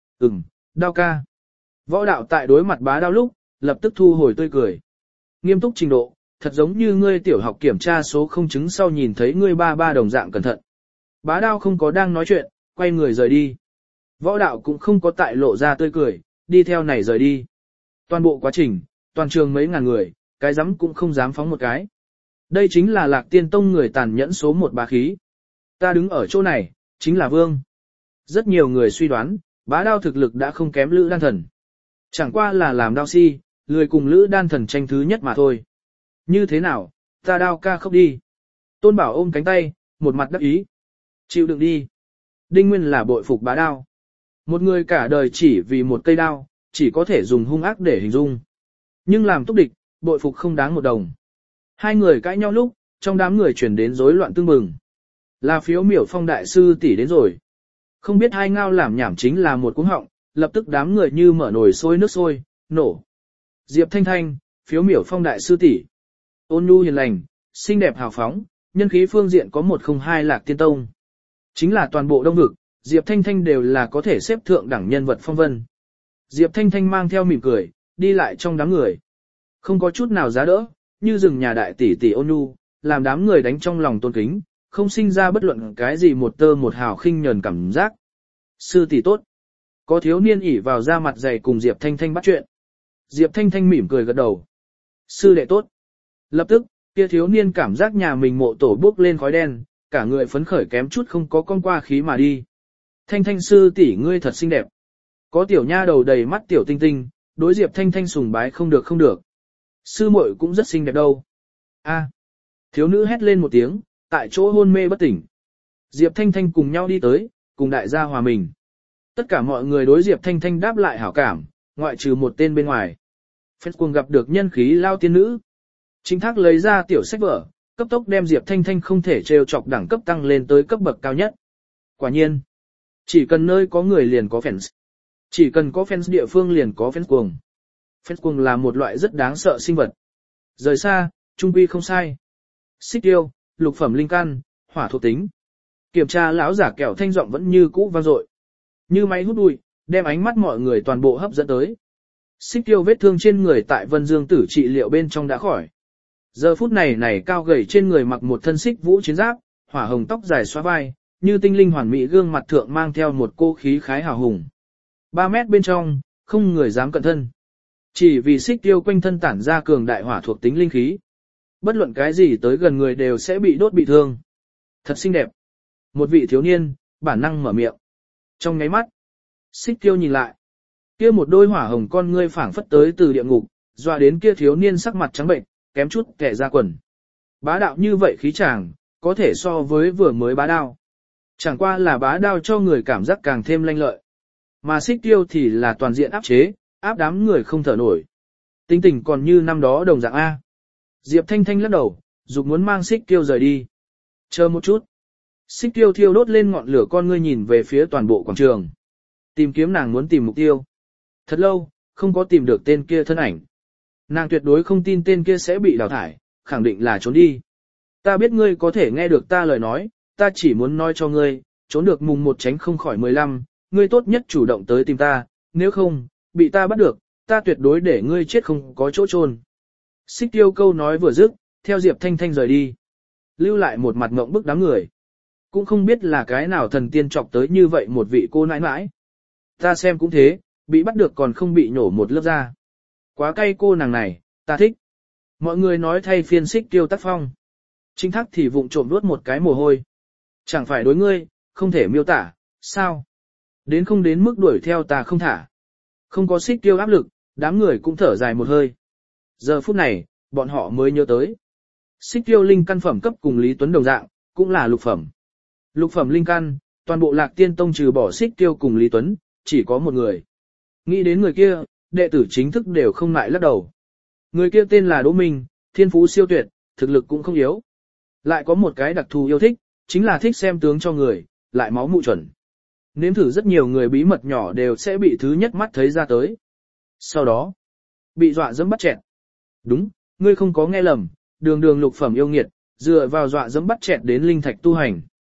Đao ca. Võ đạo tại đối mặt bá đao lúc, lập tức thu hồi tươi cười. Nghiêm túc trình độ, thật giống như ngươi tiểu học kiểm tra số không chứng sau nhìn thấy ngươi ba đồng dạng cẩn thận. Bá đao không có đang nói chuyện, quay người rời đi. Võ đạo cũng không có tại lộ ra tươi cười, đi theo này rời đi. Toàn bộ quá trình, toàn trường mấy ngàn người, cái dám cũng không dám phóng một cái. Đây chính là Lạc Tiên Tông người tàn nhẫn số một bá khí. Ta đứng ở chỗ này, chính là vương. Rất nhiều người suy đoán, bá đao thực lực đã không kém Lữ Đan Thần. Chẳng qua là làm đao si, lười cùng Lữ Đan Thần tranh thứ nhất mà thôi. Như thế nào, ta đao ca khóc đi. Tôn Bảo ôm cánh tay, một mặt đắc ý. Chịu đựng đi. Đinh Nguyên là bội phục bá đao. Một người cả đời chỉ vì một cây đao, chỉ có thể dùng hung ác để hình dung. Nhưng làm túc địch, bội phục không đáng một đồng. Hai người cãi nhau lúc, trong đám người chuyển đến rối loạn tương mừng. Là Phiếu Miểu Phong đại sư tỷ đến rồi. Không biết hai ngao làm nhảm chính là một cuống họng, lập tức đám người như mở nồi sôi nước sôi, nổ. Diệp Thanh Thanh, Phiếu Miểu Phong đại sư tỷ, ôn nhu hiền lành, xinh đẹp hào phóng, nhân khí phương diện có 102 Lạc Tiên Tông. Chính là toàn bộ Đông vực, Diệp Thanh Thanh đều là có thể xếp thượng đẳng nhân vật phong vân. Diệp Thanh Thanh mang theo mỉm cười, đi lại trong đám người. Không có chút nào giá đỡ, như rừng nhà đại tỷ tỷ ôn nhu, làm đám người đánh trong lòng tôn kính, không sinh ra bất luận cái gì một tơ một hào khinh nhờn cảm giác. Sư tỷ tốt. Có thiếu niên ỉ vào da mặt dày cùng Diệp Thanh Thanh bắt chuyện. Diệp Thanh Thanh mỉm cười gật đầu. Sư đệ tốt. Lập tức, kia thiếu niên cảm giác nhà mình mộ tổ bốc lên khói đen, cả người phấn khởi kém chút không có con qua khí mà đi. Thanh Thanh sư tỷ ngươi thật xinh đẹp. Có tiểu nha đầu đầy mắt tiểu tinh tinh, đối Diệp Thanh Thanh sùng bái không được không được. Sư muội cũng rất xinh đẹp đâu. A. Thiếu nữ hét lên một tiếng, tại chỗ hôn mê bất tỉnh. Diệp Thanh Thanh cùng nhau đi tới, cùng đại gia hòa mình. Tất cả mọi người đối Diệp Thanh Thanh đáp lại hảo cảm, ngoại trừ một tên bên ngoài. Phết cuồng gặp được nhân khí lao tiên nữ. Chính Thác lấy ra tiểu sách vở, cấp tốc đem Diệp Thanh Thanh không thể trêu chọc đẳng cấp tăng lên tới cấp bậc cao nhất. Quả nhiên, chỉ cần nơi có người liền có fans. Chỉ cần có fans địa phương liền có fans cuồng. Fans cuồng là một loại rất đáng sợ sinh vật. Rời xa, trung quy không sai. Xích tiêu, lục phẩm linh căn, hỏa thuộc tính. Kiểm tra lão giả kẹo thanh giọng vẫn như cũ vang dội. Như máy hút bụi, đem ánh mắt mọi người toàn bộ hấp dẫn tới. Xích tiêu vết thương trên người tại Vân Dương Tử trị liệu bên trong đã khỏi. Giờ phút này cao gầy trên người mặc một thân xích vũ chiến giáp, hỏa hồng tóc dài xóa vai, như tinh linh hoàn mỹ gương mặt thượng mang theo một cô khí khái hào hùng. 3 mét bên trong, không người dám cận thân. Chỉ vì xích tiêu quanh thân tản ra cường đại hỏa thuộc tính linh khí. Bất luận cái gì tới gần người đều sẽ bị đốt bị thương. Thật xinh đẹp. Một vị thiếu niên, bản năng mở miệng. Trong nháy mắt, xích tiêu nhìn lại. Kia một đôi hỏa hồng con ngươi phảng phất tới từ địa ngục, dọa đến kia thiếu niên sắc mặt trắng bệnh, kém chút kẻ ra quần. Bá đạo như vậy khí chàng, có thể so với vừa mới bá đao. Chẳng qua là bá đao cho người cảm giác càng thêm lanh lợi. Mà xích tiêu thì là toàn diện áp chế, áp đám người không thở nổi. Tính tình còn như năm đó đồng dạng A. Diệp Thanh Thanh lắc đầu, dục muốn mang xích tiêu rời đi. Chờ một chút. Xích tiêu thiêu đốt lên ngọn lửa con ngươi nhìn về phía toàn bộ quảng trường. Tìm kiếm nàng muốn tìm mục tiêu. Thật lâu, không có tìm được tên kia thân ảnh. Nàng tuyệt đối không tin tên kia sẽ bị đào thải, khẳng định là trốn đi. Ta biết ngươi có thể nghe được ta lời nói, ta chỉ muốn nói cho ngươi, trốn được mùng 1 tránh không khỏi 15, ngươi tốt nhất chủ động tới tìm ta, nếu không, bị ta bắt được, ta tuyệt đối để ngươi chết không có chỗ chôn. Xích tiêu câu nói vừa dứt, theo Diệp Thanh Thanh rời đi. Lưu lại một mặt ngộng bức đám người. Cũng không biết là cái nào thần tiên chọc tới như vậy một vị cô nãi nãi. Ta xem cũng thế, bị bắt được còn không bị nhổ một lớp da. Quá cay cô nàng này, ta thích. Mọi người nói thay phiên xích tiêu tác phong. Chính Thác thì vụng trộm nuốt một cái mồ hôi. Chẳng phải đối ngươi, không thể miêu tả, sao? Đến không đến mức đuổi theo ta không thả. Không có xích tiêu áp lực, đám người cũng thở dài một hơi. Giờ phút này, bọn họ mới nhớ tới. Xích tiêu linh căn phẩm cấp cùng Lý Tuấn đồng dạng, cũng là lục phẩm. Lục phẩm linh căn, toàn bộ Lạc Tiên Tông trừ bỏ xích tiêu cùng Lý Tuấn, chỉ có một người. Nghĩ đến người kia, đệ tử chính thức đều không ngại lắc đầu. Người kia tên là Đỗ Minh, thiên phú siêu tuyệt, thực lực cũng không yếu. Lại có một cái đặc thù yêu thích, chính là thích xem tướng cho người, lại máu mụ chuẩn. Nếm thử rất nhiều người bí mật nhỏ đều sẽ bị thứ nhất mắt thấy ra tới. Sau đó, bị dọa dẫm bắt chẹt. Đúng, ngươi không có nghe lầm, đường đường lục phẩm yêu nghiệt, dựa vào dọa dẫm bắt chẹt đến linh thạch tu hành.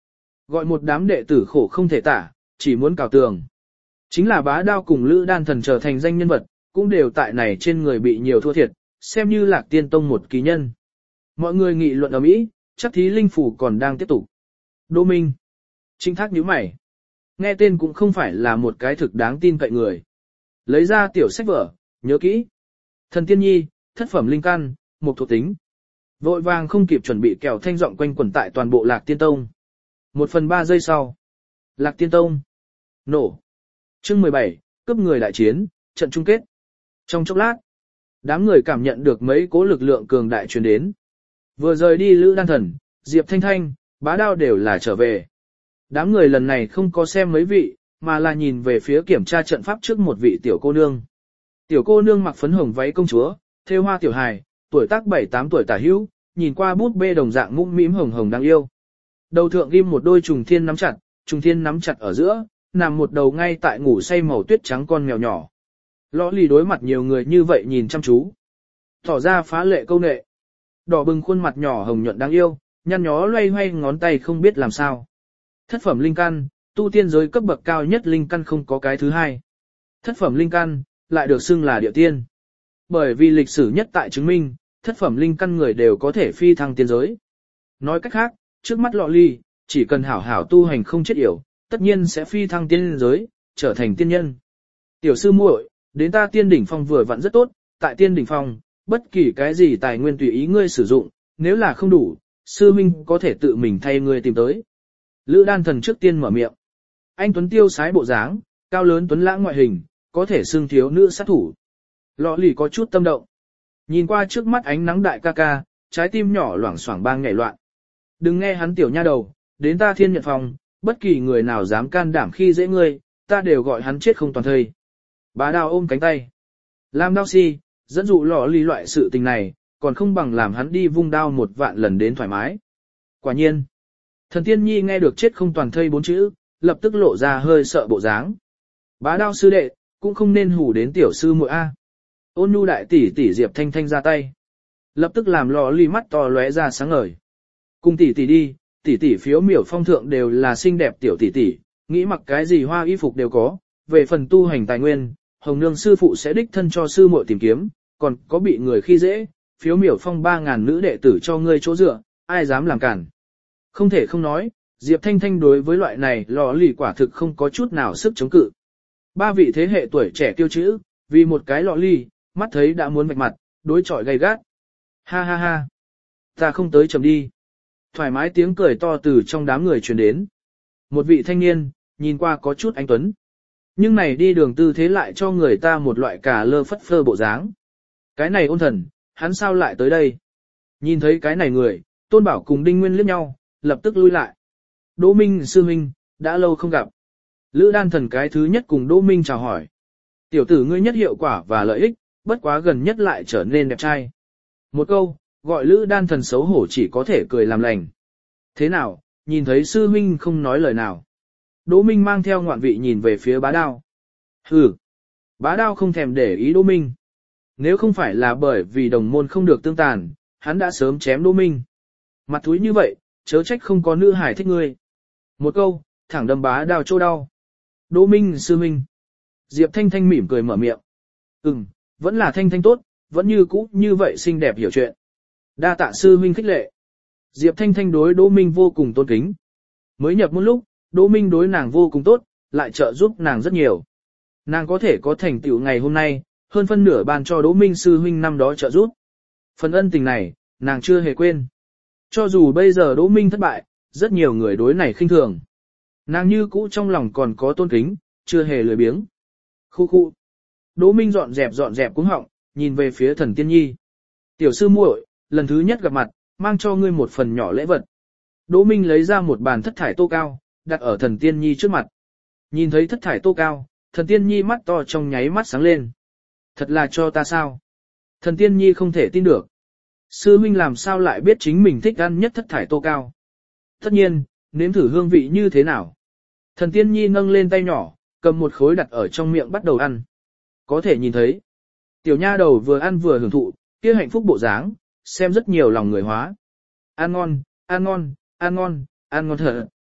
Gọi một đám đệ tử khổ không thể tả, chỉ muốn cào tường. Chính là Bá Đao cùng Lữ Đan Thần trở thành danh nhân vật, cũng đều tại này trên người bị nhiều thua thiệt, xem như Lạc Tiên Tông một kỳ nhân. Mọi người nghị luận ở mỹ, chắc thí linh phủ còn đang tiếp tục. Đỗ Minh. Trinh Thác nhíu mày. Nghe tên cũng không phải là một cái thực đáng tin cậy người. Lấy ra tiểu sách vở, nhớ kỹ. Thần tiên nhi, thất phẩm linh căn, một thuộc tính. Vội vàng không kịp chuẩn bị kèo thanh giọng quanh quẩn tại toàn bộ Lạc Tiên Tông. 1/3 giây sau. Lạc Tiên Tông. Nổ. Chương 17, cướp người đại chiến, trận chung kết. Trong chốc lát, đám người cảm nhận được mấy cố lực lượng cường đại truyền đến. Vừa rời đi Lữ Đan Thần, Diệp Thanh Thanh, Bá Đao đều là trở về. Đám người lần này không có xem mấy vị, mà là nhìn về phía kiểm tra trận pháp trước một vị tiểu cô nương. Tiểu cô nương mặc phấn hồng váy công chúa, thêu hoa tiểu hài, tuổi tác 7-8 tuổi tả hữu, nhìn qua bút bê đồng dạng mũm mĩm hồng hồng đáng yêu. Đầu thượng ghim một đôi trùng thiên nắm chặt ở giữa, nằm một đầu ngay tại ngủ say màu tuyết trắng con mèo nhỏ. Lõ lì đối mặt nhiều người như vậy nhìn chăm chú. Tỏ ra phá lệ câu nệ. Đỏ bừng khuôn mặt nhỏ hồng nhuận đáng yêu, nhăn nhó loay hoay ngón tay không biết làm sao. Thất phẩm linh căn, tu tiên giới cấp bậc cao nhất linh căn không có cái thứ hai. Thất phẩm linh căn, lại được xưng là địa tiên. Bởi vì lịch sử nhất tại chứng minh, thất phẩm linh căn người đều có thể phi thăng tiên giới. Nói cách khác, trước mắt lọ ly, chỉ cần hảo hảo tu hành không chết yểu, tất nhiên sẽ phi thăng tiên giới, trở thành tiên nhân. Tiểu sư muội, đến ta tiên đỉnh phong vừa vặn rất tốt, tại tiên đỉnh phong, bất kỳ cái gì tài nguyên tùy ý ngươi sử dụng, nếu là không đủ, sư minh có thể tự mình thay ngươi tìm tới. Lữ Đan Thần trước tiên mở miệng. Anh tuấn tiêu sái bộ dáng, cao lớn tuấn lãng ngoại hình, có thể xưng thiếu nữ sát thủ. Lọ lì có chút tâm động. Nhìn qua trước mắt ánh nắng đại ca ca, trái tim nhỏ loảng xoảng bang nhảy loạn. Đừng nghe hắn tiểu nha đầu, đến ta thiên nhận phòng, bất kỳ người nào dám can đảm khi dễ ngươi, ta đều gọi hắn chết không toàn thây. Bá Đao ôm cánh tay. Làm đao si, dẫn dụ lọ lì loại sự tình này, còn không bằng làm hắn đi vung đao 1 vạn lần đến thoải mái. Quả nhiên. Thần Tiên Nhi nghe được chết không toàn thây 4 chữ, lập tức lộ ra hơi sợ bộ dáng. Bá Đao sư đệ, cũng không nên hù đến tiểu sư muội a. Ôn nhu đại tỷ tỷ Diệp Thanh Thanh ra tay. Lập tức làm lọ lì mắt to lóe ra sáng ngời. Cùng tỷ tỷ đi, tỷ tỷ phiếu miểu phong thượng đều là xinh đẹp tiểu tỷ tỷ, nghĩ mặc cái gì hoa y phục đều có, về phần tu hành tài nguyên, Hồng Nương sư phụ sẽ đích thân cho sư muội tìm kiếm, còn có bị người khi dễ, phiếu miểu phong 3.000 nữ đệ tử cho ngươi chỗ dựa, ai dám làm cản. Không thể không nói, Diệp Thanh Thanh đối với loại này lò lì quả thực không có chút nào sức chống cự. 3 vị thế hệ tuổi trẻ tiêu chữ, vì một cái lọ ly, mắt thấy đã muốn vạch mặt, đối chọi gay gắt. Ha ha ha, ta không tới chầm đi. Thoải mái tiếng cười to từ trong đám người truyền đến. Một vị thanh niên, nhìn qua có chút anh tuấn. Nhưng này đi đường tư thế lại cho người ta một loại cà lơ phất phơ bộ dáng. Cái này ôn thần, hắn sao lại tới đây? Nhìn thấy cái này người, Tôn Bảo cùng Đinh Nguyên liếc nhau, lập tức lui lại. Đỗ Minh sư huynh, đã lâu không gặp. Lữ Đan Thần cái thứ nhất cùng Đỗ Minh chào hỏi. Tiểu tử ngươi nhất hiệu quả và lợi ích, bất quá gần nhất lại trở nên đẹp trai. Một câu, gọi Lữ Đan Thần xấu hổ chỉ có thể cười làm lành. Thế nào, nhìn thấy sư huynh không nói lời nào. Đỗ Minh mang theo ngoạn vị nhìn về phía Bá Đao. Hừ, Bá Đao không thèm để ý Đỗ Minh. Nếu không phải là bởi vì đồng môn không được tương tàn, hắn đã sớm chém Đỗ Minh. Mặt thúi như vậy, chớ trách không có nữ hải thích ngươi. Một câu, thẳng đâm Bá Đao chỗ đau. Đỗ Minh sư huynh. Diệp Thanh Thanh mỉm cười mở miệng. Vẫn là Thanh Thanh tốt, vẫn như cũ như vậy xinh đẹp hiểu chuyện. Đa tạ sư huynh khích lệ. Diệp Thanh Thanh đối Đỗ Minh vô cùng tôn kính. Mới nhập một lúc, Đỗ Minh đối nàng vô cùng tốt, lại trợ giúp nàng rất nhiều. Nàng có thể có thành tựu ngày hôm nay, hơn phân nửa ban cho Đỗ Minh sư huynh năm đó trợ giúp. Phần ân tình này, nàng chưa hề quên. Cho dù bây giờ Đỗ Minh thất bại, rất nhiều người đối này khinh thường. Nàng như cũ trong lòng còn có tôn kính, chưa hề lười biếng. Khu khu. Đỗ Minh dọn dẹp cuống họng, nhìn về phía Thần Tiên Nhi. Tiểu sư muội, lần thứ nhất gặp mặt, mang cho ngươi một phần nhỏ lễ vật. Đỗ Minh lấy ra một bàn thất thải tô cao, đặt ở Thần Tiên Nhi trước mặt. Nhìn thấy thất thải tô cao, Thần Tiên Nhi mắt to trong nháy mắt sáng lên. Thật là cho ta sao? Thần Tiên Nhi không thể tin được. Sư huynh làm sao lại biết chính mình thích ăn nhất thất thải tô cao? Tất nhiên, nếm thử hương vị như thế nào? Thần Tiên Nhi nâng lên tay nhỏ, cầm một khối đặt ở trong miệng bắt đầu ăn. Có thể nhìn thấy, tiểu nha đầu vừa ăn vừa hưởng thụ, kia hạnh phúc bộ dáng, xem rất nhiều lòng người hóa. Ăn ngon, ăn ngon, ăn ngon, ăn ngon thật.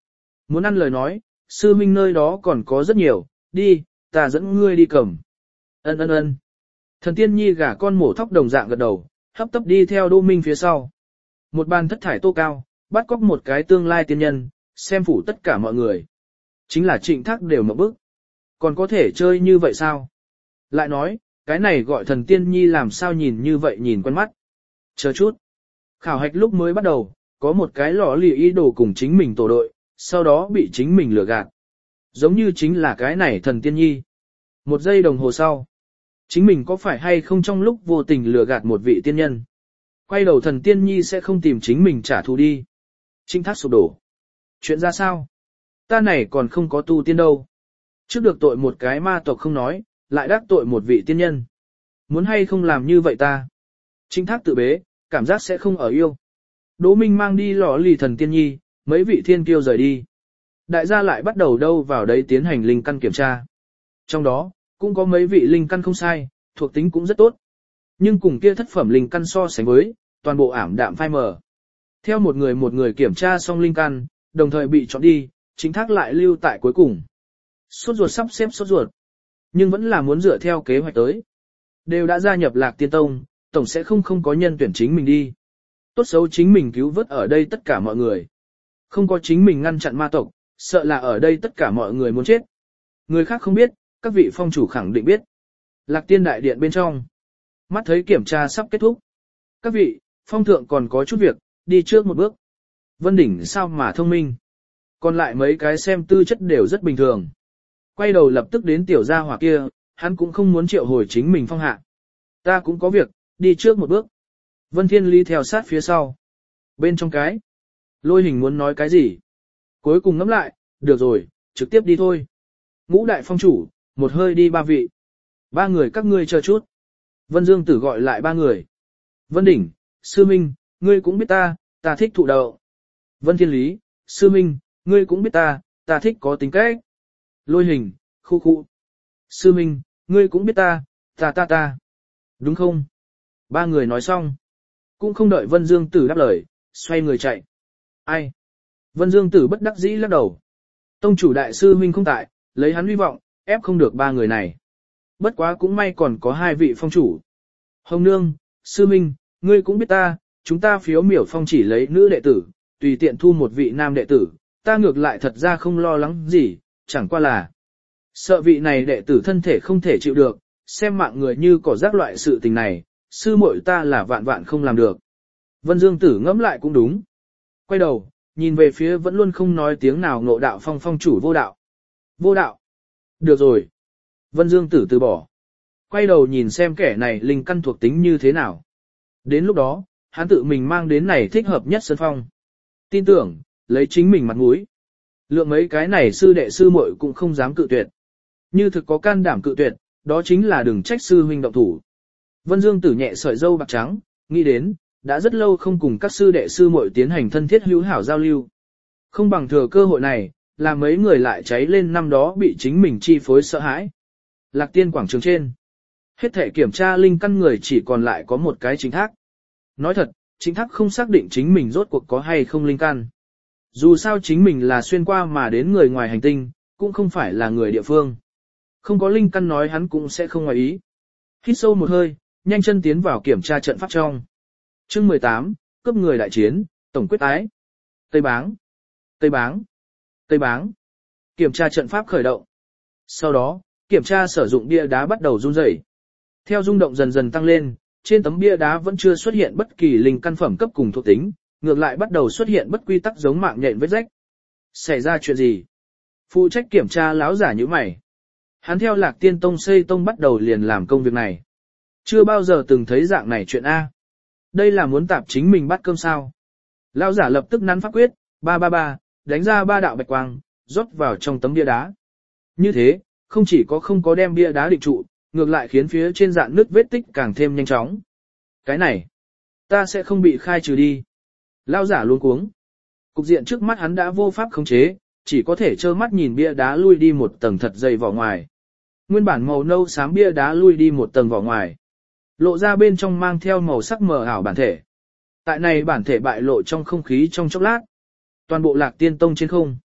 muốn ăn lời nói, sư minh nơi đó còn có rất nhiều, đi, ta dẫn ngươi đi cầm. Ân ân ân. Thần tiên nhi gả con mổ thóc đồng dạng gật đầu, hấp tấp đi theo Đỗ Minh phía sau. Một bàn thất thải tô cao, bắt cóc một cái tương lai tiên nhân, xem phủ tất cả mọi người. Chính là Trịnh Thác đều mở bức. Còn có thể chơi như vậy sao? Lại nói, cái này gọi thần tiên nhi làm sao nhìn như vậy nhìn quen mắt. Chờ chút. Khảo hạch lúc mới bắt đầu, có một cái lọ lì ý đồ cùng chính mình tổ đội, sau đó bị chính mình lừa gạt. Giống như chính là cái này thần tiên nhi. Một giây đồng hồ sau. Chính mình có phải hay không trong lúc vô tình lừa gạt một vị tiên nhân. Quay đầu thần tiên nhi sẽ không tìm chính mình trả thù đi. Trịnh Thác sụp đổ. Chuyện ra sao? Ta này còn không có tu tiên đâu. Trước được tội một cái ma tộc không nói, lại đắc tội một vị tiên nhân. Muốn hay không làm như vậy ta? Trịnh Thác tự bế, cảm giác sẽ không ở yêu. Đỗ Minh mang đi lò lì thần tiên nhi, mấy vị thiên kiêu rời đi. Đại gia lại bắt đầu đâu vào đấy tiến hành linh căn kiểm tra. Trong đó, cũng có mấy vị linh căn không sai, thuộc tính cũng rất tốt. Nhưng cùng kia thất phẩm linh căn so sánh với, toàn bộ ảm đạm phai mờ. Theo một người kiểm tra xong linh căn, đồng thời bị chọn đi, Trịnh Thác lại lưu tại cuối cùng. Sốt ruột sắp xếp sốt ruột. Nhưng vẫn là muốn dựa theo kế hoạch tới. Đều đã gia nhập Lạc Tiên Tông, tổng sẽ không có nhân tuyển chính mình đi. Tốt xấu chính mình cứu vớt ở đây tất cả mọi người. Không có chính mình ngăn chặn ma tộc, sợ là ở đây tất cả mọi người muốn chết. Người khác không biết, các vị phong chủ khẳng định biết. Lạc Tiên đại điện bên trong. Mắt thấy kiểm tra sắp kết thúc. Các vị, phong thượng còn có chút việc, đi trước một bước. Vân Đỉnh sao mà thông minh. Còn lại mấy cái xem tư chất đều rất bình thường. Quay đầu lập tức đến tiểu gia hỏa kia, hắn cũng không muốn triệu hồi chính mình phong hạ. Ta cũng có việc, đi trước một bước. Vân Thiên Ly theo sát phía sau. Bên trong cái. Lôi Hình muốn nói cái gì? Cuối cùng ngẫm lại, được rồi, trực tiếp đi thôi. Ngũ đại phong chủ, một hơi đi ba vị. Ba người các ngươi chờ chút. Vân Dương Tử gọi lại ba người. Vân Đỉnh, Sư Minh, ngươi cũng biết ta thích thụ đậu. Vân Thiên Lý, Sư Minh, ngươi cũng biết ta thích có tính cách. Lôi Hình, khu khu. Sư Minh, ngươi cũng biết ta. Đúng không? Ba người nói xong. Cũng không đợi Vân Dương Tử đáp lời, xoay người chạy. Ai? Vân Dương Tử bất đắc dĩ lắc đầu. Tông chủ đại sư huynh không tại, lấy hắn hy vọng, ép không được ba người này. Bất quá cũng may còn có hai vị phong chủ. Hồng Nương, sư huynh, ngươi cũng biết chúng ta phiếu miểu phong chỉ lấy nữ đệ tử, tùy tiện thu một vị nam đệ tử, ta ngược lại thật ra không lo lắng gì, chẳng qua là sợ vị này đệ tử thân thể không thể chịu được, xem mạng người như cỏ rác loại sự tình này, sư muội ta là vạn vạn không làm được. Vân Dương Tử ngẫm lại cũng đúng. Quay đầu, nhìn về phía vẫn luôn không nói tiếng nào Ngộ Đạo Phong phong chủ Vô Đạo. Vô Đạo. Được rồi. Vân Dương Tử từ bỏ. Quay đầu nhìn xem kẻ này linh căn thuộc tính như thế nào. Đến lúc đó, hắn tự mình mang đến này thích hợp nhất sân phong. Tin tưởng, lấy chính mình mặt mũi. Lượng mấy cái này sư đệ sư muội cũng không dám cự tuyệt. Như thực có can đảm cự tuyệt, đó chính là đừng trách sư huynh động thủ. Vân Dương Tử nhẹ sợi râu bạc trắng, nghĩ đến, đã rất lâu không cùng các sư đệ sư muội tiến hành thân thiết hữu hảo giao lưu. Không bằng thừa cơ hội này, là mấy người lại cháy lên năm đó bị chính mình chi phối sợ hãi. Lạc Tiên quảng trường trên. Hết thể kiểm tra linh căn người chỉ còn lại có một cái Trịnh Thác. Nói thật, Trịnh Thác không xác định chính mình rốt cuộc có hay không linh căn. Dù sao chính mình là xuyên qua mà đến người ngoài hành tinh, cũng không phải là người địa phương. Không có linh căn nói hắn cũng sẽ không ngoài ý. Hít sâu một hơi, nhanh chân tiến vào kiểm tra trận pháp trong. Chương 18, cấp người đại chiến, tổng quyết ái. Tây Báng. Tây Báng. Tây Báng. Kiểm tra trận pháp khởi động. Sau đó, kiểm tra sử dụng bia đá bắt đầu rung rẩy. Theo rung động dần dần tăng lên, trên tấm bia đá vẫn chưa xuất hiện bất kỳ linh căn phẩm cấp cùng thuộc tính, ngược lại bắt đầu xuất hiện bất quy tắc giống mạng nhện vết rách. Xảy ra chuyện gì? Phụ trách kiểm tra láo giả như mày. Hắn theo Lạc Tiên Tông xây tông bắt đầu liền làm công việc này. Chưa bao giờ từng thấy dạng này chuyện A. Đây là muốn tạp chính mình bắt cơm sao. Lão giả lập tức nắn pháp quyết, 333, đánh ra 3 đạo bạch quang, rót vào trong tấm bia đá. Như thế, không chỉ có không có đem bia đá định trụ, ngược lại khiến phía trên dạn nứt vết tích càng thêm nhanh chóng. Cái này, ta sẽ không bị khai trừ đi. Lão giả luống cuống. Cục diện trước mắt hắn đã vô pháp khống chế, chỉ có thể trơ mắt nhìn bia đá lui đi một tầng thật dày vỏ ngoài. Nguyên bản màu nâu xám bia đá lui đi một tầng vỏ ngoài. Lộ ra bên trong mang theo màu sắc mờ ảo bản thể. Tại này bản thể bại lộ trong không khí trong chốc lát. Toàn bộ Lạc Tiên Tông trên không.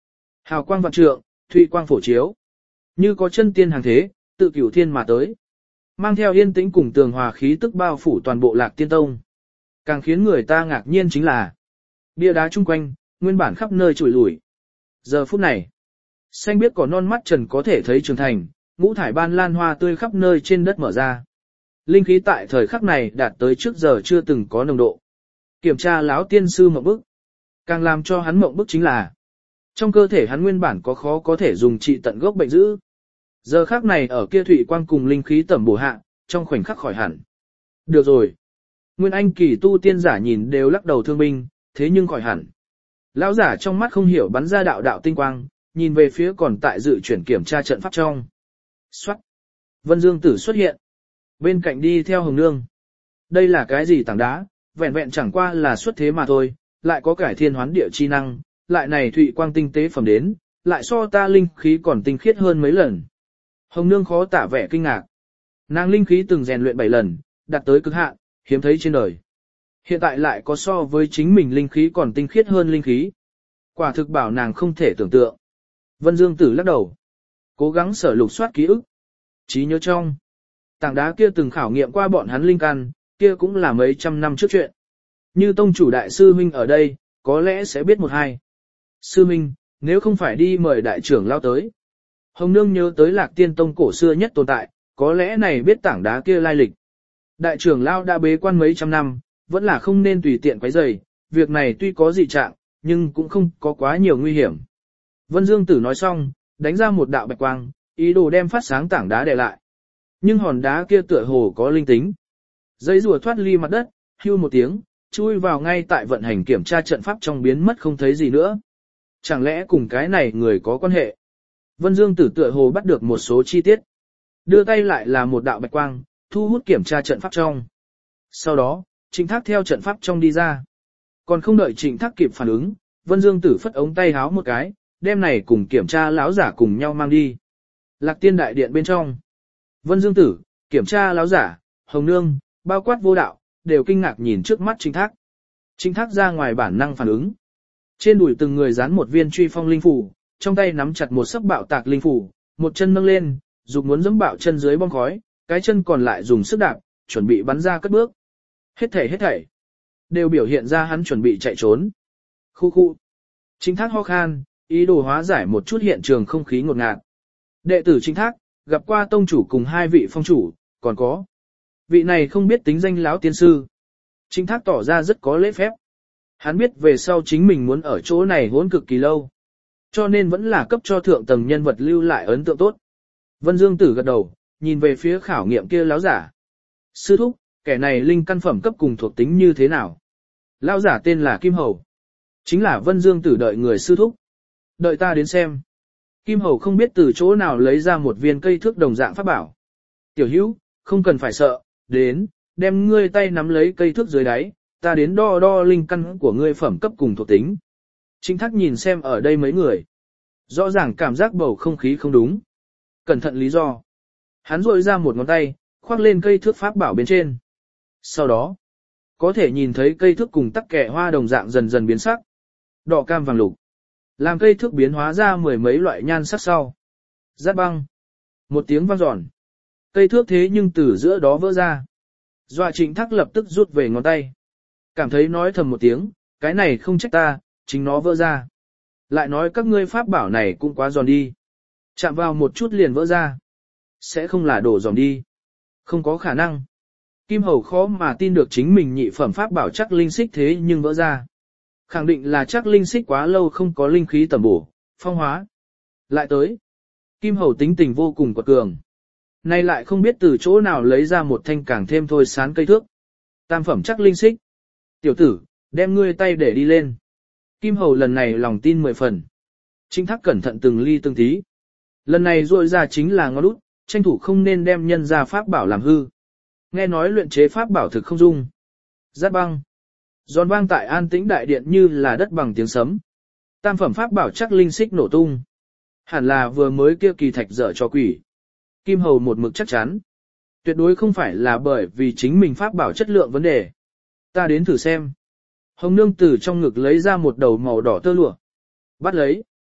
Hào quang vạn trượng, thụy quang phổ chiếu. Như có chân tiên hàng thế, tự cửu thiên mà tới. Mang theo yên tĩnh cùng tường hòa khí tức bao phủ toàn bộ Lạc Tiên Tông. Càng khiến người ta ngạc nhiên chính là bia đá chung quanh, nguyên bản khắp nơi trụi lủi. Giờ phút này, xanh biếc cỏ non mắt trần có thể thấy trưởng thành, ngũ thải ban lan hoa tươi khắp nơi trên đất mở ra. Linh khí tại thời khắc này đạt tới trước giờ chưa từng có nồng độ. Kiểm tra lão tiên sư mộng bức. Càng làm cho hắn mộng bức chính là trong cơ thể hắn nguyên bản có khó có thể dùng trị tận gốc bệnh dữ. Giờ khắc này ở kia thủy quang cùng linh khí tẩm bổ hạ, trong khoảnh khắc khỏi hẳn. Được rồi. Nguyên anh kỳ tu tiên giả nhìn đều lắc đầu thương binh, thế nhưng khỏi hẳn. Lão giả trong mắt không hiểu bắn ra đạo đạo tinh quang, nhìn về phía còn tại dự chuyển kiểm tra trận pháp trong. Xoát. Vân Dương Tử xuất hiện. Bên cạnh đi theo Hồng Nương. Đây là cái gì tảng đá, vẹn vẹn chẳng qua là xuất thế mà thôi, lại có cải thiên hoán địa chi năng, lại này thụy quang tinh tế phẩm đến, lại so ta linh khí còn tinh khiết hơn mấy lần. Hồng Nương khó tả vẻ kinh ngạc. Nàng linh khí từng rèn luyện 7 lần, đạt tới cực hạn, hiếm thấy trên đời. Hiện tại lại có so với chính mình linh khí còn tinh khiết hơn linh khí. Quả thực bảo nàng không thể tưởng tượng. Vân Dương Tử lắc đầu. Cố gắng sở lục soát ký ức. Trí nhớ trong. Tảng đá kia từng khảo nghiệm qua bọn hắn linh căn, kia cũng là mấy trăm năm trước chuyện. Như tông chủ đại sư huynh ở đây, có lẽ sẽ biết một hai. Sư huynh, nếu không phải đi mời đại trưởng lao tới. Hồng Nương nhớ tới Lạc Tiên Tông cổ xưa nhất tồn tại, có lẽ này biết tảng đá kia lai lịch. Đại trưởng lao đã bế quan mấy trăm năm, vẫn là không nên tùy tiện quấy rầy, việc này tuy có dị trạng, nhưng cũng không có quá nhiều nguy hiểm. Vân Dương Tử nói xong, đánh ra một đạo bạch quang, ý đồ đem phát sáng tảng đá để lại. Nhưng hòn đá kia tựa hồ có linh tính. Dây rùa thoát ly mặt đất, hưu một tiếng, chui vào ngay tại vận hành kiểm tra trận pháp trong biến mất không thấy gì nữa. Chẳng lẽ cùng cái này người có quan hệ? Vân Dương Tử tựa hồ bắt được một số chi tiết. Đưa tay lại là một đạo bạch quang, thu hút kiểm tra trận pháp trong. Sau đó, Trịnh Thác theo trận pháp trong đi ra. Còn không đợi Trịnh Thác kịp phản ứng, Vân Dương Tử phất ống tay háo một cái, đem này cùng kiểm tra lão giả cùng nhau mang đi. Lạc Tiên đại điện bên trong. Vân Dương Tử, kiểm tra lão giả, Hồng Nương, bao quát vô đạo, đều kinh ngạc nhìn trước mắt Trịnh Thác. Trịnh Thác ra ngoài bản năng phản ứng. Trên đùi từng người dán một viên truy phong linh phủ, trong tay nắm chặt một sấp bạo tạc linh phủ, một chân nâng lên, dục muốn giẫm bạo chân dưới bong khói, cái chân còn lại dùng sức đạp, chuẩn bị bắn ra cất bước. Hết thảy đều biểu hiện ra hắn chuẩn bị chạy trốn. Khu khu. Trịnh Thác ho khan, ý đồ hóa giải một chút hiện trường không khí ngột ngạt. Đệ tử Trịnh Thác gặp qua tông chủ cùng hai vị phong chủ, còn có vị này không biết tính danh lão tiên sư. Trịnh Thác tỏ ra rất có lễ phép. Hắn biết về sau chính mình muốn ở chỗ này hỗn cực kỳ lâu, cho nên vẫn là cấp cho thượng tầng nhân vật lưu lại ấn tượng tốt. Vân Dương Tử gật đầu, nhìn về phía khảo nghiệm kia lão giả. Sư thúc, kẻ này linh căn phẩm cấp cùng thuộc tính như thế nào? Lão giả tên là Kim Hầu. Chính là Vân Dương Tử đợi người sư thúc. Đợi ta đến xem. Kim Hầu không biết từ chỗ nào lấy ra một viên cây thước đồng dạng pháp bảo. Tiểu hữu, không cần phải sợ, đến, đem ngươi tay nắm lấy cây thước dưới đáy, ta đến đo đo linh căn của ngươi phẩm cấp cùng thuộc tính. Trịnh Thác nhìn xem ở đây mấy người. Rõ ràng cảm giác bầu không khí không đúng. Cẩn thận lý do. Hắn rội ra một ngón tay, khoác lên cây thước pháp bảo bên trên. Sau đó, có thể nhìn thấy cây thước cùng tắc kẻ hoa đồng dạng dần dần biến sắc. Đỏ cam vàng lục. Làm cây thước biến hóa ra mười mấy loại nhan sắc sau. Rát băng. Một tiếng vang giòn. Cây thước thế nhưng từ giữa đó vỡ ra. Dọa Trịnh Thác lập tức rút về ngón tay. Cảm thấy nói thầm một tiếng, cái này không trách ta, chính nó vỡ ra. Lại nói các ngươi pháp bảo này cũng quá giòn đi. Chạm vào một chút liền vỡ ra. Sẽ không là đổ giòn đi. Không có khả năng. Kim Hầu khó mà tin được chính mình nhị phẩm pháp bảo chắc linh xích thế nhưng vỡ ra. Khẳng định là chắc linh xích quá lâu không có linh khí tầm bổ, phong hóa. Lại tới. Kim Hầu tính tình vô cùng quật cường. Nay lại không biết từ chỗ nào lấy ra một thanh càng thêm thôi sán cây thước. Tam phẩm chắc linh xích. Tiểu tử, đem ngươi tay để đi lên. Kim Hầu lần này lòng tin 10 phần. Trịnh Thác cẩn thận từng ly từng tí. Lần này rội ra chính là ngón út, tranh thủ không nên đem nhân ra pháp bảo làm hư. Nghe nói luyện chế pháp bảo thực không dung. Rát băng. Giòn vang tại an tĩnh đại điện như là đất bằng tiếng sấm. Tam phẩm pháp bảo chắc linh xích nổ tung. Hẳn là vừa mới kia kỳ thạch dở cho quỷ. Kim Hầu một mực chắc chắn. Tuyệt đối không phải là bởi vì chính mình pháp bảo chất lượng vấn đề. Ta đến thử xem. Hồng Nương từ trong ngực lấy ra một đầu màu đỏ tơ lụa. Bắt lấy.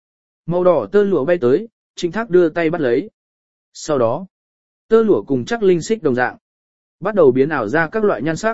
Màu đỏ tơ lụa bay tới, Trịnh Thác đưa tay bắt lấy. Sau đó, tơ lụa cùng chắc linh xích đồng dạng, bắt đầu biến ảo ra các loại nhan sắc.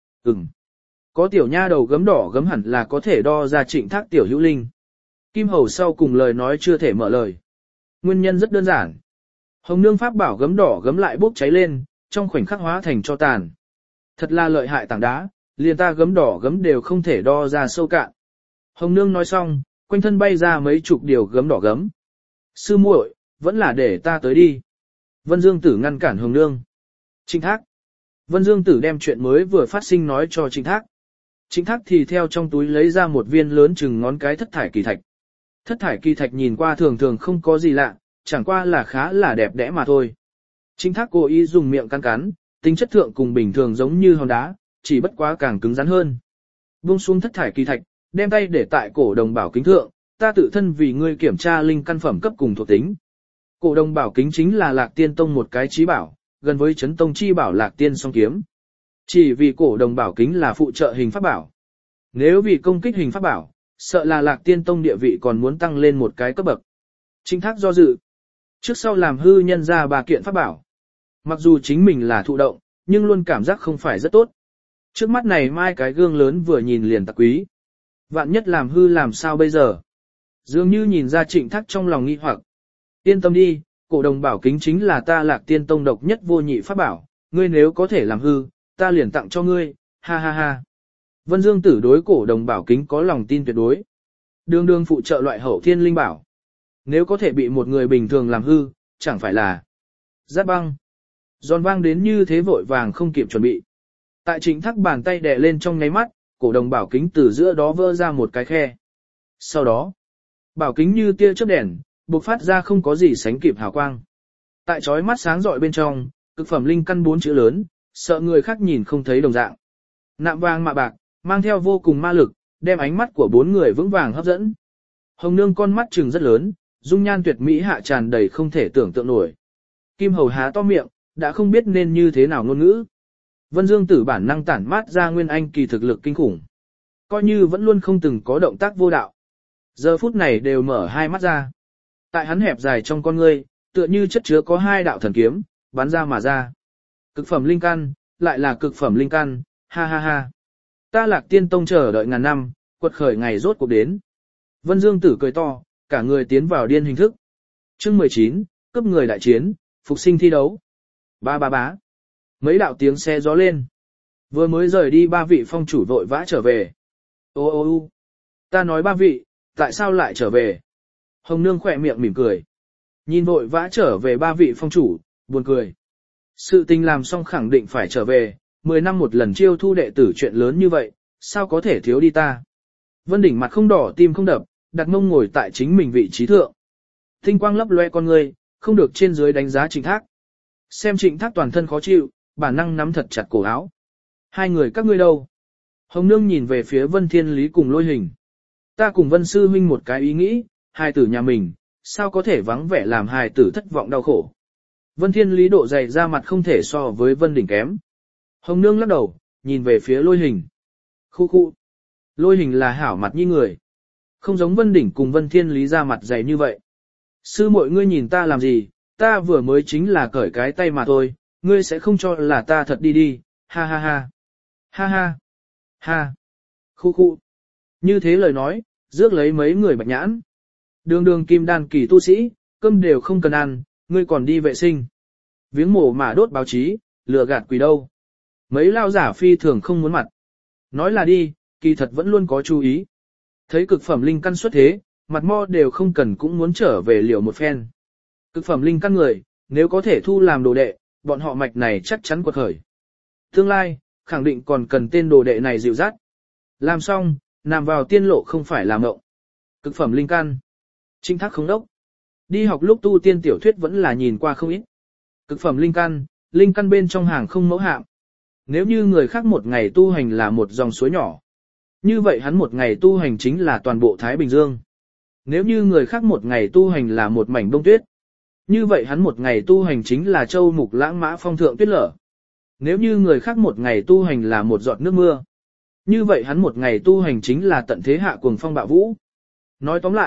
Có tiểu nha đầu gấm đỏ gấm hẳn là có thể đo ra Trịnh Thác tiểu hữu linh. Kim Hầu sau cùng lời nói chưa thể mở lời. Nguyên nhân rất đơn giản. Hồng nương pháp bảo gấm đỏ gấm lại bốc cháy lên, trong khoảnh khắc hóa thành cho tàn. Thật là lợi hại tảng đá, liền ta gấm đỏ gấm đều không thể đo ra sâu cạn. Hồng nương nói xong, quanh thân bay ra mấy chục điều gấm đỏ gấm. Sư muội, vẫn là để ta tới đi. Vân Dương Tử ngăn cản Hồng nương. Trịnh Thác. Vân Dương Tử đem chuyện mới vừa phát sinh nói cho Trịnh Thác. Trịnh Thác thì theo trong túi lấy ra một viên lớn chừng ngón cái thất thải kỳ thạch. Thất thải kỳ thạch nhìn qua thường thường không có gì lạ, chẳng qua là khá là đẹp đẽ mà thôi. Trịnh Thác cố ý dùng miệng cắn cắn, tính chất thượng cùng bình thường giống như hòn đá, chỉ bất quá càng cứng rắn hơn. Buông xuống thất thải kỳ thạch, đem tay để tại cổ đồng bảo kính thượng, ta tự thân vì ngươi kiểm tra linh căn phẩm cấp cùng thuộc tính. Cổ đồng bảo kính chính là Lạc Tiên Tông một cái chí bảo, gần với Chấn Tông chi bảo Lạc Tiên song kiếm. Chỉ vì cổ đồng bảo kính là phụ trợ hình pháp bảo. Nếu vì công kích hình pháp bảo, sợ là Lạc Tiên Tông địa vị còn muốn tăng lên một cái cấp bậc. Trịnh Thác do dự. Trước sau làm hư nhân ra 3 kiện pháp bảo. Mặc dù chính mình là thụ động, nhưng luôn cảm giác không phải rất tốt. Trước mắt này mai cái gương lớn vừa nhìn liền tặc quý. Vạn nhất làm hư làm sao bây giờ? Dường như nhìn ra Trịnh Thác trong lòng nghi hoặc. Yên tâm đi, cổ đồng bảo kính chính là ta Lạc Tiên Tông độc nhất vô nhị pháp bảo, ngươi nếu có thể làm hư, ta liền tặng cho ngươi, ha ha ha. Vân Dương Tử đối cổ đồng bảo kính có lòng tin tuyệt đối. Đương đương phụ trợ loại hậu thiên linh bảo. Nếu có thể bị một người bình thường làm hư, chẳng phải là giáp băng. Giòn vang đến như thế vội vàng không kịp chuẩn bị. Tại Trịnh Thác bàn tay đè lên trong nháy mắt, cổ đồng bảo kính từ giữa đó vỡ ra một cái khe. Sau đó, bảo kính như tia chớp đèn, bộc phát ra không có gì sánh kịp hào quang. Tại chói mắt sáng rọi bên trong, cực phẩm linh căn 4 chữ lớn, sợ người khác nhìn không thấy đồng dạng. Nạm vàng mạ bạc, mang theo vô cùng ma lực, đem ánh mắt của 4 người vững vàng hấp dẫn. Hồng nương con mắt trừng rất lớn, dung nhan tuyệt mỹ hạ tràn đầy không thể tưởng tượng nổi. Kim Hầu há to miệng, đã không biết nên như thế nào ngôn ngữ. Vân Dương Tử bản năng tản mát ra nguyên anh kỳ thực lực kinh khủng. Coi như vẫn luôn không từng có động tác vô đạo. Giờ phút này đều mở hai mắt ra. Tại hắn hẹp dài trong con ngươi, tựa như chất chứa có 2 đạo thần kiếm, bắn ra mà ra. Cực phẩm linh căn, lại là cực phẩm linh căn, ha ha ha. Ta Lạc Tiên Tông chờ đợi ngàn năm, quật khởi ngày rốt cuộc đến. Vân Dương Tử cười to, cả người tiến vào điên hình thức. Chương 19, cấp người đại chiến, phục sinh thi đấu. Ba ba bá. Mấy đạo tiếng xe gió lên. Vừa mới rời đi 3 vị phong chủ vội vã trở về. Ô ô ô. Ta nói 3 vị, tại sao lại trở về? Hồng nương khỏe miệng mỉm cười. Nhìn vội vã trở về 3 vị phong chủ, buồn cười. Sự tình làm xong khẳng định phải trở về, 10 năm một lần chiêu thu đệ tử chuyện lớn như vậy, sao có thể thiếu đi ta? Vân Đỉnh mặt không đỏ tim không đập, đặt mông ngồi tại chính mình vị trí thượng. Tinh quang lấp loe con người, không được trên dưới đánh giá Trịnh Thác. Xem Trịnh Thác toàn thân khó chịu, bản năng nắm thật chặt cổ áo. 2 người các ngươi đâu? Hồng nương nhìn về phía Vân Thiên Lý cùng Lôi Hình. Ta cùng Vân Sư huynh một cái ý nghĩ, hài tử nhà mình, sao có thể vắng vẻ làm hài tử thất vọng đau khổ. Vân Thiên Lý độ dày ra mặt không thể so với Vân Đỉnh kém. Hồng nương lắc đầu, nhìn về phía Lôi Hình. Khu khu. Lôi Hình là hảo mặt như người. Không giống Vân Đỉnh cùng Vân Thiên Lý ra mặt dày như vậy. Sư muội ngươi nhìn ta làm gì, ta vừa mới chính là cởi cái tay mà thôi, ngươi sẽ không cho là ta thật đi đi, ha ha ha. Ha ha. Ha. Khu khu. Như thế lời nói, rước lấy mấy người bạch nhãn. Đường đường kim đan kỳ tu sĩ, cơm đều không cần ăn, ngươi còn đi vệ sinh. Viếng mổ mà đốt báo chí, lừa gạt quỷ đâu. Mấy lao giả phi thường không muốn mặt. Nói là đi, kỳ thật vẫn luôn có chú ý. Thấy cực phẩm linh căn xuất thế, mặt mo đều không cần cũng muốn trở về liều một phen. Cực phẩm linh căn người, nếu có thể thu làm đồ đệ, bọn họ mạch này chắc chắn quật khởi. Tương lai, khẳng định còn cần tên đồ đệ này dịu dắt. Làm xong, nằm vào tiên lộ không phải làm mộng. Cực phẩm linh căn. Trịnh Thác không đốc. Đi học lúc tu tiên tiểu thuyết vẫn là nhìn qua không ít. Cực phẩm linh căn bên trong hàng không mẫu hạm. Nếu như người khác một ngày tu hành là một dòng suối nhỏ, như vậy hắn một ngày tu hành chính là toàn bộ Thái Bình Dương. Nếu như người khác một ngày tu hành là một mảnh bông tuyết, như vậy hắn một ngày tu hành chính là châu mục lãng mã phong thượng tuyết lở. Nếu như người khác một ngày tu hành là một giọt nước mưa, như vậy hắn một ngày tu hành chính là tận thế hạ cuồng phong bạo vũ. Nói tóm lại,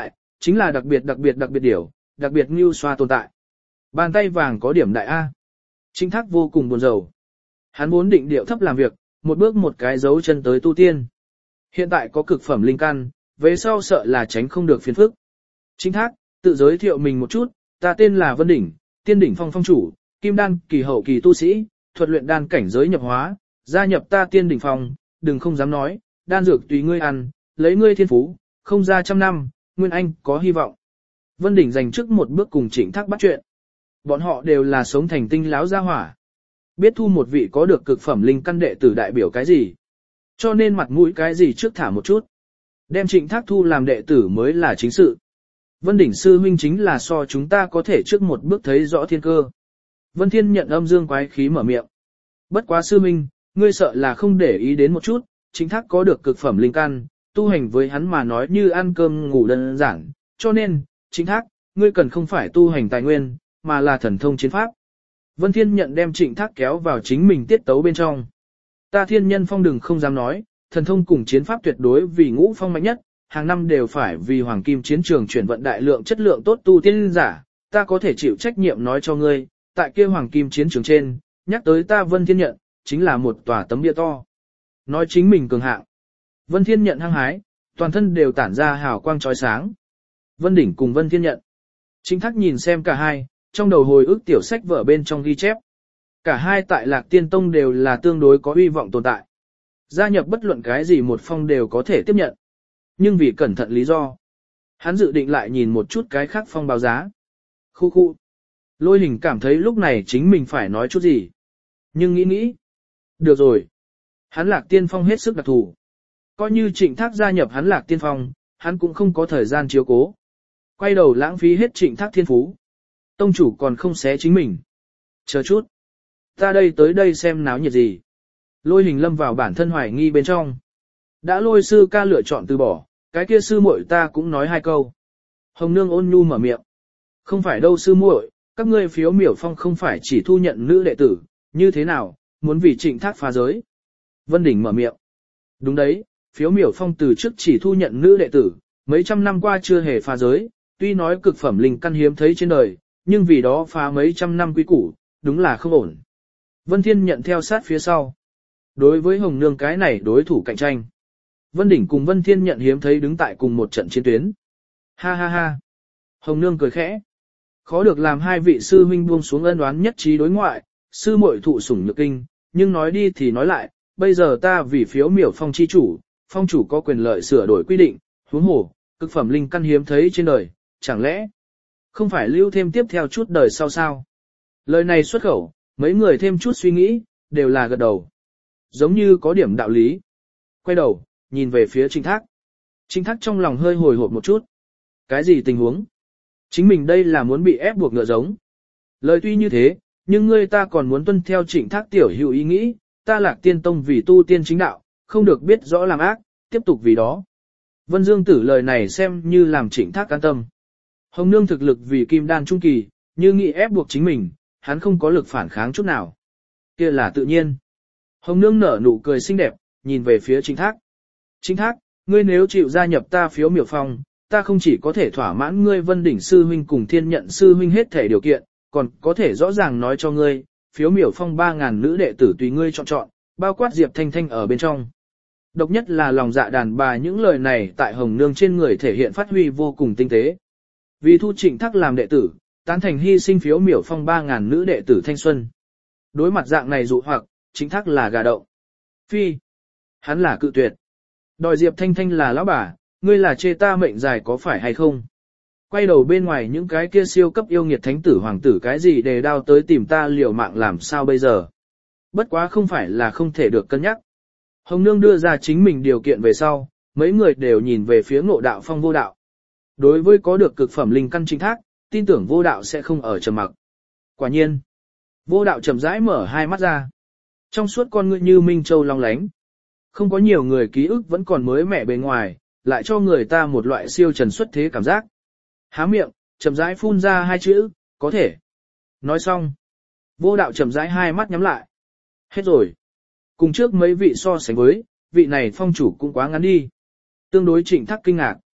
chính là đặc biệt điểu, đặc biệt ngưu xoa tồn tại. Bàn tay vàng có điểm đại A. Trịnh Thác vô cùng buồn rầu. Hắn muốn định điệu thấp làm việc, một bước một cái dấu chân tới tu tiên. Hiện tại có cực phẩm linh căn, về sau sợ là tránh không được phiền phức. Trịnh Thác, tự giới thiệu mình một chút, ta tên là Vân Đỉnh, Tiên Đỉnh Phong phong chủ, kim đan kỳ hậu kỳ tu sĩ, thuật luyện đan cảnh giới nhập hóa, gia nhập ta Tiên Đỉnh Phong, đừng không dám nói, đan dược tùy ngươi ăn, lấy ngươi thiên phú, không ra trăm năm, Nguyên Anh có hy vọng. Vân Đỉnh dành trước một bước cùng Trịnh Thác bắt chuyện. Bọn họ đều là sống thành tinh láo gia hỏa. Biết thu một vị có được cực phẩm linh căn đệ tử đại biểu cái gì. Cho nên mặt mũi cái gì trước thả một chút. Đem Trịnh Thác thu làm đệ tử mới là chính sự. Vân Đỉnh sư huynh chính là so chúng ta có thể trước một bước thấy rõ thiên cơ. Vân Thiên nhận âm dương quái khí mở miệng. Bất quá sư huynh, ngươi sợ là không để ý đến một chút, Trịnh Thác có được cực phẩm linh căn, tu hành với hắn mà nói như ăn cơm ngủ đơn giản, cho nên, Trịnh Thác, ngươi cần không phải tu hành tài nguyên, mà là thần thông chiến pháp. Vân Thiên nhận đem Trịnh Thác kéo vào chính mình tiết tấu bên trong. Ta Thiên Nhân Phong đừng không dám nói, thần thông cùng chiến pháp tuyệt đối vì ngũ phong mạnh nhất, hàng năm đều phải vì hoàng kim chiến trường chuyển vận đại lượng chất lượng tốt tu tiên giả, ta có thể chịu trách nhiệm nói cho ngươi, tại kia hoàng kim chiến trường trên, nhắc tới ta Vân Thiên nhận, chính là một tòa tấm bia to. Nói chính mình cường hạng. Vân Thiên nhận hăng hái, toàn thân đều tản ra hào quang chói sáng. Vân Đỉnh cùng Vân Thiên nhận. Trịnh Thác nhìn xem cả hai, trong đầu hồi ức tiểu sách vở bên trong ghi chép. Cả hai tại Lạc Tiên Tông đều là tương đối có uy vọng tồn tại. Gia nhập bất luận cái gì một phong đều có thể tiếp nhận. Nhưng vì cẩn thận lý do, hắn dự định lại nhìn một chút cái khác phong báo giá. Khu khu. Lôi Hình cảm thấy lúc này chính mình phải nói chút gì. Nhưng nghĩ. Được rồi. Hắn Lạc Tiên Phong hết sức đặc thù. Coi như Trịnh Thác gia nhập hắn Lạc Tiên Phong, hắn cũng không có thời gian chiếu cố. Quay đầu lãng phí hết Trịnh Thác thiên phú. Tông chủ còn không xé chính mình. Chờ chút. Ta tới đây xem náo nhiệt gì. Lôi Hình lâm vào bản thân hoài nghi bên trong. Đã Lôi sư ca lựa chọn từ bỏ, cái kia sư muội ta cũng nói hai câu. Hồng Nương ôn nhu mở miệng. Không phải đâu sư muội, các ngươi phiếu miểu phong không phải chỉ thu nhận nữ đệ tử, như thế nào, muốn vì Trịnh Thác phá giới. Vân Đỉnh mở miệng. Đúng đấy, phiếu miểu phong từ trước chỉ thu nhận nữ đệ tử, mấy trăm năm qua chưa hề phá giới, tuy nói cực phẩm linh căn hiếm thấy trên đời, nhưng vì đó phá mấy trăm năm quy củ, đúng là không ổn. Vân Thiên nhận theo sát phía sau. Đối với Hồng Nương cái này đối thủ cạnh tranh, Vân Đỉnh cùng Vân Thiên nhận hiếm thấy đứng tại cùng một trận chiến tuyến. Ha ha ha. Hồng Nương cười khẽ. Khó được làm hai vị sư huynh buông xuống ân oán nhất trí đối ngoại, sư muội thụ sủng nhược kinh, nhưng nói đi thì nói lại, bây giờ ta vì phiếu miểu phong chi chủ, phong chủ có quyền lợi sửa đổi quy định, huống hồ, cực phẩm linh căn hiếm thấy trên đời, chẳng lẽ không phải lưu thêm tiếp theo chút đời sau sao? Lời này xuất khẩu, mấy người thêm chút suy nghĩ, đều là gật đầu. Giống như có điểm đạo lý. Quay đầu, nhìn về phía Trịnh Thác. Trịnh Thác trong lòng hơi hồi hộp một chút. Cái gì tình huống? Chính mình đây là muốn bị ép buộc ngựa giống. Lời tuy như thế, nhưng ngươi ta còn muốn tuân theo Trịnh Thác tiểu hữu ý nghĩ, ta Lạc Tiên Tông vì tu tiên chính đạo, không được biết rõ làm ác, tiếp tục vì đó. Vân Dương Tử lời này xem như làm Trịnh Thác an tâm. Hồng Nương thực lực vì kim đan trung kỳ, như nghĩ ép buộc chính mình, hắn không có lực phản kháng chút nào. Kia là tự nhiên. Hồng Nương nở nụ cười xinh đẹp, nhìn về phía Trịnh Thác. Trịnh Thác, ngươi nếu chịu gia nhập ta phiếu miểu phong, ta không chỉ có thể thỏa mãn ngươi Vân Đỉnh sư huynh cùng Thiên nhận sư huynh hết thể điều kiện, còn có thể rõ ràng nói cho ngươi, phiếu miểu phong 3.000 nữ đệ tử tùy ngươi chọn, bao quát Diệp Thanh Thanh ở bên trong. Độc nhất là lòng dạ đàn bà những lời này tại Hồng Nương trên người thể hiện phát huy vô cùng tinh tế. Vì thu Trịnh Thác làm đệ tử, tán thành hy sinh phiếu miểu phong 3.000 nữ đệ tử thanh xuân. Đối mặt dạng này dụ hoặc, Trịnh Thác là gà đậu. Phi. Hắn là cự tuyệt. Đòi Diệp Thanh Thanh là lão bà, ngươi là chê ta mệnh dài có phải hay không? Quay đầu bên ngoài những cái kia siêu cấp yêu nghiệt thánh tử hoàng tử cái gì đề đao tới tìm ta liều mạng làm sao bây giờ? Bất quá không phải là không thể được cân nhắc. Hồng Nương đưa ra chính mình điều kiện về sau, mấy người đều nhìn về phía Ngộ Đạo Phong Vô Đạo. Đối với có được cực phẩm linh căn Trịnh Thác, tin tưởng Vô Đạo sẽ không ở trầm mặc. Quả nhiên, Vô Đạo chậm rãi mở hai mắt ra. Trong suốt con ngươi như minh châu long lánh. Không có nhiều người ký ức vẫn còn mới mẻ bề ngoài, lại cho người ta một loại siêu trần xuất thế cảm giác. Há miệng, chậm rãi phun ra hai chữ, có thể. Nói xong, Vô Đạo chậm rãi hai mắt nhắm lại. Hết rồi. Cùng trước mấy vị so sánh với, vị này phong chủ cũng quá ngắn đi. Tương đối Trịnh Thác kinh ngạc.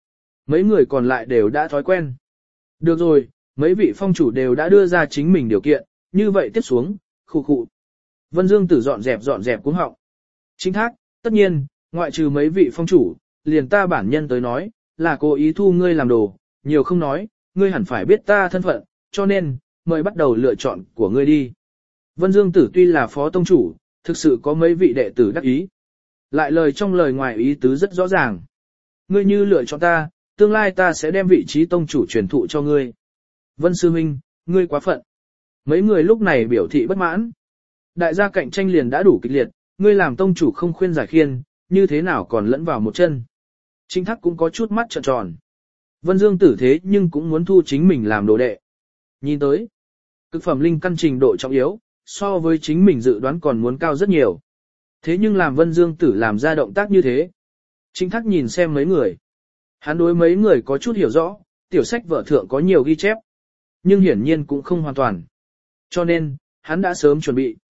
Mấy người còn lại đều đã thói quen. Được rồi, mấy vị phong chủ đều đã đưa ra chính mình điều kiện, như vậy tiếp xuống, khụ khụ. Vân Dương Tử dọn dẹp cuống họng. Chính thác, tất nhiên, ngoại trừ mấy vị phong chủ, liền ta bản nhân tới nói, là cố ý thu ngươi làm đồ, nhiều không nói, ngươi hẳn phải biết ta thân phận, cho nên, mời bắt đầu lựa chọn của ngươi đi. Vân Dương Tử tuy là phó tông chủ, thực sự có mấy vị đệ tử đắc ý. Lại lời trong lời ngoài ý tứ rất rõ ràng. Ngươi như lựa chọn ta, tương lai ta sẽ đem vị trí tông chủ truyền thụ cho ngươi. Vân Sư Minh, ngươi quá phận. Mấy người lúc này biểu thị bất mãn. Đại gia cạnh tranh liền đã đủ kịch liệt, ngươi làm tông chủ không khuyên giải khiên, như thế nào còn lẫn vào một chân. Trinh Thác cũng có chút mắt trợn tròn. Vân Dương Tử thế nhưng cũng muốn thu chính mình làm đồ đệ. Nhìn tới, cực phẩm linh căn trình độ trọng yếu, so với chính mình dự đoán còn muốn cao rất nhiều. Thế nhưng làm Vân Dương Tử làm ra động tác như thế. Trinh Thác nhìn xem mấy người. Hắn đối mấy người có chút hiểu rõ, tiểu sách vở thượng có nhiều ghi chép. Nhưng hiển nhiên cũng không hoàn toàn. Cho nên, hắn đã sớm chuẩn bị.